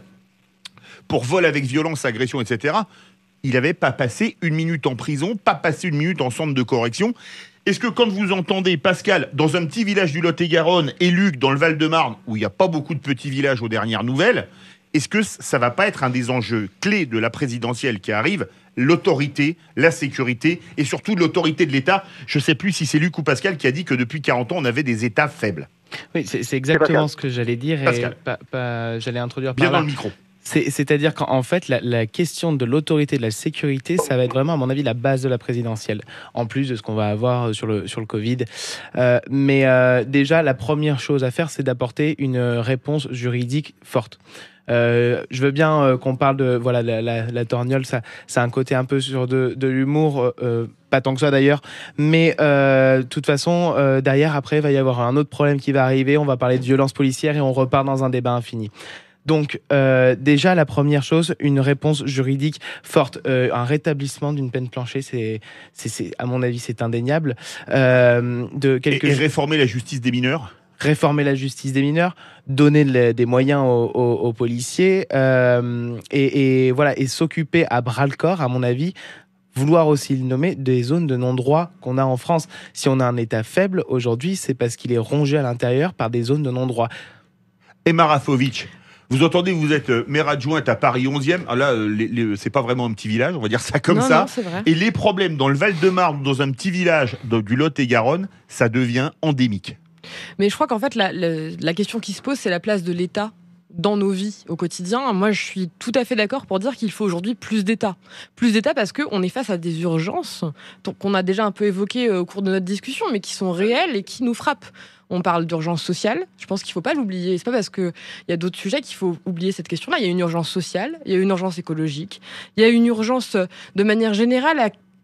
pour vol avec violence, agression, et cetera. Il n'avait pas passé une minute en prison, pas passé une minute en centre de correction. Est-ce que quand vous entendez Pascal dans un petit village du Lot-et-Garonne et Luc dans le Val-de-Marne, où il n'y a pas beaucoup de petits villages aux dernières nouvelles, est-ce que ça ne va pas être un des enjeux clés de la présidentielle qui arrive, l'autorité, la sécurité et surtout l'autorité de l'État ? Je ne sais plus si c'est Luc ou Pascal qui a dit que depuis quarante ans, on avait des États faibles. Oui, c'est, c'est exactement ce que j'allais dire et pa, pa, j'allais introduire Bien par là. dans le micro. C'est, c'est-à-dire qu'en fait, la, la question de l'autorité, de la sécurité, ça va être vraiment, à mon avis, la base de la présidentielle, en plus de ce qu'on va avoir sur le, sur le Covid. Euh, mais euh, déjà, la première chose à faire, c'est d'apporter une réponse juridique forte. Euh, je veux bien euh, qu'on parle de voilà la, la, la torgnole, ça, ça a un côté un peu sur de, de l'humour, euh, pas tant que ça d'ailleurs, mais euh, de toute façon, euh, derrière, après, il va y avoir un autre problème qui va arriver, on va parler de violence policière et on repart dans un débat infini. Donc, euh, déjà, la première chose, une réponse juridique forte. Euh, un rétablissement d'une peine planchée, c'est, c'est, c'est, à mon avis, c'est indéniable. Euh, de quelque... et, et réformer la justice des mineurs ? Réformer la justice des mineurs, donner le, des moyens aux, aux, aux policiers, euh, et, et, voilà, et s'occuper à bras-le-corps, à mon avis, vouloir aussi le nommer, des zones de non-droit qu'on a en France. Si on a un État faible, aujourd'hui, c'est parce qu'il est rongé à l'intérieur par des zones de non-droit. Emma Rafovic, vous entendez, vous êtes maire adjointe à Paris onzième. Ah là, les, les, c'est pas vraiment un petit village, on va dire ça comme non, ça. Non, c'est vrai. Et les problèmes dans le Val-de-Marne, dans un petit village du Lot-et-Garonne, ça devient endémique. Mais je crois qu'en fait, la, la, la question qui se pose, c'est la place de l'État dans nos vies au quotidien. Moi, je suis tout à fait d'accord pour dire qu'il faut aujourd'hui plus d'État. Plus d'État parce qu'on est face à des urgences qu'on a déjà un peu évoquées au cours de notre discussion, mais qui sont réelles et qui nous frappent. On parle d'urgence sociale, je pense qu'il ne faut pas l'oublier. C'est pas parce qu'il y a d'autres sujets qu'il faut oublier cette question-là. Il y a une urgence sociale, il y a une urgence écologique, il y a une urgence de manière générale à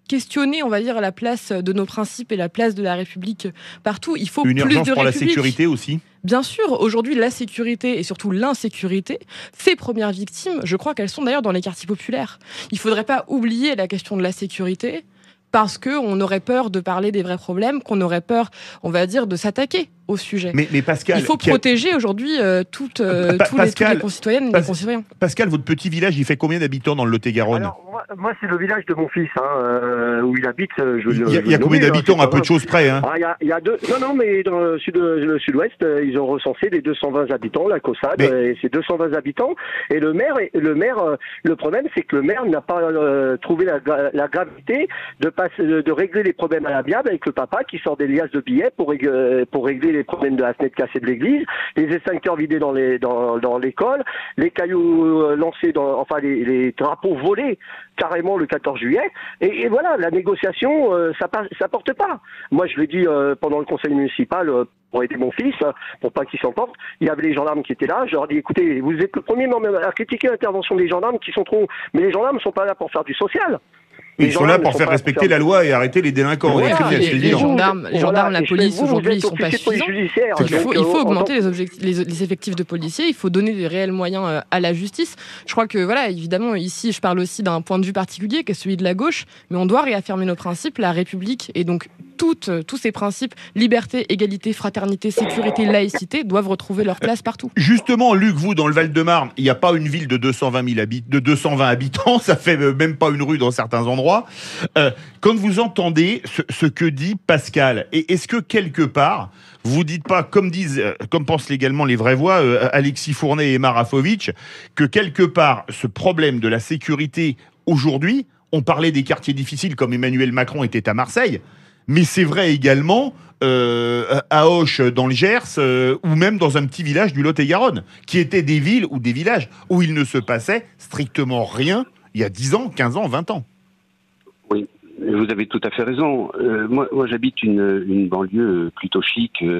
questionner, on va dire, la place de nos principes et la place de la République partout. Il faut Une plus urgence de pour République. la sécurité aussi. Bien sûr, aujourd'hui, la sécurité et surtout l'insécurité, ces premières victimes, je crois qu'elles sont d'ailleurs dans les quartiers populaires. Il ne faudrait pas oublier la question de la sécurité parce qu'on aurait peur de parler des vrais problèmes, qu'on aurait peur, on va dire, de s'attaquer au sujet. Mais, mais Pascal, il faut qui a- protéger aujourd'hui euh, toutes, euh, Pa- tous les, Pascal, toutes les concitoyennes et Pas- les concitoyens. Pascal, votre petit village, il fait combien d'habitants dans le Lot-et-Garonne? Moi, moi, c'est le village de mon fils, hein, euh, où il habite. euh, Je, Il y a- je- il y a je vais combien le nommer, d'habitants, hein, c'est à peu pas de choses près, hein Ah, il y a- il y a deux. Non, non, mais dans le sud, le sud-ouest, euh, ils ont recensé les deux cent vingt habitants, la COSAD, Mais- et c'est deux cent vingt habitants. Et le maire, est- le maire, euh, le problème, c'est que le maire n'a pas euh, trouvé la, gra- la gravité de passer, de, de régler les problèmes à l'amiable avec le papa qui sort des liasses de billets pour, rég- euh, pour régler les problèmes de la fenêtre cassée de l'église, les extincteurs vidés dans les dans, dans l'école, les cailloux euh, lancés dans, enfin les, les drapeaux volés carrément le quatorze juillet. Et, et voilà, la négociation, euh, ça passe, ça porte pas. Moi, je l'ai dit euh, pendant le conseil municipal. Euh, pour aider mon fils, euh, pour pas qu'il s'emporte, il y avait les gendarmes qui étaient là. Je leur dis, écoutez, vous êtes le premier à critiquer l'intervention des gendarmes qui sont trop... Mais les gendarmes ne sont pas là pour faire du social. Ils Les sont là gendarmes pour ne sont faire pas respecter faire- la loi et arrêter les délinquants. Voilà, et les criminels, et- c'est le et dire. vous, gendarmes, les gendarmes, la et je- police, vous, vous aujourd'hui, êtes ils sont pas officier de police suffisants. judiciaire, Il faut, donc, il faut euh, en augmenter tant- les, objectifs, les, les effectifs de policiers, il faut donner des réels moyens euh, à la justice. Je crois que, voilà, évidemment, ici, je parle aussi d'un point de vue particulier, qui est celui de la gauche, mais on doit réaffirmer nos principes, la République, et donc toutes, euh, tous ces principes, liberté, égalité, fraternité, sécurité, laïcité, doivent retrouver leur place partout. Justement, Luc, vous, dans le Val-de-Marne, il n'y a pas une ville de deux cent vingt mille habitants, de deux cent vingt habitants, ça fait euh, même pas une rue dans certains endroits. Euh, quand vous entendez ce, ce que dit Pascal, et est-ce que quelque part, vous dites pas, comme disent, euh, comme pensent également les vraies voix, euh, Alexis Fournet et Emma Rafovitch, que quelque part, ce problème de la sécurité aujourd'hui, on parlait des quartiers difficiles comme Emmanuel Macron était à Marseille, mais c'est vrai également euh, à Auch dans le Gers euh, ou même dans un petit village du Lot-et-Garonne, qui étaient des villes ou des villages où il ne se passait strictement rien il y a dix ans, quinze ans, vingt ans. Oui, vous avez tout à fait raison. Euh, moi, moi j'habite une, une banlieue plutôt chic, euh,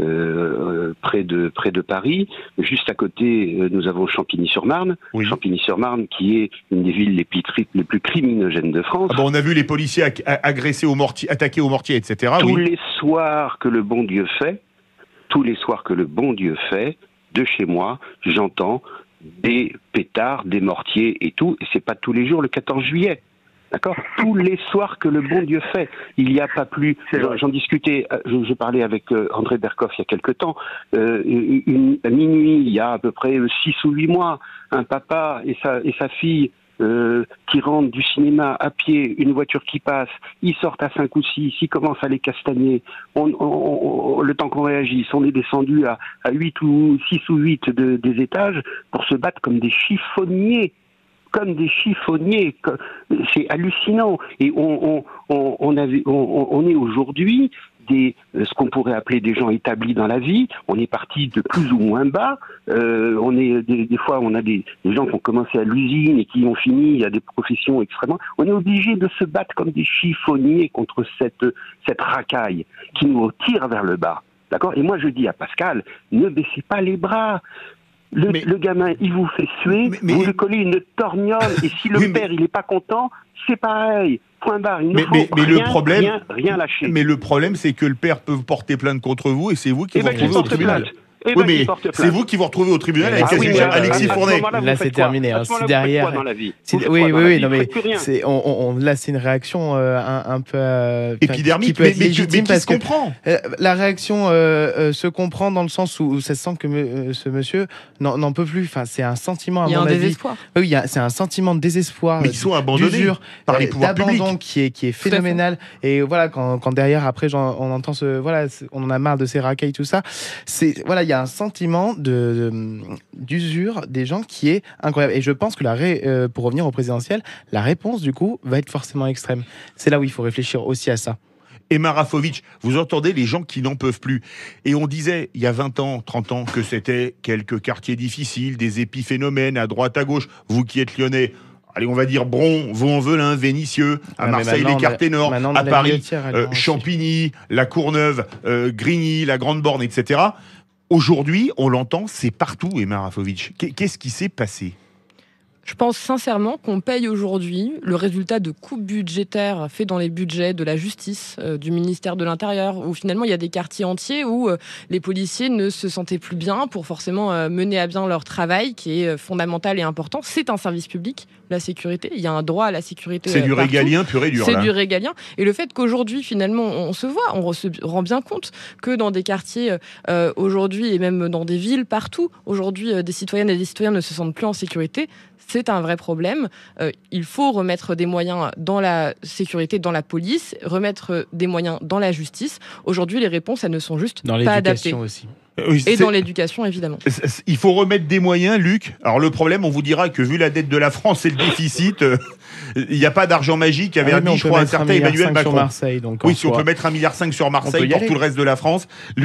euh, près de près de Paris. Juste à côté, euh, nous avons Champigny-sur-Marne. Oui. Champigny-sur-Marne, qui est une des villes les plus, tri- les plus criminogènes de France. Ah bon, on a vu les policiers ag- agressés au mortier, attaqués au mortier, et cetera. Tous Oui. les soirs que le bon Dieu fait, tous les soirs que le bon Dieu fait, de chez moi, j'entends des pétards, des mortiers et tout. Et c'est pas tous les jours le quatorze juillet. D'accord. Tous les soirs que le bon Dieu fait. Il n'y a pas plus... J'en, j'en discutais, euh, je, je parlais avec euh, André Berkoff il y a quelque temps. Euh, une, une- à minuit, il y a à peu près six ou huit mois, un papa et sa, et sa fille euh, qui rentrent du cinéma à pied, une voiture qui passe, ils sortent à cinq ou six, ils commencent à les castagner. On, on- on- le temps qu'on réagisse, on est descendu à, à huit ou six ou huit de, des étages pour se battre comme des chiffonniers. Comme des chiffonniers, comme- c'est hallucinant. Et on, on, on, on, avait, on, on est aujourd'hui des, ce qu'on pourrait appeler des gens établis dans la vie. On est parti de plus ou moins bas. Euh, on est des, des fois, on a des, des gens qui ont commencé à l'usine et qui ont fini. Il y a des professions extrêmement. On est obligé de se battre comme des chiffonniers contre cette cette racaille qui nous tire vers le bas. D'accord. Et moi, je dis à Pascal, ne baissez pas les bras. Le, le gamin, il vous fait suer, mais- vous lui collez une torgnole, et si le Oui, mais- père, il est pas content, c'est pareil. Point barre. Il ne Mais, faut mais, mais rien, le problème, rien, rien lâcher. mais le problème, c'est que le père peut porter plainte contre vous et c'est vous qui Eh vous ben, qu'il retrouvez au porte tribunal. plainte. Eh Oui, ben, mais qu'il porte c'est plainte. vous qui vous retrouvez au tribunal avec Ah oui, Alexis- mais à- Alexis à ce Fournet. moment-là, vous Là, faites c'est quoi terminé. À hein. ce moment-là, C'est vous faites derrière. quoi dans la vie c'est- Vous faites oui, quoi oui, dans la oui. vie Non, Vous mais faites plus rien. c'est, on, on- là, c'est une réaction euh, un, un peu euh, enfin, Épidermique, qui peut mais- être mais- légitime mais qui parce se que comprend. euh, la réaction euh, euh, se comprend dans le sens où, où ça se sent que me- euh, ce monsieur n'en, n'en peut plus. Enfin, c'est un sentiment à Il y a mon un avis. désespoir. Oui, il y a- c'est un sentiment de désespoir, Mais ils sont abandonnés d'usure, par les euh, pouvoirs d'abandon publics. qui est qui est à fait. phénoménal. Et voilà, quand, quand derrière après, j'en- on entend ce voilà, c'est- on en a marre de ces racailles, tout ça. C'est voilà, il y a un sentiment de, de- d'usure des gens qui est incroyable. Et je pense que la ré- euh, pour revenir au présidentiel, la réponse du coup va être forcément extrême. C'est là où il faut réfléchir aussi à ça. Emma Rafovitch, vous entendez les gens qui n'en peuvent plus. Et on disait, il y a vingt ans, trente ans, que c'était quelques quartiers difficiles, des épiphénomènes à droite, à gauche. Vous qui êtes lyonnais, allez, on va dire Bron, Vaux-en-Velin, Vénissieux, à Ah, mais Marseille, maintenant, les Quartiers Nord, maintenant, on a à la Paris, Guillotière, à euh, Lyon aussi. Champigny, la Courneuve, euh, Grigny, la Grande Borne, et cetera. Aujourd'hui, on l'entend, c'est partout, Emma Rafovitch. Qu'est- Qu'est-ce qui s'est passé ? Je pense sincèrement qu'on paye aujourd'hui le résultat de coupes budgétaires faits dans les budgets de la justice, euh, du ministère de l'Intérieur, où finalement il y a des quartiers entiers où euh, les policiers ne se sentaient plus bien pour forcément euh, mener à bien leur travail, qui est euh, fondamental et important. C'est un service public, la sécurité. Il y a un droit à la sécurité. C'est euh, du partout. régalien pur et dur. C'est là. du régalien. Et le fait qu'aujourd'hui, finalement, on se voit, on se rend bien compte que dans des quartiers euh, aujourd'hui, et même dans des villes, partout, aujourd'hui, euh, des citoyennes et des citoyens ne se sentent plus en sécurité. C'est un vrai problème. Euh, il faut remettre des moyens dans la sécurité, dans la police, remettre des moyens dans la justice. Aujourd'hui, les réponses, elles ne sont juste dans pas adaptées. aussi. Oui, et c'est... dans l'éducation, évidemment. Il faut remettre des moyens, Luc. Alors le problème, on vous dira que vu la dette de la France et le déficit, euh, il n'y a pas d'argent magique, avait ah oui, dit, je crois, un certain Emmanuel Macron. Sur Marseille, donc oui, si soit... on peut mettre un milliard cinq sur Marseille pour tout le reste de la France. Luc ?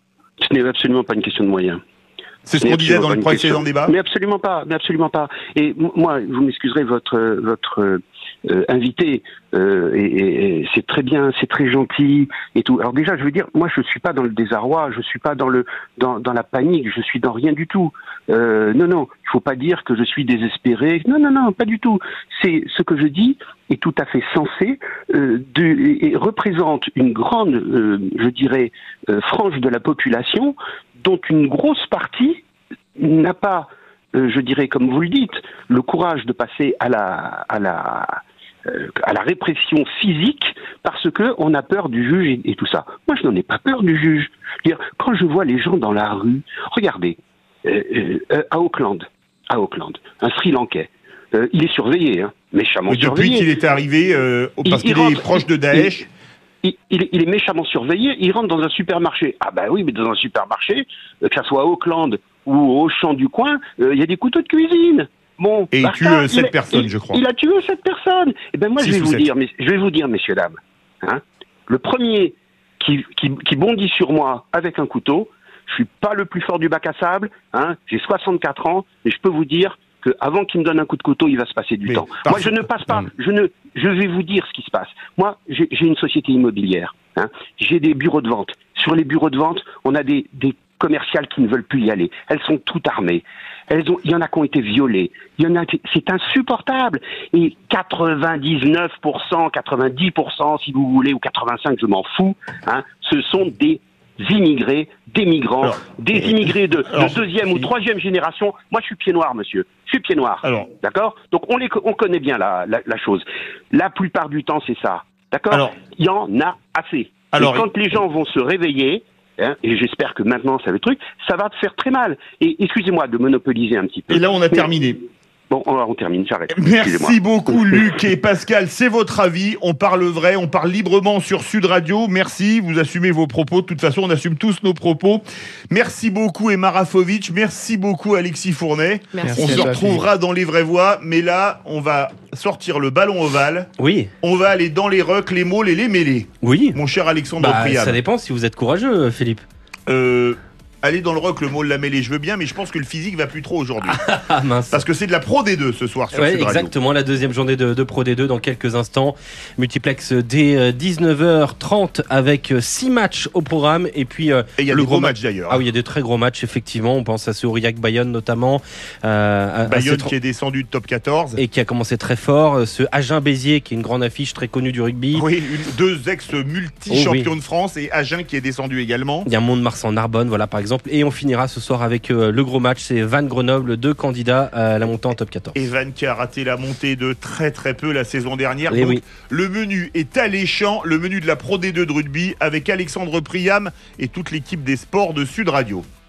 Ce n'est absolument pas une question de moyens. C'est ce qu'on disait dans le précédent débat. Mais absolument pas, mais absolument pas. Et moi, vous m'excuserez, votre votre euh, invité, euh, et, et, et c'est très bien, c'est très gentil et tout. Alors déjà, je veux dire, moi, je suis pas dans le désarroi, je suis pas dans le dans dans la panique, je suis dans rien du tout. Euh, non, non, il faut pas dire que je suis désespéré. Non, non, non, pas du tout. C'est ce que je dis est tout à fait sensé, euh, de, et, et représente une grande, euh, je dirais, euh, frange de la population, dont une grosse partie n'a pas, euh, je dirais, comme vous le dites, le courage de passer à la à la euh, à la répression physique parce que on a peur du juge et, et tout ça. Moi, je n'en ai pas peur du juge. Je veux dire, quand je vois les gens dans la rue, regardez, euh, euh, à Auckland, à Auckland, un Sri Lankais, euh, il est surveillé, hein, méchamment oui, depuis surveillé. Depuis qu'il est arrivé, euh, parce qu'il est proche de Daesh. Il, il, il est méchamment surveillé, il rentre dans un supermarché. Ah ben oui, mais dans un supermarché, euh, que ça soit à Auckland ou au Auchan du coin, euh, il y a des couteaux de cuisine. Bon, et il tue euh, sept il, personnes, il, je crois. Il a tué sept personnes. Et ben moi, je vais vous dire, mais, je vais vous dire, messieurs, dames, hein, le premier qui, qui, qui bondit sur moi avec un couteau, je suis pas le plus fort du bac à sable, hein, j'ai soixante-quatre ans, mais je peux vous dire que avant qu'il me donne un coup de couteau, il va se passer du mais temps. Moi, je ne passe pas. Je ne. Je vais vous dire ce qui se passe. Moi, j'ai, j'ai une société immobilière. Hein. J'ai des bureaux de vente. Sur les bureaux de vente, on a des, des commerciales qui ne veulent plus y aller. Elles sont toutes armées. Elles ont. Il y en a qui ont été violées. Il y en a. C'est insupportable. Et quatre-vingt-dix-neuf pour cent, quatre-vingt-dix pour cent, si vous voulez, ou quatre-vingt-cinq, je m'en fous. Hein, ce sont des immigrés, des migrants, alors, des immigrés de, alors, de deuxième ou troisième génération. Moi, je suis pied noir, monsieur. Je suis pied noir. Alors, d'accord ? Donc, on, les, on connaît bien la, la, la chose. La plupart du temps, c'est ça. D'accord ? Alors, il y en a assez. Alors, et quand les gens vont se réveiller, hein, et j'espère que maintenant, ça va être truc, ça va te faire très mal. Et excusez-moi de monopoliser un petit peu. Et là, on a mais, terminé. Bon, on termine, j'arrête. Merci beaucoup, Luc et Pascal. C'est votre avis. On parle vrai, on parle librement sur Sud Radio. Merci, vous assumez vos propos. De toute façon, on assume tous nos propos. Merci beaucoup, Emma Rafovic. Merci beaucoup, Alexis Fournet. Merci. On se retrouvera dans Les Vraies Voix. Mais là, on va sortir le ballon ovale. Oui. On va aller dans les rucks, les mauls et les mêlés. Oui. Mon cher Alexandre bah, Priam. Ça dépend si vous êtes courageux, Philippe. Euh... Aller dans le rock, le mot de la mêlée, je veux bien, mais je pense que le physique va plus trop aujourd'hui. Ah mince. Parce que c'est de la Pro D deux ce soir sur ouais, Sud Radio. Exactement, la deuxième journée de, de Pro D deux dans quelques instants. Multiplex dès dix-neuf heures trente avec six matchs au programme. Et puis euh, et il y a le des gros ma- matchs d'ailleurs. Ah oui, il y a des très gros matchs, effectivement. On pense à ce Aurillac-Bayonne notamment. Euh, Bayonne tr- qui est descendu de top quatorze. Et qui a commencé très fort. Ce Agen-Béziers qui est une grande affiche très connue du rugby. Oui, une, deux ex-multi-champions oh, oui. de France et Agen qui est descendu également. Il y a Mont-de-Marsan-Narbonne, voilà par exemple. Et on finira ce soir avec euh, le gros match, c'est Vannes Grenoble, deux candidats à la montée en top quatorze. Et Vannes qui a raté la montée de très très peu la saison dernière. Et Donc oui. le menu est alléchant, le menu de la Pro D deux de rugby avec Alexandre Priam et toute l'équipe des sports de Sud Radio.